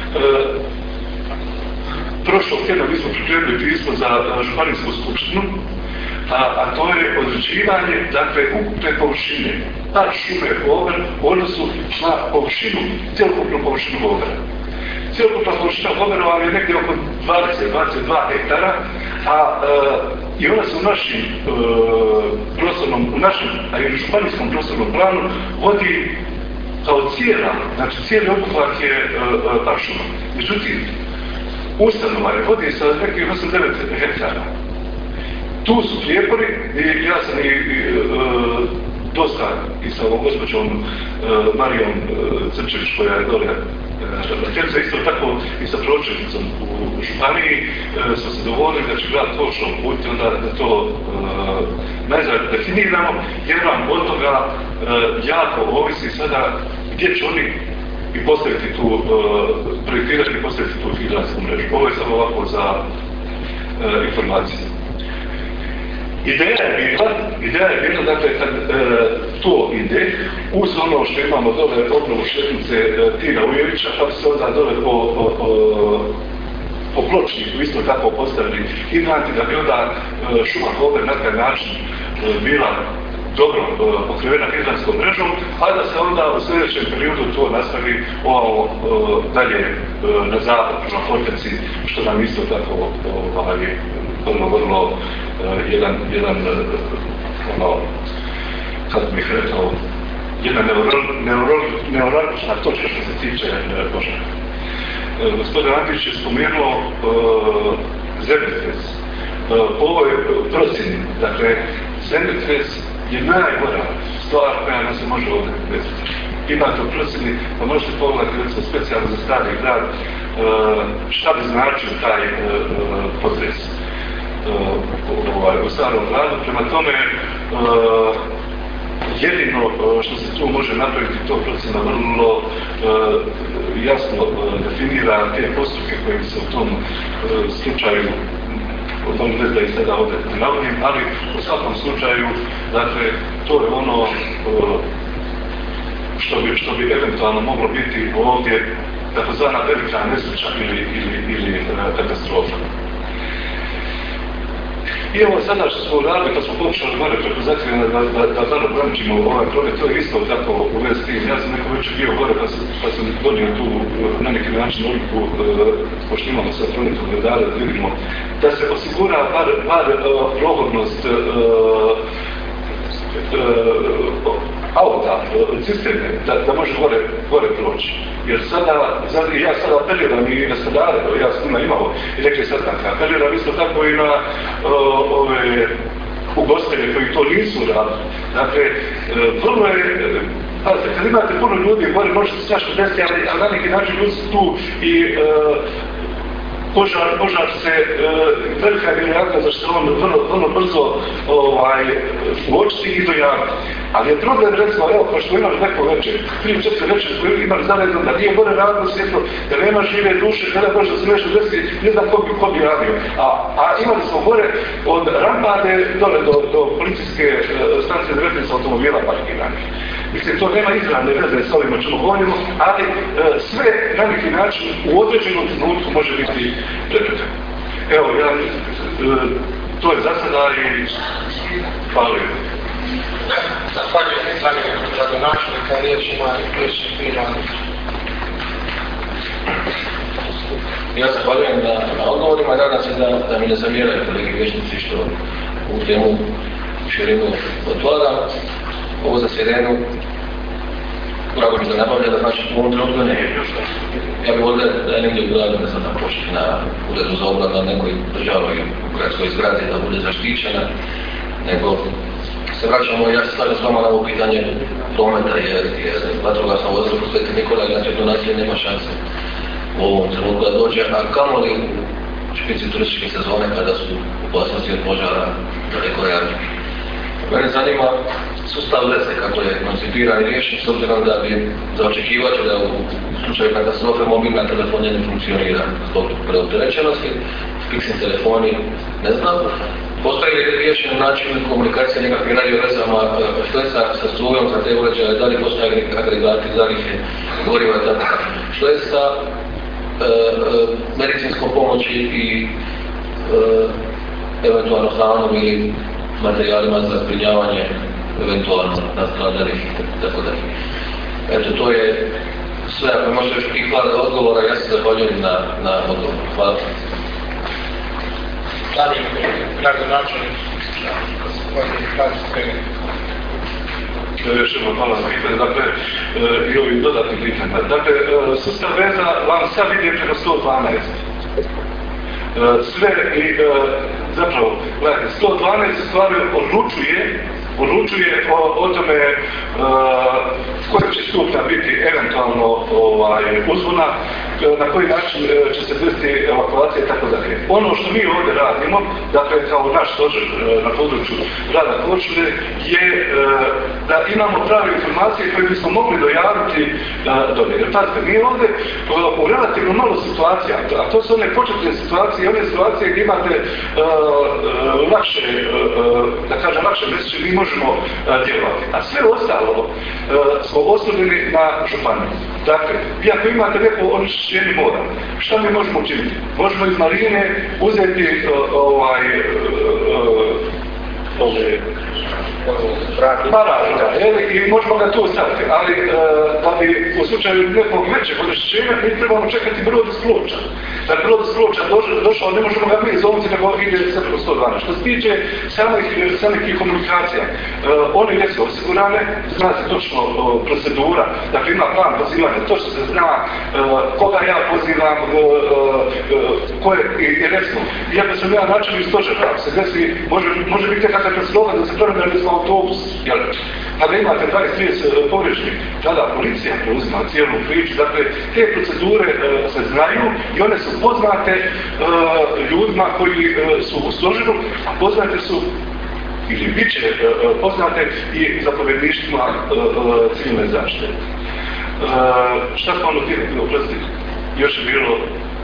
prošlog tjedna mi smo pripremili pismo za županijsku skupštinu, a, a to je određivanje, dakle, ukupne površine, par šume Hober u odnosu na površinu, cijelokupnu površinu Hobera. Cijelokupna površina Hobera vam je negdje oko dvadeset do dvadeset dva hektara, a e, i ona se u našim e, prostornom, u našem, a i u županijskom prostornom planu vodi kao cijela, znači cijeli obuhvat je e, e, par šuma. Međutim, ustanova je vodi sa nekih osam do devet hektara. Tu su prijepori i ja sam i, i e, dosta i sa ovom gospođom e, Marijom e, Crčević koja je dole ravnateljica, isto tako i sa pročelnicom u županiji e, smo se dovoljili da će grad Košo uputiti onda da to e, najzad definiramo, jer nam od toga e, jako ovisi sada gdje će oni i postaviti tu, e, projektirati i postaviti tu hidratsku mrežu. Ovo je samo ovako za e, informacije. Ideja je bila, ideja je bila, dakle, kad e, to ide, uz ono što imamo dole obnovu šetnice e, Tina Ujevića, pa bi se onda dole po, po, po, po pločniku isto tako postavili hidranti, da bi onda e, šuma Hober na taj način e, bila dobro e, pokrivena hidranskom mrežom, a da se onda u sljedećem periodu to nastavi ovo e, dalje e, na zapad, na Horteci, što nam isto tako ovaj, vrlo, vrlo uh, jedan, jedan uh, ono, kako bih rekao, jedna neurologična točka što se tiče uh, požara. Uh, gospodin Antić je spomenuo zemljotres. Po ovoj procjeni, dakle, zemljotres je najgora stvar koja nam se može ovdje desiti. Imate u procjeni, pa možete pogledati recimo specijalno za Stari grad šta bi značio taj potres u Starom gradu. Prema tome, jedino što se tu može napraviti, to procjena vrlo jasno definira te postupke koje se u tom slučaju, o tom bez da ih sada ovdje ne navodim, ali u svakom slučaju, dakle, to je ono što bi, što bi eventualno moglo biti ovdje takozvana velika nesreća ili, ili, ili katastrofa. I ovo sada što smo uradili, pa smo pokušali gore preko zakrivena da, da, da malo ograničimo ovaj promet, to je isto tako u vezi s tim. Ja sam neko već bio gore pa sam, pa sam donio tu na neki način odluku, pošto imamo sad prometnog redara, da vidimo da se osigura bar, bar uh, prohodnost uh, uh, auta, cisterne, da, da može gore, gore proći. Jer sada, ja sada apeliram i na stanare, ja sam njima imao i rekli sastanka, apeliram isto tako i na uh, ove ugostelje koji to nisu radili. Dakle, uh, vrlo je, pazite, kad imate puno ljudi, gore možete strašno desiti, ali, ali na neki način ljudi su tu i uh, Požar, požar se, e, velika je vjerojatno da će on vrlo, vrlo brzo ovaj, uočiti i dojaviti. Ali je problem, recimo, evo, kao što imali neko večer, tri četiri večer smo imali zaredno, da nije gore radno svjetlo, da nema žive duše, kada baš da se nešto desi, ne znam ko bi, ko bi radio. A, a imali smo gore od Rampade dole do, do policijske e, stanice devetnaest automobila parkiranih. Mislim, to nema izravne veze s ovim o čemu govorimo, ali e, sve na neki način u određenom trenutku može biti prepreka. Evo, ja, e, to je za sada i hvala. Zahvaljujem zamjeniku gradonačelnika, riječ ima riječ Miran. Ja zahvaljujem na, na odgovorima i nadam se da, da mi ne zamjeraju kolegi vijećnici što u temu širinu otvaram. Ovo za sirenu, drago mi se nabavlja da znači u ovom trenutku ne je. Ja bih volio da je negdje u gradu, ne znam, na pošti, na uredu za obranu, na nekoj državnoj u gradskoj zgradi da bude zaštićena, nego se vraćamo, ja se stavljam s vama na ovo pitanje prometa, jer, jer vatrogasna vozila po Sveti Nikola i na Sveto naselje nema šanse u ovom trenutku da dođe, a kamoli u špici turističke sezone kada su opasnosti od požara daleko realni. Mene zanima sustav veze kako je koncipiran i riješen, s obzirom da bi za očekivati da u slučaju katastrofe mobilna telefonija ne funkcionira zbog preopterećenosti, fiksni telefoni, ne znam. Postoji li riješen način komunikacije nekakvim radio vezama, što je sa, sa strujom za te uređaje, da li postoje agregati, zalihe goriva i tako. Što je sa e, e, medicinskom pomoći i e, eventualno hranom ili materijalima za zbrinjavanje eventualno nastradalih i tako dalje. Eto, to je sve. Ako možete još i hvala odgovora, ja se zahvaljujem na, na odgovor. Hvala. Dalje, gradonačelnik, gospodin Hrvatski. Još jedno hvala za pitanje, dakle, e, i ovih dodatnih pitanja. Dakle, e, sustav veza vam sad ide preko sto dvanaest. E, sve i e, zapravo, gledajte, sto dvanaest stvari odlučuje, odlučuje o, o tome e, koji će stupnja biti eventualno ovaj, uzvona, na koji način će se desiti evakuacija i tako dalje. Ono što mi ovdje radimo, dakle kao naš stožer na području grada Korčule, je da imamo prave informacije koje bismo mogli dojaviti dolje. Jer pazite, mi ovdje u relativno malo situacija, a to su one početne situacije, one situacije gdje imate lakše, da kažem lakše mjeseče, mi možemo djelovati. A sve ostalo smo oslonjeni na županiju. Dakle, vi ako imate neko onečišćenje mora, šta mi možemo učiniti? Možemo iz marine uzeti ovaj, ove Pa radi, i možemo ga tu staviti, ali da bi u slučaju nekog većeg onečišćenja mi trebamo čekati brod iz Ploča. Da brod iz Ploča došao, ne možemo ga mi zoviti nego ide sve preko sto dvanaest. Što se tiče samih komunikacija, one jesu osigurane, zna se točno procedura, dakle ima plan pozivanja, točno se zna koga ja pozivam, ko je, i recimo, ja da sam ja načelnik stožera, ako se desi, može biti nekakva katastrofa da se promene recimo autobus, jel? Kada imate dvadeset trideset pogrešnih, tada policija preuzima cijelu priču, dakle, te procedure se znaju i one su poznate ljudima koji su u stožeru, a poznate su ili bit će poznate i zapovjedništvima civilne zaštite. Šta smo ono htjeli oprostiti? Još je bilo...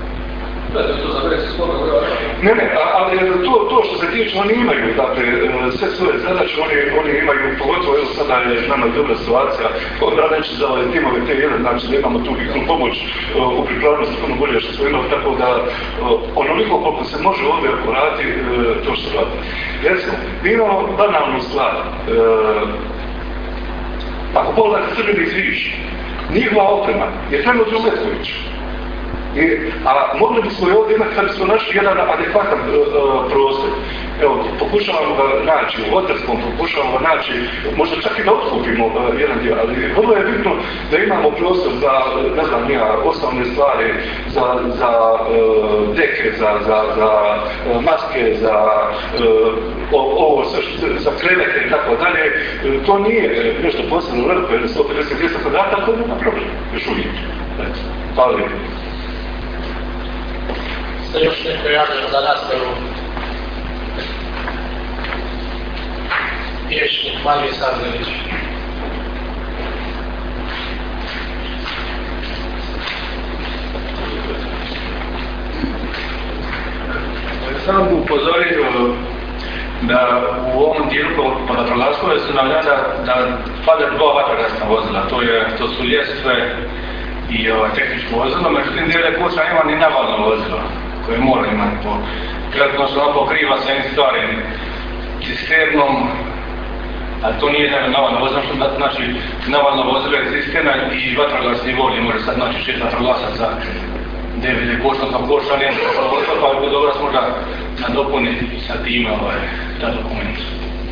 Ne, ne, ali to, to što se tiče, oni imaju, dakle, sve svoje zadaće, oni, oni imaju, pogotovo, evo sada je nama dobra situacija, onda neće za ove timove te jedan, znači da imamo tu hitnu pomoć u pripravnosti puno bolje što smo imali, tako da onoliko koliko se može ovdje raditi, to što radi. Recimo, mi imamo banalnu stvar, ako pogledate Crveni križ, njihova oprema je trenutno u Metkoviću. I, a mogli bismo i ovdje imati kad bismo našli jedan adekvatan e, e, prostor. Evo, pokušavamo ga naći u Otarskom, pokušavamo ga naći, možda čak i da otkupimo e, jedan dio, ali vrlo je bitno da imamo prostor za, ne znam, nija, osnovne stvari, za, za e, deke, za, za, za e, maske, za e, o, ovo, sve što, za krevete i tako dalje. E, to nije nešto posebno veliko, jer sto pedeset do dvjesto kvadrata, to nema problem, još uvijek. Hvala lijepo. Se još neko javlja za raspravu? Vječnik Marije Sadlerić. Samo bi upozorio da u ovom dijelu pod vatrogaskom su nam da, da pada dva vatrogasna vozila, to, je, to su ljestve i ovaj, tehničko vozilo, međutim dijele kuća nema ni navalno vozilo koje mora imati po kratko se on pokriva sa jednim starim cisternom, a to nije jedan navalno vozilo, što znači navalno vozilo je cisterna i vatrogasni vod može sad naći šest vatrogasaca devet je koštno kao košta, nema što vozilo, pa bi dobro možda nadopuniti sa time ovaj, ta dokument.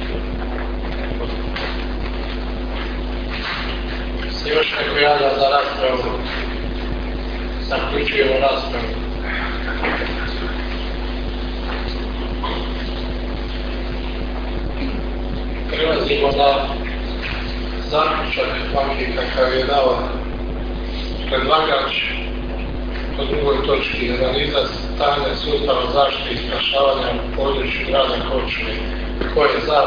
Se još neko javlja za raspravu? Zaključujemo raspravu. Prelazimo na zaključak banke kakav je dao predlagač po drugoj točki analiza stanja sustava zaštite i spašavanja u području grada Korčule. Ko je za?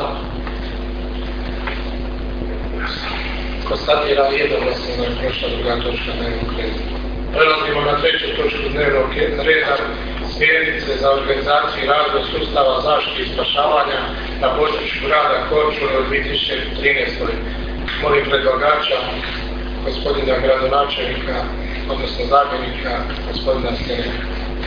Konstatira jednoglasno da je prošla druga točka dnevnog reda. Prelazimo na treću točku dnevnog reda, smjernice za organizaciju i razvoj sustava zaštite i spašavanja na području grada Korčule od dvije tisuće trinaeste. Molim predlagača, gospodina gradonačelnika, odnosno zamjenika, gospodina Skeneka.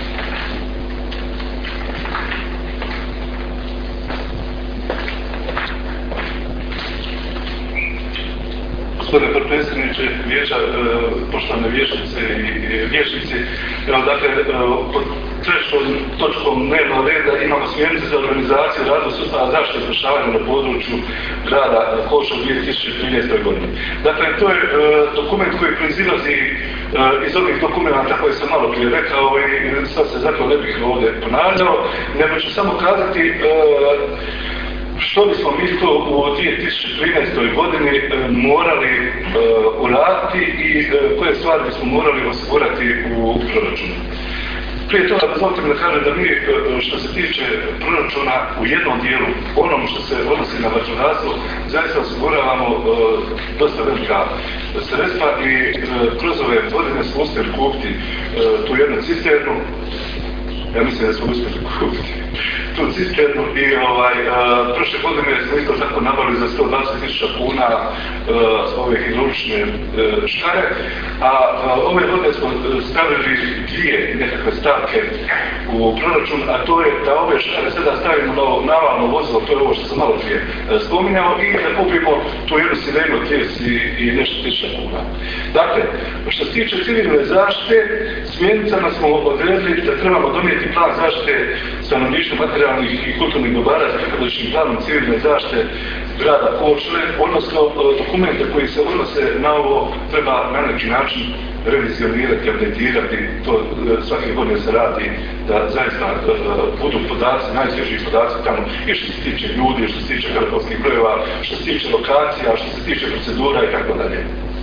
Gospodine potpredsjedniče vijeća, poštovane vijećnice i vijećnici, evo dakle, pod trećom točkom dnevnog reda imamo smjernice za organizaciju i razvoj sustava zaštite i spašavanja na području grada Korčule u dvije tisuće trinaestoj. godini. Dakle, to je dokument koji proizilazi iz ovih dokumenta koje sam malo prije rekao i sad se zato ne bih ovdje ponavljao, nego ću samo kazati što bismo mi to u dvije tisuće trinaestoj. godini morali uh, uraditi i uh, koje stvari bismo morali osigurati u proračunu. Prije toga dozvolite mi da kažem da mi uh, što se tiče proračuna u jednom dijelu, onom što se odnosi na vatrogastvo, zaista osiguravamo uh, dosta velika sredstva i uh, kroz ove godine smo uspjeli kupiti uh, tu jednu cisternu. Ja mislim da smo uspjeli kupiti tu cisternu i ovaj, a, prošle godine smo isto tako nabavili za sto dvadeset tisuća kuna a, ove hidraulične škare, a, a ove godine smo stavili dvije nekakve stavke u proračun, a to je da ove škare sada stavimo na navalno vozilo, to je ovo što sam malo prije spominjao, i da kupimo tu jednu sirenu tjes i, i nešto tisuća kuna. Dakle, što se tiče civilne zaštite, smjernicama smo odredili da trebamo donijeti plan zaštite stanovništva, materijalnih i kulturnih dobara s pripadajućim planom civilne zaštite grada Korčule, odnosno dokumente koji se odnose na ovo treba na neki način revizionirati, updatirati, to svake godine se radi da zaista budu podaci, najsvježiji podaci tamo i što se tiče ljudi, što se tiče telefonskih brojeva, što se tiče lokacija, što se tiče procedura i tako dalje.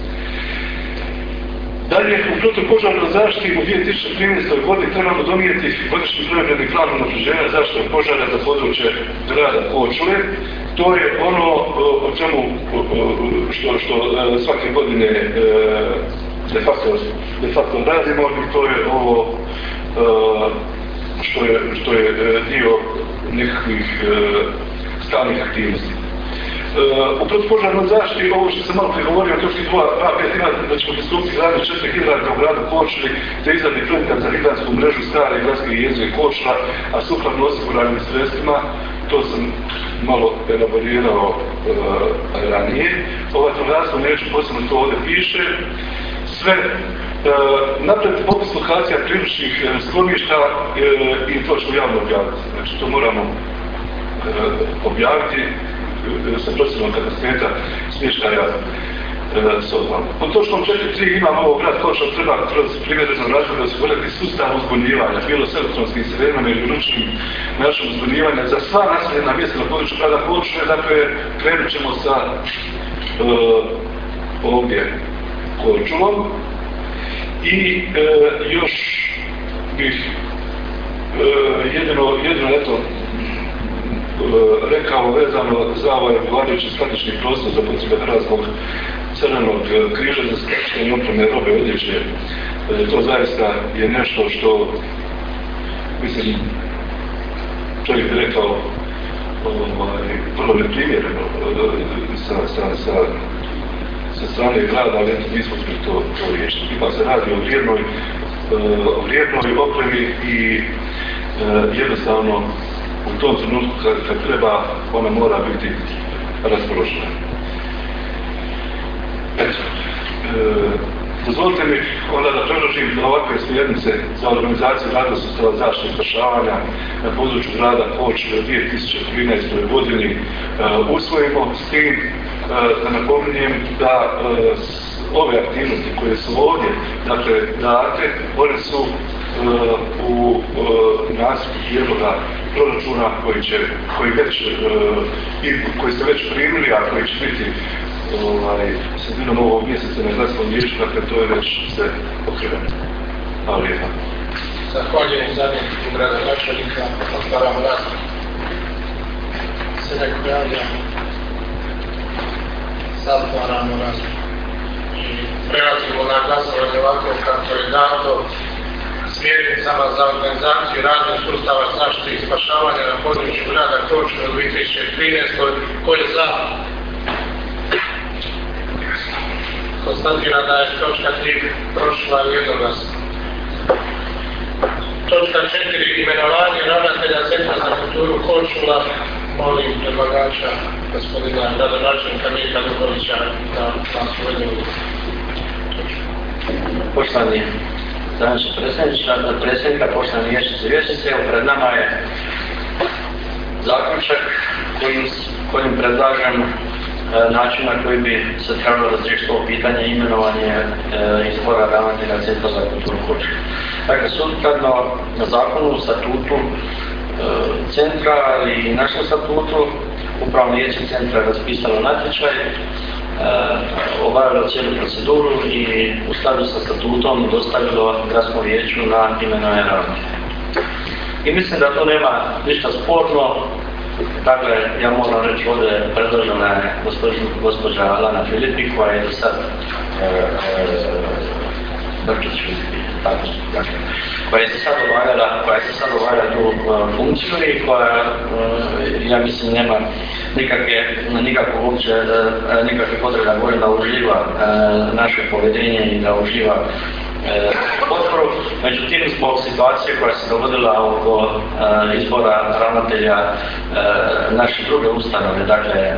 Dalje, u protupožarnoj zaštiti u dvije tisuće trinaestoj godini trebamo donijeti godišnji provedbeni plan unapređenja zaštite od požara za područje grada Korčule. To je ono o čemu što, što svake godine de facto, de facto radimo, i to je ovo što je, što je dio nekakvih stalnih aktivnosti. U protupožarnoj zaštiti, ovo što sam malo prije govorio, točki dva a pet ima da ćemo pristupiti gradnju četiri hidrata u gradu Korčuli, te izradi projekat za hidratsku mrežu stare gradske jezgre Korčula, a sukladno osiguranim sredstvima, to sam malo elaborirao uh, ranije. Ovaj vatrogastvo neću posebno, to ovdje piše. Sve uh, napred popis lokacija priručnih uh, skloništa uh, i to ćemo javno objaviti. Znači to moramo uh, objaviti sa procjenom kapaciteta smještaja e, soban. Po točkom četiri tri imamo ovo grad Korčula treba kroz primjereno razvoje osigurati sustav uzbunjivanja, bilo s elektronskim sirenama ili ručnim način uzbunjivanja za sva naseljena mjesta na području grada Korčule. Dakle, krenut ćemo sa e, ovdje Korčulom i e, još bih e, jedino, jedino eto rekao vezano za ovaj vladajući strateški prostor za potrebe Hrvatskog crvenog križa za skladištenje opreme, robe, odjeće. To zaista je nešto što, mislim, čovjek bi rekao ovaj, vrlo neprimjereno sa, sa, sa, sa strane grada, ali eto, nismo smo to, to riješili. Ipak se radi o vrijednoj, o vrijednoj opremi i jednostavno u tom trenutku kad, kad treba, ona mora biti raspoložena. Eto, e, dozvolite mi onda da predložim da ovakve smjernice za organizaciju rada sustava zaštite i spašavanja na području grada Korčule u dvije tisuće trinaestoj godini e, usvojimo, s tim e, da napominjem da e, ove aktivnosti koje su ovdje, dakle, date, one su uh, u uh, nacrtu prijedloga proračuna koji će, koji već, uh, i koji ste već primili, a koji će biti ovaj, sredinom ovog mjeseca na gradskom vijeću, dakle, to je već sve pokriveno. Hvala lijepa. Zahvaljujem zamjeniku gradonačelnika, otvaramo raspravu. Se neko javlja. Zatvaramo raspravu. Prelazimo na glasovanje ovako kako je dato smjernicama za organizaciju razvoj sustava zaštite i spašavanja na području grada Korčule u dvije tisuće trinaestoj. Ko je za? Konstatira da je točka tri prošla jednoglasno. Točka četiri. Imenovanje ravnatelja Centra za kulturu Korčula. Molim predlagača gospodina gradonačelnika Mirka Dukovića da nas uvede u Poštovani današnji predsjednika, poštovani vijećnici i vijećnice, evo pred nama je zaključak kojim, kojim predlažem e, način na koji bi se trebalo razriješiti ovo pitanje imenovanje e, izbora ravnatelja Centra za kulturu Korčule. Dakle, sukladno na zakonu, statutu e, centra, ali i našem statutu, upravno vijeće centra je raspisalo natječaj, obavilo cijelu proceduru i u skladu sa statutom dostavilo gradskom vijeću na imenovanje ravnatelja. I mislim da to nema ništa sporno. Dakle, ja moram reći ovdje predložena je gospođa Lana Filipi koja je do sad Brkić Filipi. tako dakle, koja se sad obavljala, koja se sad obavlja tu uh, funkciju i koja, uh, ja mislim, nema nikakve, nikakve uopće, uh, nikakve potrebe da govori da uživa uh, naše povedenje i da uživa E, potporu. Međutim, zbog situacije koja se dogodila oko e, izbora ravnatelja e, naše druge ustanove, dakle e,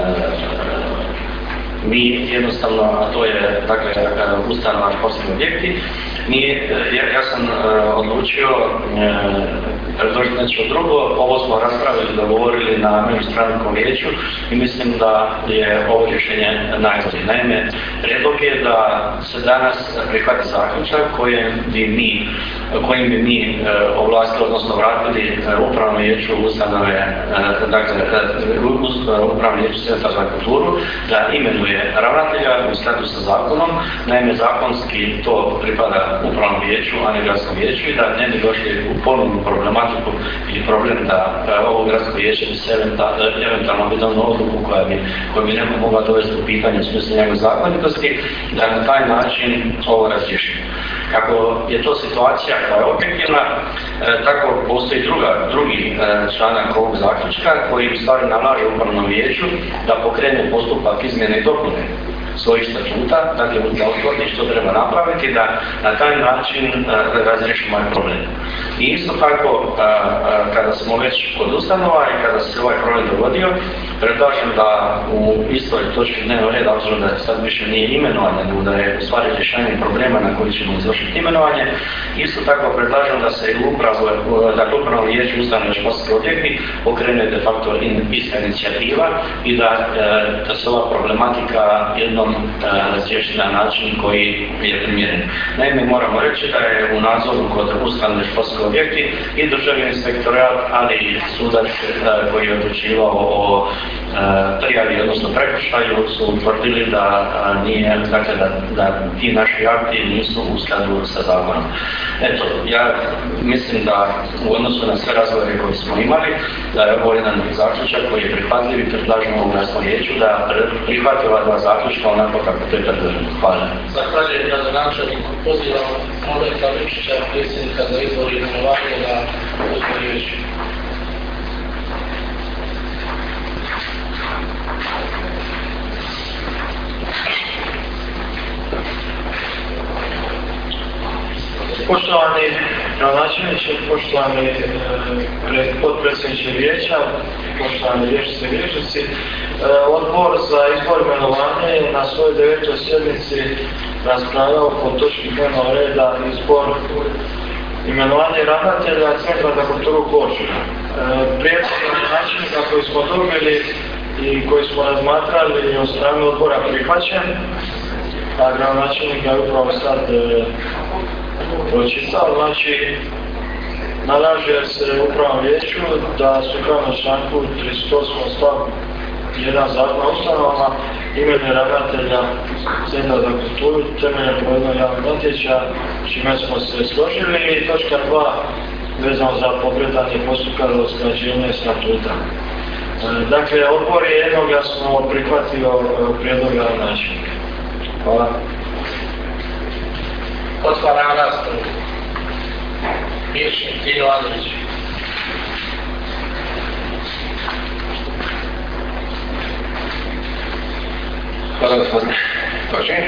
mi jednostavno, a to je dakle ustanova športski objekti, mi, ja, ja sam e, odlučio e, predložiti nešto drugo. Ovo smo raspravili, dogovorili na međustranačkom vijeću i mislim da je ovo rješenje najbolje. Naime, prijedlog je da se danas prihvati zaključak kojim bi mi, kojim bi mi e, ovlastili, odnosno vratili e, upravno vijeću ustanove, e, dakle e, upravno vijeću Centra za kulturu, da imenuje ravnatelja u skladu sa zakonom. Naime, zakonski to pripada upravnom vijeću, a ne gradskom vijeću, i da ne bi došli u ponovnu problematiku ili problem da e, ovo gradsko vijeće bi se eventualno bi donijelo odluku koja bi, koja bi neko mogla dovesti u pitanje u smislu njegove zakonitosti, da na taj način ovo razriješimo. Kako je to situacija koja je objektivna, e, tako postoji druga, drugi e, članak ovog zaključka koji u stvari nalaže upravnom vijeću da pokrene postupak izmjene i dopune svojih statuta, dakle da utvrdi što treba napraviti, da na taj način uh, razriješimo ovaj problem. I isto tako, uh, uh, kada smo već kod ustanova i kada se ovaj problem dogodio, predlažem da u istoj točki dnevnog reda, obzirom da sad više nije imenovanje, nego da je u stvari rješenje problema na koji ćemo izvršiti imenovanje, isto tako predlažem da se upravo, dakle upravno vijeće ustanove športski objekti pokrene de facto ista inicijativa i da, uh, da se ova problematika jednom razriješi na način koji je primjeren. Naime, moramo reći da je u nadzoru kod ustanove športski objekti i državni inspektorat, ali i sudac koji je odlučivao o prijavi, odnosno prekršaju, su utvrdili da nije, dakle da, da ti naši akti nisu u skladu sa zakonom. Eto, ja mislim da u odnosu na sve razgovore koje smo imali, da je ovo jedan zaključak koji je prihvatljiv i predlažemo u gradskom vijeću da prihvati ova dva zaključka onako kako to je predloženo. Hvala. Zahvaljujem gradonačelniku, pozivam Oleka Vrčića, predsjednika za izbor i imenovanje na uzme vijeću. Poštovani gradonačelniče, poštovani e, potpredsjedniče vijeća, poštovani vijećnice i vijećnici, e, Odbor za izbor imenovanja je na svojoj devetoj sjednici raspravljao po točki dnevnog reda izbor imenovanje ravnatelja Centra za kulturu Korčula. E, prijedlog gradonačelnika koji smo dobili i koji smo razmatrali od strane odbora prihvaćen, a gradonačelnik je upravo sad e, pročitao, znači nalaže se upravnom vijeću da sukladno članku trideset osmom stavku jedan zakona o ustanovama imenuje ravnatelja Centra za kulturu temeljem provedbenog javnog natječaja, čime smo se složili, i točka dva vezano za pokretanje postupka za usklađenje statuta. Dakle, odbor je jednoglasno prihvatio prijedlog gradonačelnika. Hvala. Otvaram raspravu. Vijećnik Tino Andrić. Hvala gospodine Točin.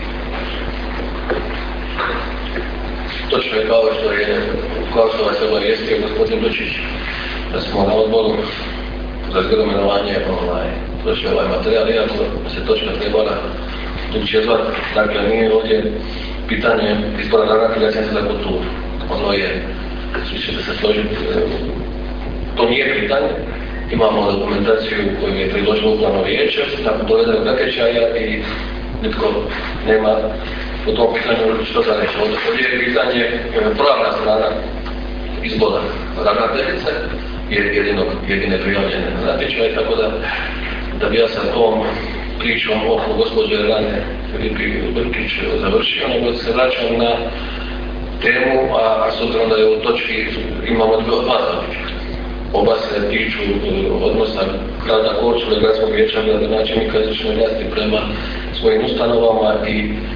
Točno je kao što je, kao što vas je obavijestio gospodin Dučić, da smo na odboru za izgled imenovanje ovaj, došli ovaj materijal, iako se točka trebala drugčije zvati. Dakle, nije ovdje pitanje izbora ravnatelja Centra za kulturu. Ono je, svi ćete se složiti, to nije pitanje. Imamo dokumentaciju koju je predložilo upravno vijeće, nakon dovedenog natječaja, i nitko nema po tom pitanju što za reći. Ovdje je pitanje pravna strana izbora ravnateljice, jedinog, jedine prijavljene natječaje, tako da, da bi ja sa tom pričom oko gospođe Rane Brkić završio, nego se vraćam na temu, a, a s obzirom da je u točki imamo dva zaključka. Oba se tiču odnosa grada Korčule, gradskog vijeća, gradonačelnika izvršne vlasti prema svojim ustanovama i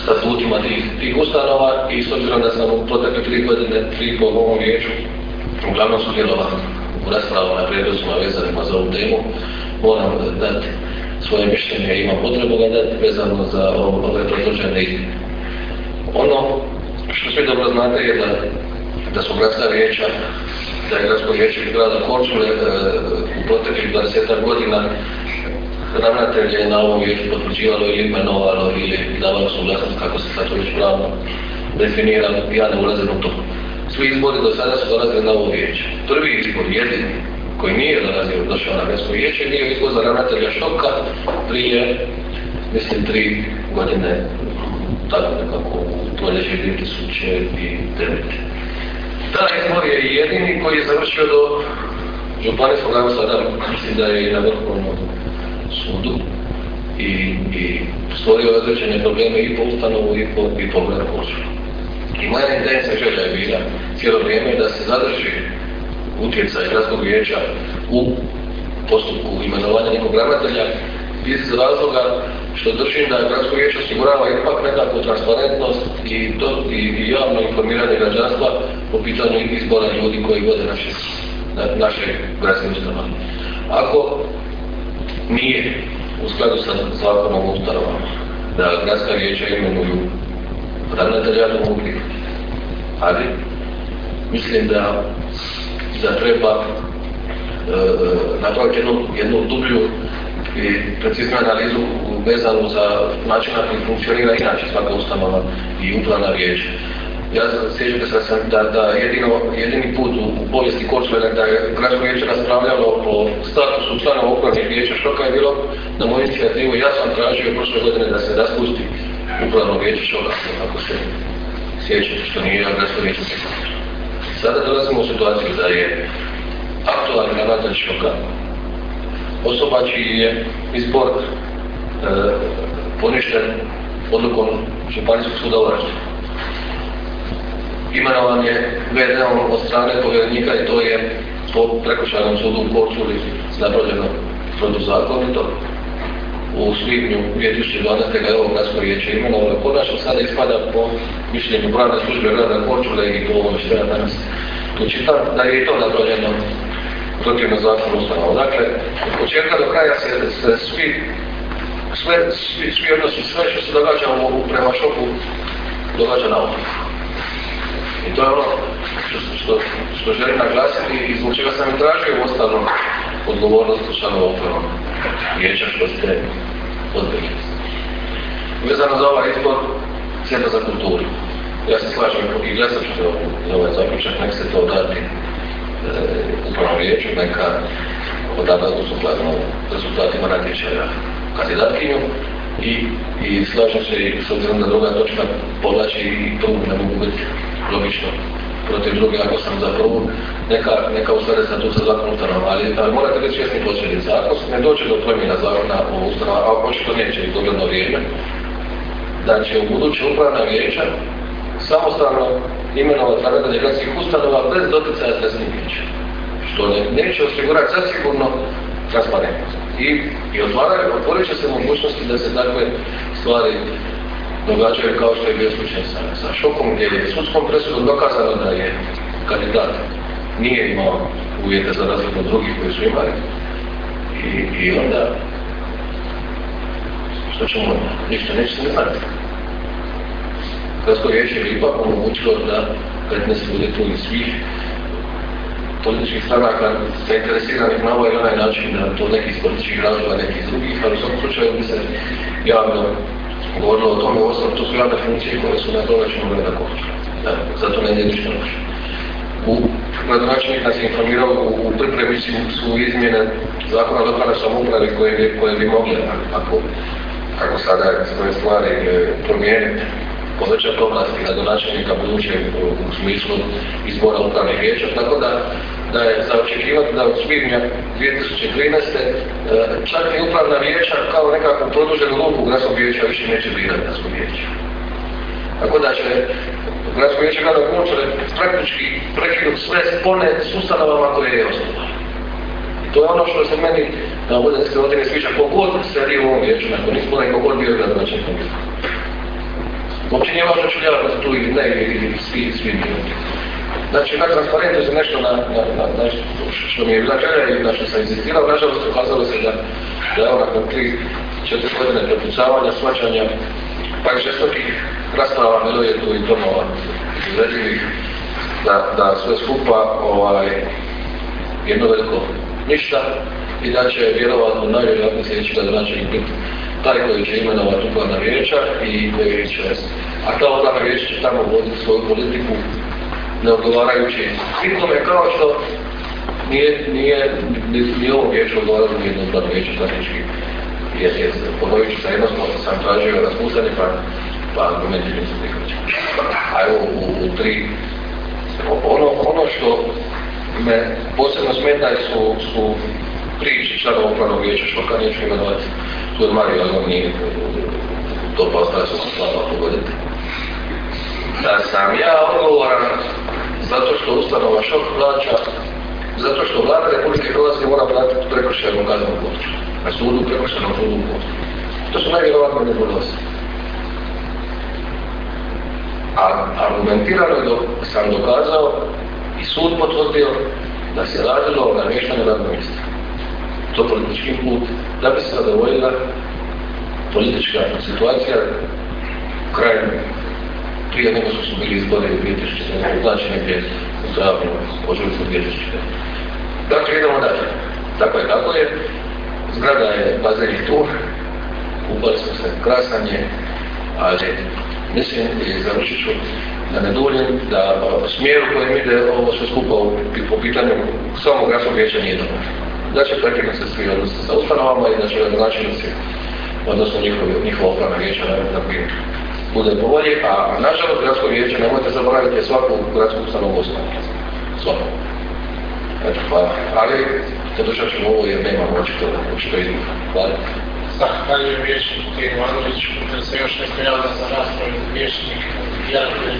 statutima tih, tih ustanova i s obzirom da sam u protekle tri godine, tri i pol u ovom vijeću, uglavnom sudjelovao u raspravama na prijedlozima vezanima za ovu temu, moram dati svoje mišljenje i imam potrebu ga dati vezano za ove predložene izmjene. Ono što svi dobro znate je da, da su gradska vijeća, da je gradsko vijeće grada Korčule e, u proteklih dvadesetak godina ravnatelje na ovom vijeću potvrđivalo ili imenovalo ili davalo suglasnost, kako se sad to već pravno definira, ja ne ulazim u to. Svi izbori do sada su dolazili na ovo vijeće. Prvi izbor, jedini, koji nije dolazio, došao na gradsko vijeće, nije izbor za ravnatelja Šoka prije, mislim, tri godine, tako nekako u proljeće dvije tisuće devete. Taj izbor je jedini koji je završio do županijskog, evo sada mislim da je i na Vrhovnom sudu i, i stvorio određene probleme i po ustanovu i po, i po gradu Korčulu. I moja intencija želja je bila cijelo vrijeme da se zadrži utjecaj gradskog vijeća u postupku imenovanja nekog ravnatelja iz razloga što držim da gradsko vijeće osigurava ipak nekakvu transparentnost i, to, i, i javno informiranje građanstva po pitanju izbora ljudi koji vode naše, na, naše gradske ustanove. Ako nije u skladu sa zakonom o ustanovama da gradska vijeća imenuju ravnatelja, ja to mogu prihvatiti. Ali mislim da, da treba e, napraviti jednu, jednu dublju i preciznu analizu vezanu za način na koji funkcionira inače svaka ustanova i upravna vijeća. Ja sjećate se sam da, da jedino, jedini put u, u povijesti Korčule da je gradsko vijeće raspravljalo o statusu članova upravnih vijeća Šoka je bilo na moju inicijativu. Ja sam tražio prošle godine da se raspusti upravno vijeće Šoka, ako se sjećate, što nije gradsko vijeće. Sada dolazimo u situaciju da je aktualni ravnatelj Šoka osoba čiji je izbor e, poništen odlukom Županijskog suda u Varaždinu. Imenovan je ve de-om od strane povjerenika i to je po prekršajnom sudu u Korčuli napravljeno protuzakonito. U svibnju dvije tisuće dvanaeste. ga je ovo gradsko vijeće imenovalo. Konačno sada ispada po mišljenju pravne službe grada Korčule i to ovo što ja danas tu čitam, da je i to napravljeno protivno zakonu ustanova. Dakle, od početka do kraja se, se svi, sve, svi, svi odnosi, sve što se događa u prema Šoku, događa na ovom. I to je ono što, što, što želim naglasiti i zbog čega sam i tražio u ostalom odgovornost članova upravnog vijeća što ste odbili. Vezano za ovaj izbor Centra za kulturu. Ja se slažem i glasam ću za ovaj zaključak, nek se to dati e, upravnom vijeću, neka odabrati sukladno rezultatima natječaja kandidatkinju i, i slažem se i s obzirom da druga točka povlači i prvu ne mogu biti logično protiv druge, ako sam za prvu, neka, neka usklade statut sa zakonom ustanova, ali, ali morate biti svjesni posljedica. Ako ne dođe do promjena zakona o ustanova, a očito neće i dogledno vrijeme, da će u buduće upravna vijeća samostalno imenovati ravnatelje gradskih ustanova bez doticaja s gradskim vijećem, što ne, neće osigurati zasigurno transparentnost. I, i otvorit će se mogućnosti da se takve stvari događaju kao što je bio slučaj sa, sa Šokom, gdje je sudskom presudom dokazano da je kandidat nije imao uvjete za razliku od drugih koji su imali. I, i onda, što ćemo, ništa neće se ne znati. Gradsko vijeće je ipak omogućilo da petnaest ljudi tu iz svih političkih stranaka zainteresiranih na ovaj ili onaj način, da to neki iz političkih razloga, neki iz drugih, ali u svakom slučaju bi se javno govorilo o tome, ostalo to su javne funkcije koje su na proračunu grada Korčule. Zato ne je ništa loše. U gradonačelnik nas je informirao, u, u pripremi su izmjene zakona o lokalnoj samoupravi koje, koje bi mogle, ako, ako sada svoje stvari promijeniti, povećati ovlasti gradonačelnika buduće u smislu izbora upravnih vijeća, tako da, da je za očekivati da od svibnja dvije tisuće trinaeste. čak i upravna vijeća kao nekakvu produženu ruku gradskog vijeća više neće birati gradskog vijeća. Tako da će gradsko vijeće grada Korčule praktički prekinuti sve spone s ustanovama koje je osnovano. I to je ono što se meni na ovdje ne ovdje ne sviđa, kogod sedi u ovom vijeću, nakon izbora i kogod bio gradonačelnik. Uopće nije važno ću djelovati tu ili ne, ili svi, svi minuti. Znači, na transparentnost je nešto na, na, na, na što mi je bila želja i na što sam insistirao, nažalost, ukazalo se da, da je nakon tri, četiri godine prepucavanja, shvaćanja, pa i žestokih rasprava, meloje tu i domova izvedljivih, da, da sve skupa ovaj, jedno veliko ništa i da će vjerovatno najvjerojatnije sljedeći gradonačelnik biti taj koji će imenovati upravna vijeća i koji će, a ta upravna vijeća će tamo voditi svoju politiku neodgovarajući svitome, kao što nije, nije, ni ovo vijeće odgovaralo nijedno upravno vijeće praktički. Jer je, ponovit ću se jednostavno, sam tražio raspuštanje, pa, pa argumenti nisu prihvaćeni. A evo u, u tri, ono, ono što me posebno smeta su, su priči članova upravnog vijeća, što kad neću imenovati svoj Mariju, ali on nije to pa ostavio sam slava pogoditi. Da sam ja odgovoran zato što ustanova šok plaća, zato što vlada Republike Hrvatske mora platiti prekršajnu kaznenu području. Na sudu, prekršajnom sudu u Mostu. To su najvjerovatnije nebuloze. A argumentirano dok sam dokazao i sud potvrdio da se radilo o namještanju radnog mjesta. To politički put, da bi se zadovoljila politička situacija krajem prije nego što su bili izbori u dvije tisuće sedam, znači negdje u travnju, ožujku dvije tisuće sedam. Dakle, idemo dalje. Tako je, tako je. Zgrada je, bazen je tu, kupali smo se, krasan je, ali mislim i završit ću da ne duljim, da smjer u kojem ide ovo sve skupa po pitanju samog gradskog vijeća nije dobro. Da će prekinuti se svi odnosi sa ustanovama i da će gradonačelnici, odnosno njihova upravna vijeća da bi bude po volji, a nažalost gradsko vijeće nemojte zaboraviti svaku gradsku ustanovu osnovu. Svaku. Eto, hvala. Ali podržat ćemo ovo jer nemamo očito, očito izbora. Hvala. Zahvaljujem vijećniku Tijenu Ivanoviću, da se još neko javlja za raspravu vijećnik Jarko.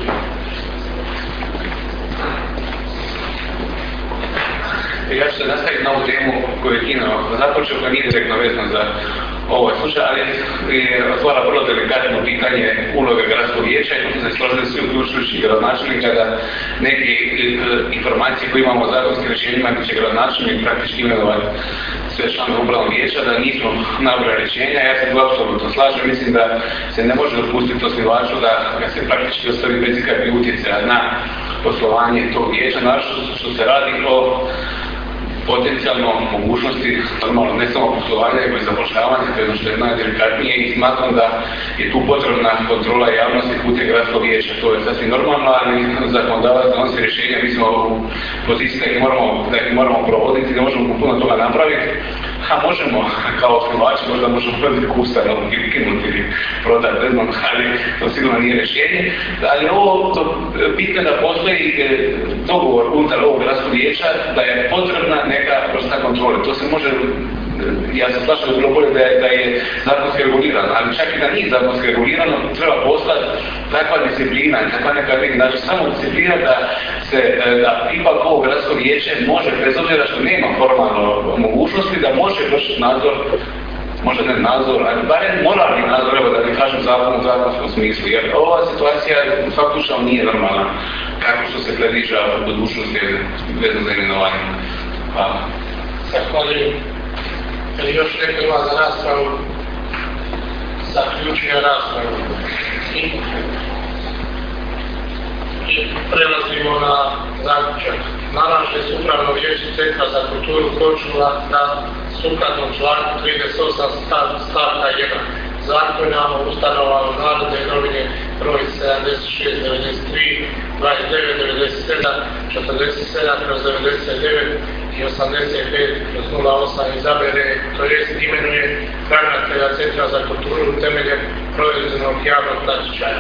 Ja ću se nastaviti na ovu temu koju je Tino započeo, koja nije direktno vezana za ovaj slučaj, ali otvara vrlo delikatno pitanje uloga gradskog vijeća i tu se složili svi uključujući gradonačelnika da neke informacije koje imamo o zakonskim rješenjima gdje će gradonačelnik praktički imenovati sve članove upravnog vijeća, da nismo nabrali rješenja. Ja se tu apsolutno slažem, mislim da se ne može dopustiti osnivaču da ga se praktički ostavi bez ikakvih utjecaja na poslovanje tog vijeća, naravno što se radi o potencijalno mogućnosti, normalno ne samo poslovanja, nego i zapošljavanja, to je ono što je najdelikatnije i smatram da je tu potrebna kontrola javnosti putem gradskog vijeća. To je sasvim normalno, ali zakonodavac donosi rješenja, mi smo u poziciji da ih moramo, da ih moramo provoditi, da možemo puno toga napraviti, a možemo kao osnivači, možda možemo prodati ustanovu ili kinuti ili prodati, ne znam, ali to sigurno nije rješenje. Ali ovo bitno da postoji dogovor unutar ovog gradskog vijeća da je potrebna neka vrsta kontrole. To se može, ja se slažem da bilo bolje da je, da je zakonski regulirano, ali čak i da nije zakonski regulirano, treba postati takva disciplina, takva neka vidi, znači samo disciplina da se, da ipak ovo gradsko vijeće može, bez obzira što nema formalno mogućnosti, da može vršiti nadzor, možda ne nadzor, ali barem moralni nadzor, evo da ne kažem zakon u zakonskom smislu, jer ova situacija u svakom slučaju nije normalna, kako što se predviđa u budućnosti vezano za imenovanje. Hvala. Zahvaljujem. Ili još neko ima za raspravu? Zaključujem raspravu. I, i prelazimo na zaključak. Nalaže se upravno vijeće Centra za kulturu Korčula da sukladno članku trideset osam stavka jedan Zakona o ustanovama Narodne novine broj sedamdeset šest devedeset tri dvadeset devet devedeset sedam četrdeset sedam kroz devedeset devet i osamdeset pet kroz nula osam izabere, to jest imenuje ravnatelja Centra za kulturu temeljem provedenog javnog natječaja.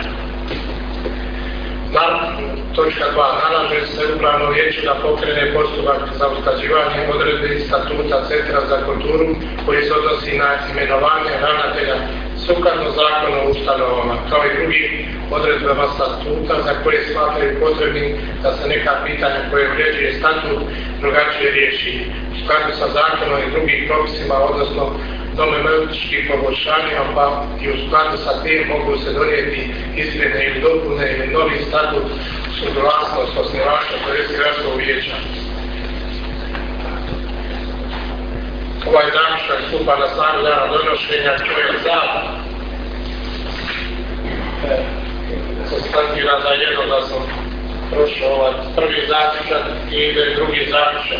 Točka dva. Nalaže se upravno vijeće da pokrene postupak za usklađivanje odredbi statuta Centra za kulturu koji se odnosi na imenovanje ravnatelja sukladno zakonu o ustanovama, kao i drugim odredbama statuta za koje smatraju potrebnim da se neka pitanja koje uređuje statut drugačije riješi u skladu sa zakonom i drugim propisima, odnosno nomotehničkih poboljšanja, pa i u skladu sa tim mogu se donijeti izmjene ili dopune ili novi statut suglasnost osnivača, to jest gradskog vijeća. Ovaj zaključak stupa na snagu dana donošenja, ko je za, konstatira da jednoglasno prošao ovaj prvi zaključak i ide drugi zaključak.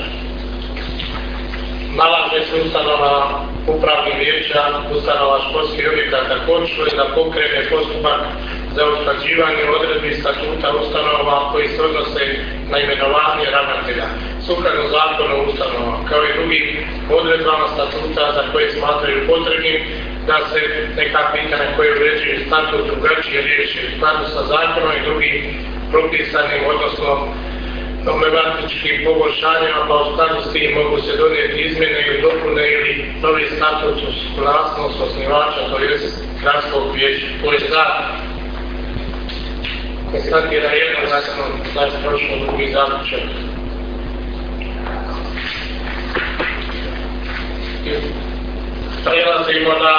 Nalaže se ustanova upravnih vijeća, ustanova školskih objekata Korčule da pokrene postupak za usklađivanje odredbi statuta ustanova koji se odnose na imenovanje ravnatelja. Sukladno zakonu o ustanovama, kao i drugim odredbama statuta za koje smatraju potrebnim da se neka pitanja koje uređuju statut drugačije riješi u skladu sa zakonom i drugim propisanim, odnosno nomotehničkim poboljšanjima, pa u skladu s tim mogu se donijeti izmjene ili dopune ili novi statut u suglasnost osnivača, to je gradskog vijeća. To je za. Konstatira jednoglasno da je prošao drugi zaključak. Prelazimo na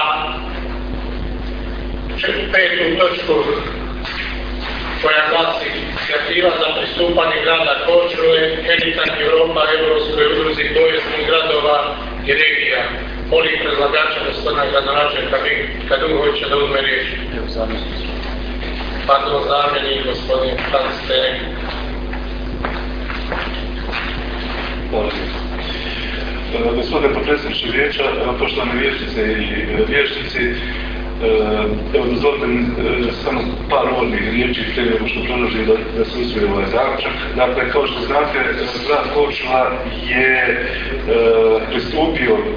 petu točku koja glasi inicijativa za pristupanje grada Korčule, Heritage Europa, Europskoj udruzi povijesnih gradova i regija. Molim predlagača gospodina gradonačelnika Vinka Duhovića da uzme riječ. Pardon, zamjenik gospodin Franz Stenek. Gospodine potpredsjedniče vijeća, poštovane vijećnice i vijećnici, evo dozvolite mi samo par uvodnih riječi prije nego što predložim da, da se usvoji ovaj zaključak. Dakle, kao što znate, grad Korčula je e, pristupio e,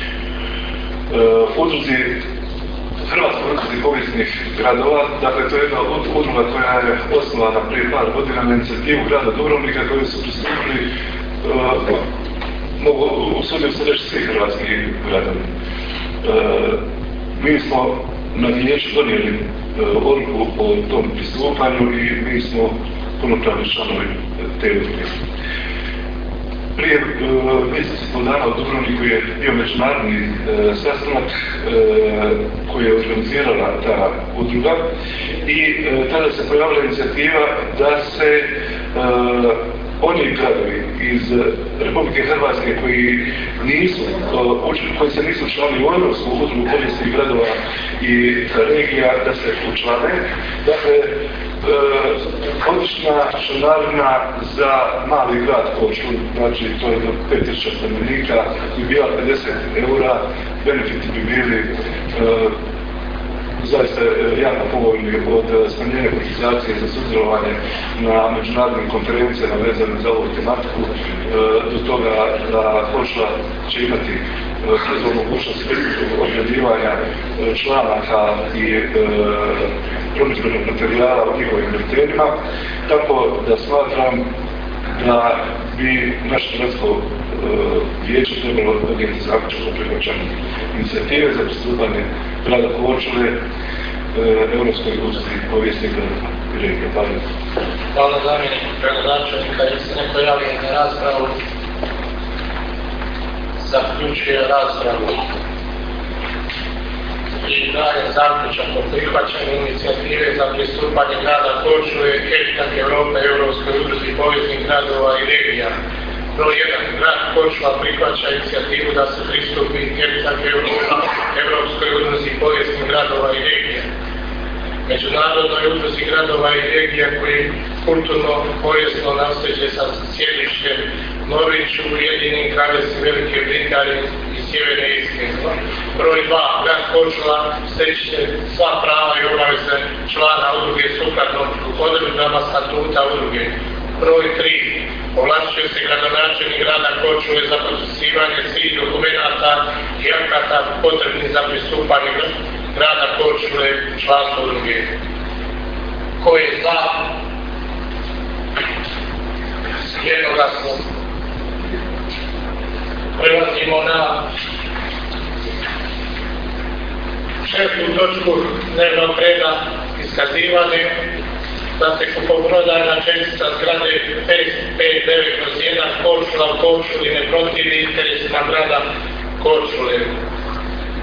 udruzi Hrvatskoj udruzi povijesnih gradova. Dakle, to je jedna udruga koja je osnovana prije par godina na inicijativu grada Dubrovnika koji su pristupili e, mogu usudio se reći svi hrvatski gradovi. E, mi smo na vijeću donijeli e, odluku o tom pristupanju i mi smo punopravni članovi te udruge. Prije e, mjesec i pol dana u Dubrovniku je bio međunarodni e, sastanak e, koji je organizirala ta udruga i e, tada se pojavila inicijativa da se e, oni gradovi iz Republike Hrvatske koji nisu, koji se nisu člani u Europsku udrugu povijesnih gradova i regija da se učlane. Dakle, godišnja članarina za mali grad Korčulu, znači to je do pet tisuća stanovnika, bi bila pedeset eura, benefiti bi bili zaista jako povoljni od smanjenja kotizacije za sudjelovanje na međunarodnim konferencijama vezane za ovu tematiku do toga da Korčula će imati kroz mogućnost objavljivanja članaka i promidžbenog materijala o njihovim biltenima, tako da smatram da bi naše gradsko vijeće trebalo donijeti zaključak o prihvaćanju inicijative za pristupanje grada Korčule Europskoj udruzi povijesnih gradova i regija. Hvala. Hvala zamjeniku gradonačelnika. Jel se neko javio na raspravu? Zaključuje raspravu. I daje zaključak o prihvaćanju inicijative za pristupanje grada Korčule, Heritage Europa, Europskoj udruzi povijesnih gradova i regija. Broj jedan. Grad Korčula prihvaća inicijativu da se pristupi Heritage Europa, Europskoj udruzi povijesnih gradova i regija. Međunarodnoj udruzi gradova i regija koji kulturno povijesno nasljeđe sa sjedištem Norviću, Ujedinjenim Kraljevstvom Velike Britanije i Sjeverne Irske. Broj dva. Grad Korčula steće sva prava i obaveze člana udruge sukladno odredbama statuta udruge. Broj tri. Ovlašćuje se gradonačelnik grada Korčule za potpisivanje svih dokumenata i akata potrebnih za pristupanje grada Korčule članstvo udruge. Ko je za? Jednoglasno. Prelazimo na šestu točku dnevnog reda, iskazivanje da se kupoprodajna čestica zgrade pet pet devet jedan jedan Korčula u Korčuli ne protivi interesima grada Korčule.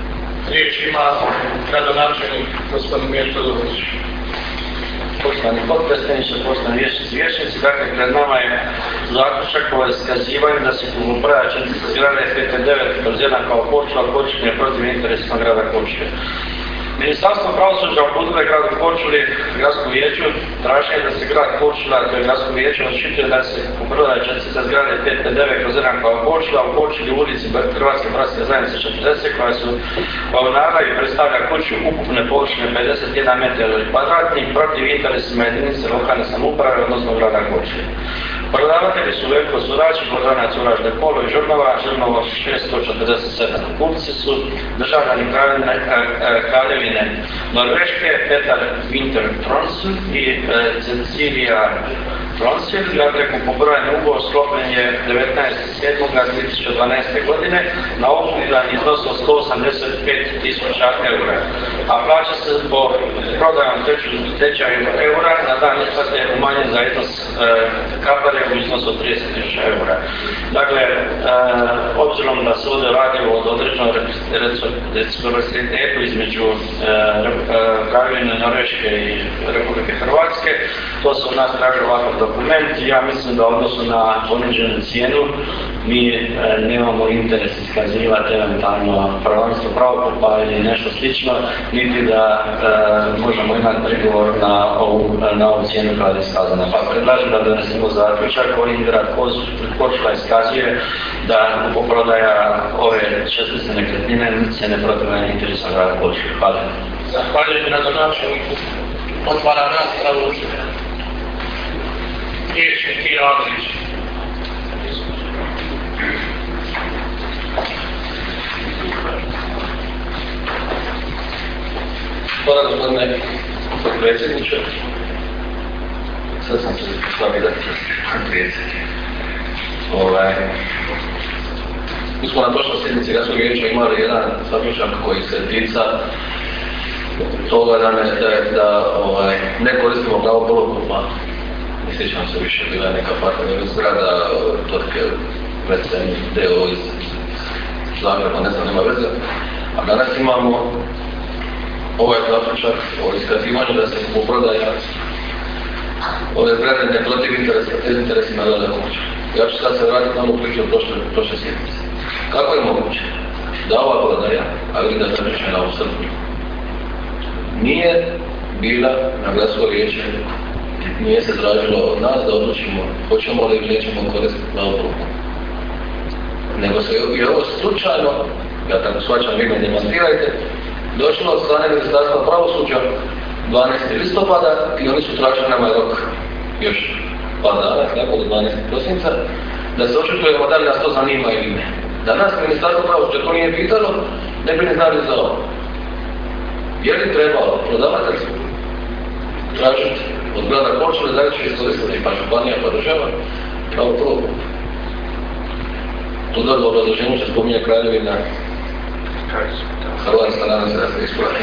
Riječ ima gradonačelnik gospodin Mirko Dubović. Poštovani potpredsjedniče, poštovani vijećnici i vijećnici, dakle pred nama je zaključak o iskazivanju da se kupoprodaja čestica zgrade P T devet kroz jedan kao Korčula počinje protiv interesima grada Korčule. Ministarstvo pravosuđa uputilo je gradu Korčuli, gradskom vijeću, traženje da se grad Korčula, to je gradsko vijeće, odčituje da se kupoprodaja čestica zgrade P T devet kroz jedan kao Korčula u Korčuli u ulici Hrvatske bratske zajednice četrdeset, koja su kao naravi predstavlja kuću ukupne površine pedeset jedan metar kvadratni protiv interesima jedinice lokalne samouprave, odnosno grada Korčule. Prodavatelji su Veljko Surač, Gordana Curaš Depolo i Žrnova, Žrnovo šesto četrdeset sedam. Kupci su državljani Kraljevine Norveške, Petar Winter Tronsen i Cecilija Tronsen. Dakle, kupoprojeni ugovor sklopljen je devetnaestog sedmog dvije tisuće dvanaeste. godine na ukupan iznos od sto osamdeset pet tisuća eura, a plaća se po prodajom tečaju eura na dan isplate umanjen za iznos kapare u iznosu od trideset tisuća eura. Dakle, e, obzirom da se ovdje radi o određenom reciprocitetu između e, Kraljevine Norveške i Republike Hrvatske, to se od nas traži ovakav dokument. Ja mislim da u odnosu na ponuđenu cijenu mi e, nemamo interes iskazivati eventualno prvenstvo pravokupa ili nešto slično, niti da e, možemo imati prigovor na ovu, na ovu cijenu koja je iskazana. Pa predlažem da donesemo zaključak kojim grad Korčula iskazuje da kupoprodaja ove čestice nekretnine se ne protivuje interesima grada Korčule. Hvala. Zahvaljujem gradonačelniku. Otvara raspravu. Riječnik i Adrić. Hvala gospodine potpredsjedniče. Sad sam se s vami da ovaj, mi smo na prošloj sjednici gradskog vijeća imali jedan zaključak koji se tica toga da, ne, da, da ovaj, ne koristimo pravo prvokupa. Ne sjećam se više, bila je neka parka zgrada tvrtke Vecen D O iz Zagreba, ne znam, nema veze. A danas imamo ovaj zaključak o iskazivanju da se kupoprodaja ove zgrade ne protiv interesima grada Korčule. Ja ću sad se vratiti na ovu priču od prošle, prošle sjednice. Kako je moguće da ova prodaja, a vidim da je zaključena u srpnju, nije bila na gradsko vijeće, nije se tražilo od nas da odlučimo hoćemo li ili nećemo koristiti pravo prvokupa. Nego se je ovo slučajno, ja tako shvaćam, vi me demantirajte, došlo od strane Ministarstva pravosuđa dvanaestog listopada i oni su tražili nama rok još par dana, tako do dvanaestog prosinca, da se očitujemo da li nas to zanima ili ne. Da nas Ministarstvo pravosuđa to nije pitalo, ne bi ne znali za ovo. Je li trebalo prodavatelj tražiti od grada Korčule da li će iskoristiti pa županija pa država pravo prvokup? Tu dobro obrazloženju će spominje Kraljevina Hrvatska, nadam se da ste ispravili.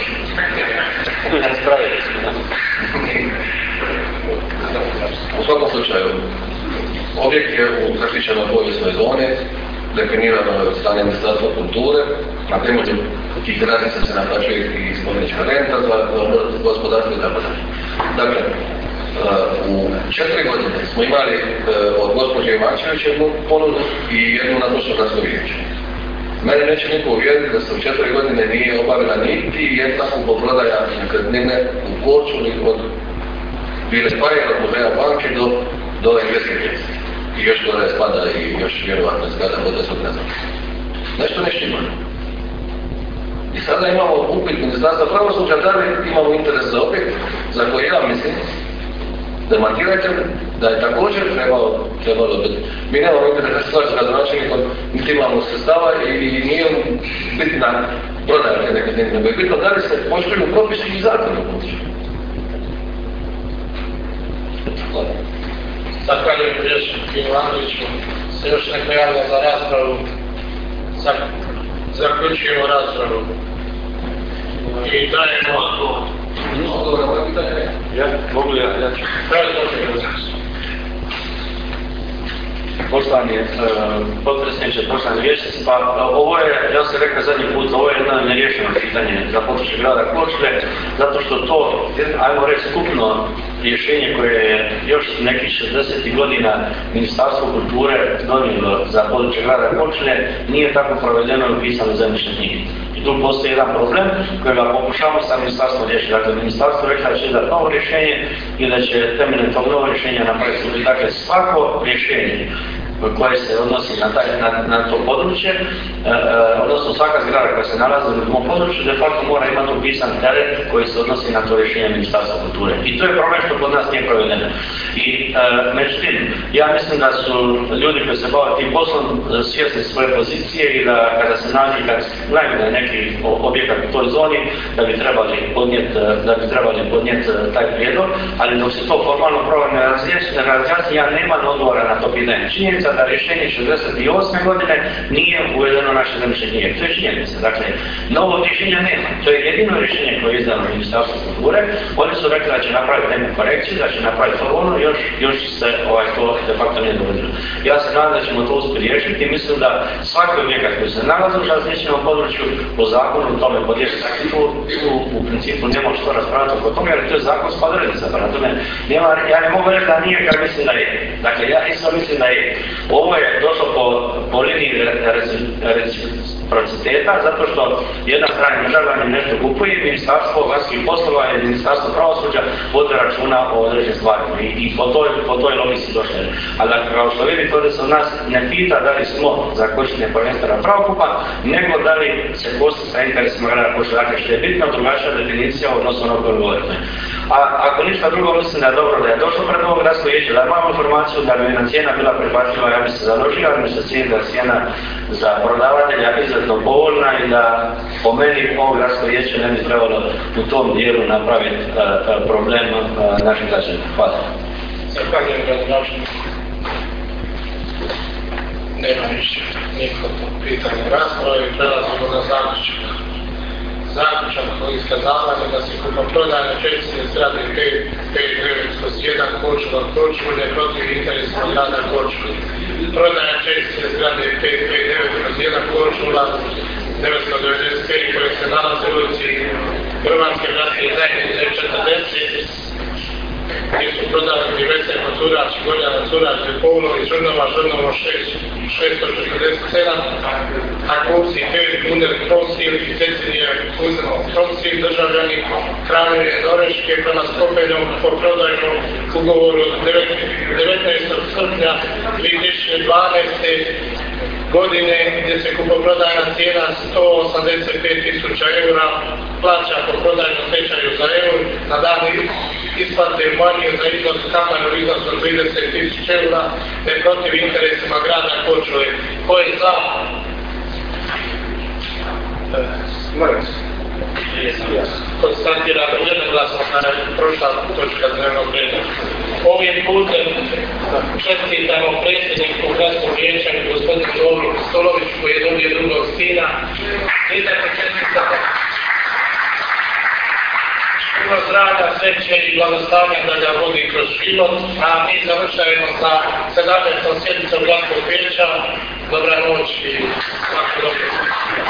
U svakom slučaju, objekt je u zaštićenoj povijesnoj zoni, definirano je od strane Ministarstva kulture, na temelju tih granica se naplaćuje i spomenička renta za gospodarstvo i tako dalje. Dakle, u četiri godine smo imali od gospođe Ivančević jednu ponudu i jednu na prošlo gradsko vijeće. Mene neće niko uvjeriti da se u četiri godine nije obavila niti jedna kupoprodaja nekretnine u Korčuli od Bile Paje, od muzeja banke do, do engleske pjesme. I još gore spada i još vjerovatno zgrada Hotelskog ne znam. Nešto ne štima. I sada imamo upit Ministarstva pravosuđa da li imamo interes za objekt za koji ja mislim, demantirajte da je također trebalo, trebalo biti. Mi nemamo interes za stvar s gradonačelnikom, niti imamo sredstava i, i nije bitna prodaja te nekretnine, nego je bitno da li se poštuju propisi i zakoni u Korčuli. Hvala. Zahvaljujem Riječniku Ivanoviću. Se još neko javlja za raspravu. Zaključujemo raspravu. I dajemo odgovor na moje pitanje. Ja, mogu li ja, ja ću. Pravi dođe. Poštovani potpredsjedniče, poštovani vijećnici, pa ovo je, ja sam rekao zadnji put, ovo je jedno neriješeno pitanje za područje grada Korčule, zato što to, ajmo reći, skupno rješenje koje je još nekih šezdesetih godina Ministarstvo kulture donijelo za područje grada Korčule nije tako provedeno i upisano u zemljišne knjige. I tu postoji jedan problem kojega pokušavamo sa ministarstvom riješiti. Dakle, ministarstvo rekla da će dati novo rješenje i da će temeljem tog novog rješenja napraviti. Dakle, svako rješenje koje se odnosi na, taj, na, na to područje, e, e, odnosno svaka zgrada koja se nalazi u tom području, de facto mora imati upisan teret koji se odnosi na to rješenje Ministarstva kulture. I to je problem što kod nas nije provedeno. I e, međutim, ja mislim da su ljudi koji se bave tim poslom svjesni svoje pozicije i da kada se nađe, kad znaju da je neki objekat u toj zoni, da bi trebali podnijeti da bi trebali podnijeti taj prijedlog, ali dok se to formalno pravo ne razjasni, ja nemam odgovora na to pitanje. Činjenica da rješenje šezdeset osme godine nije uvedeno naše zemljišne knjige. To je činjenica. Dakle, novog rješenja nema. To je jedino rješenje koje je izdano Ministarstvo kulture. Oni su rekli da će napraviti neku korekciju, da će napraviti ono, još, još se ovaj, to de facto nije dogodilo. Ja se nadam da ćemo to uspjeti riješiti i mislim da svaki objekat koji se nalazi u željezničkom području po zakonu tome podliježe. Dakle, tu, tu u principu nema što raspraviti oko tome, jer to je zakonska odrednica. Nema, ja ne mogu reći da nije kad mislim da je. Dakle, ja isto mislim da je. Ovo je došlo po, po liniji reciprociteta, zato što jedan strani državljanin nešto kupuje, Ministarstvo vanjskih poslova i Ministarstvo pravosuđa vode računa o određenim stvarima i, i po toj, po toj logici došle. Ali dakle, kao što vidite, ovdje se od nas ne pita da li smo za koštenje prvenstvena pravokupa, nego da li se kosti sa interesima grada Korčule. Dakle, što je bitno drugačija definicija odnosno ono koje govorite. A ako ništa drugo, mislim da je dobro da je došlo pred ovog gradskog vijeća, da imamo informaciju da bi nam cijena bila prihvatljiva, ja bi se založio, ali mi se cijeni da je cijena za prodavatelja izuzetno povoljna i da po meni ovo gradsko vijeće ne bi trebalo u tom dijelu napraviti uh, problem uh, naših građana. Hvala. Zahvaljujem gradonačelniku. Nema više nikakvog pitanja rasprave i prelazimo na zaključak. Zaključak o iskazavanju da se kupoprodajne čestice zgrade pet pet devet jedan Korčula Korčule protiv interesima grada Korčule. Prodaja čestice zgrade pet pet devet jedan Korčula devetsto devedeset pet koje se nalaze u ulici Hrvatske gradske zajednice četrdeset, gdje su prodavani Veselko Curač, Gorjana Curač, Paulović, Žrnova, Žrnovo šesto četrdeset sedam, a kupci David Munder Tromsil i Cecilija Tromsil, državljani Kraljevine Norveške prema sklopljenom po prodajnom ugovoru od devetnaestog srpnja dvije tisuće dvanaeste. godine gdje se kupoprodajna cijena sto osamdeset pet tisuća eura plaća po prodajnom tečaju za eur, na dan isplate umanjuje za iznos kampanju iznos od trideset tisuća eura, ne protiv interesima grada Korčule. Ko je za? Smrt. Konstatira da jednoglasno na prošla točka dnevnog reda. Ovim putem čestitamo predsjedniku gradskog vijeća gospodinu Lovru Stoloviću koji je dobio drugog sina. Idete čestitamo puno zdravlja, sreće i blagostanja da ga vodi kroz život, a mi završajemo sa sedamnaestom sjednicom gradskog vijeća. Dobra noć i svako dobro.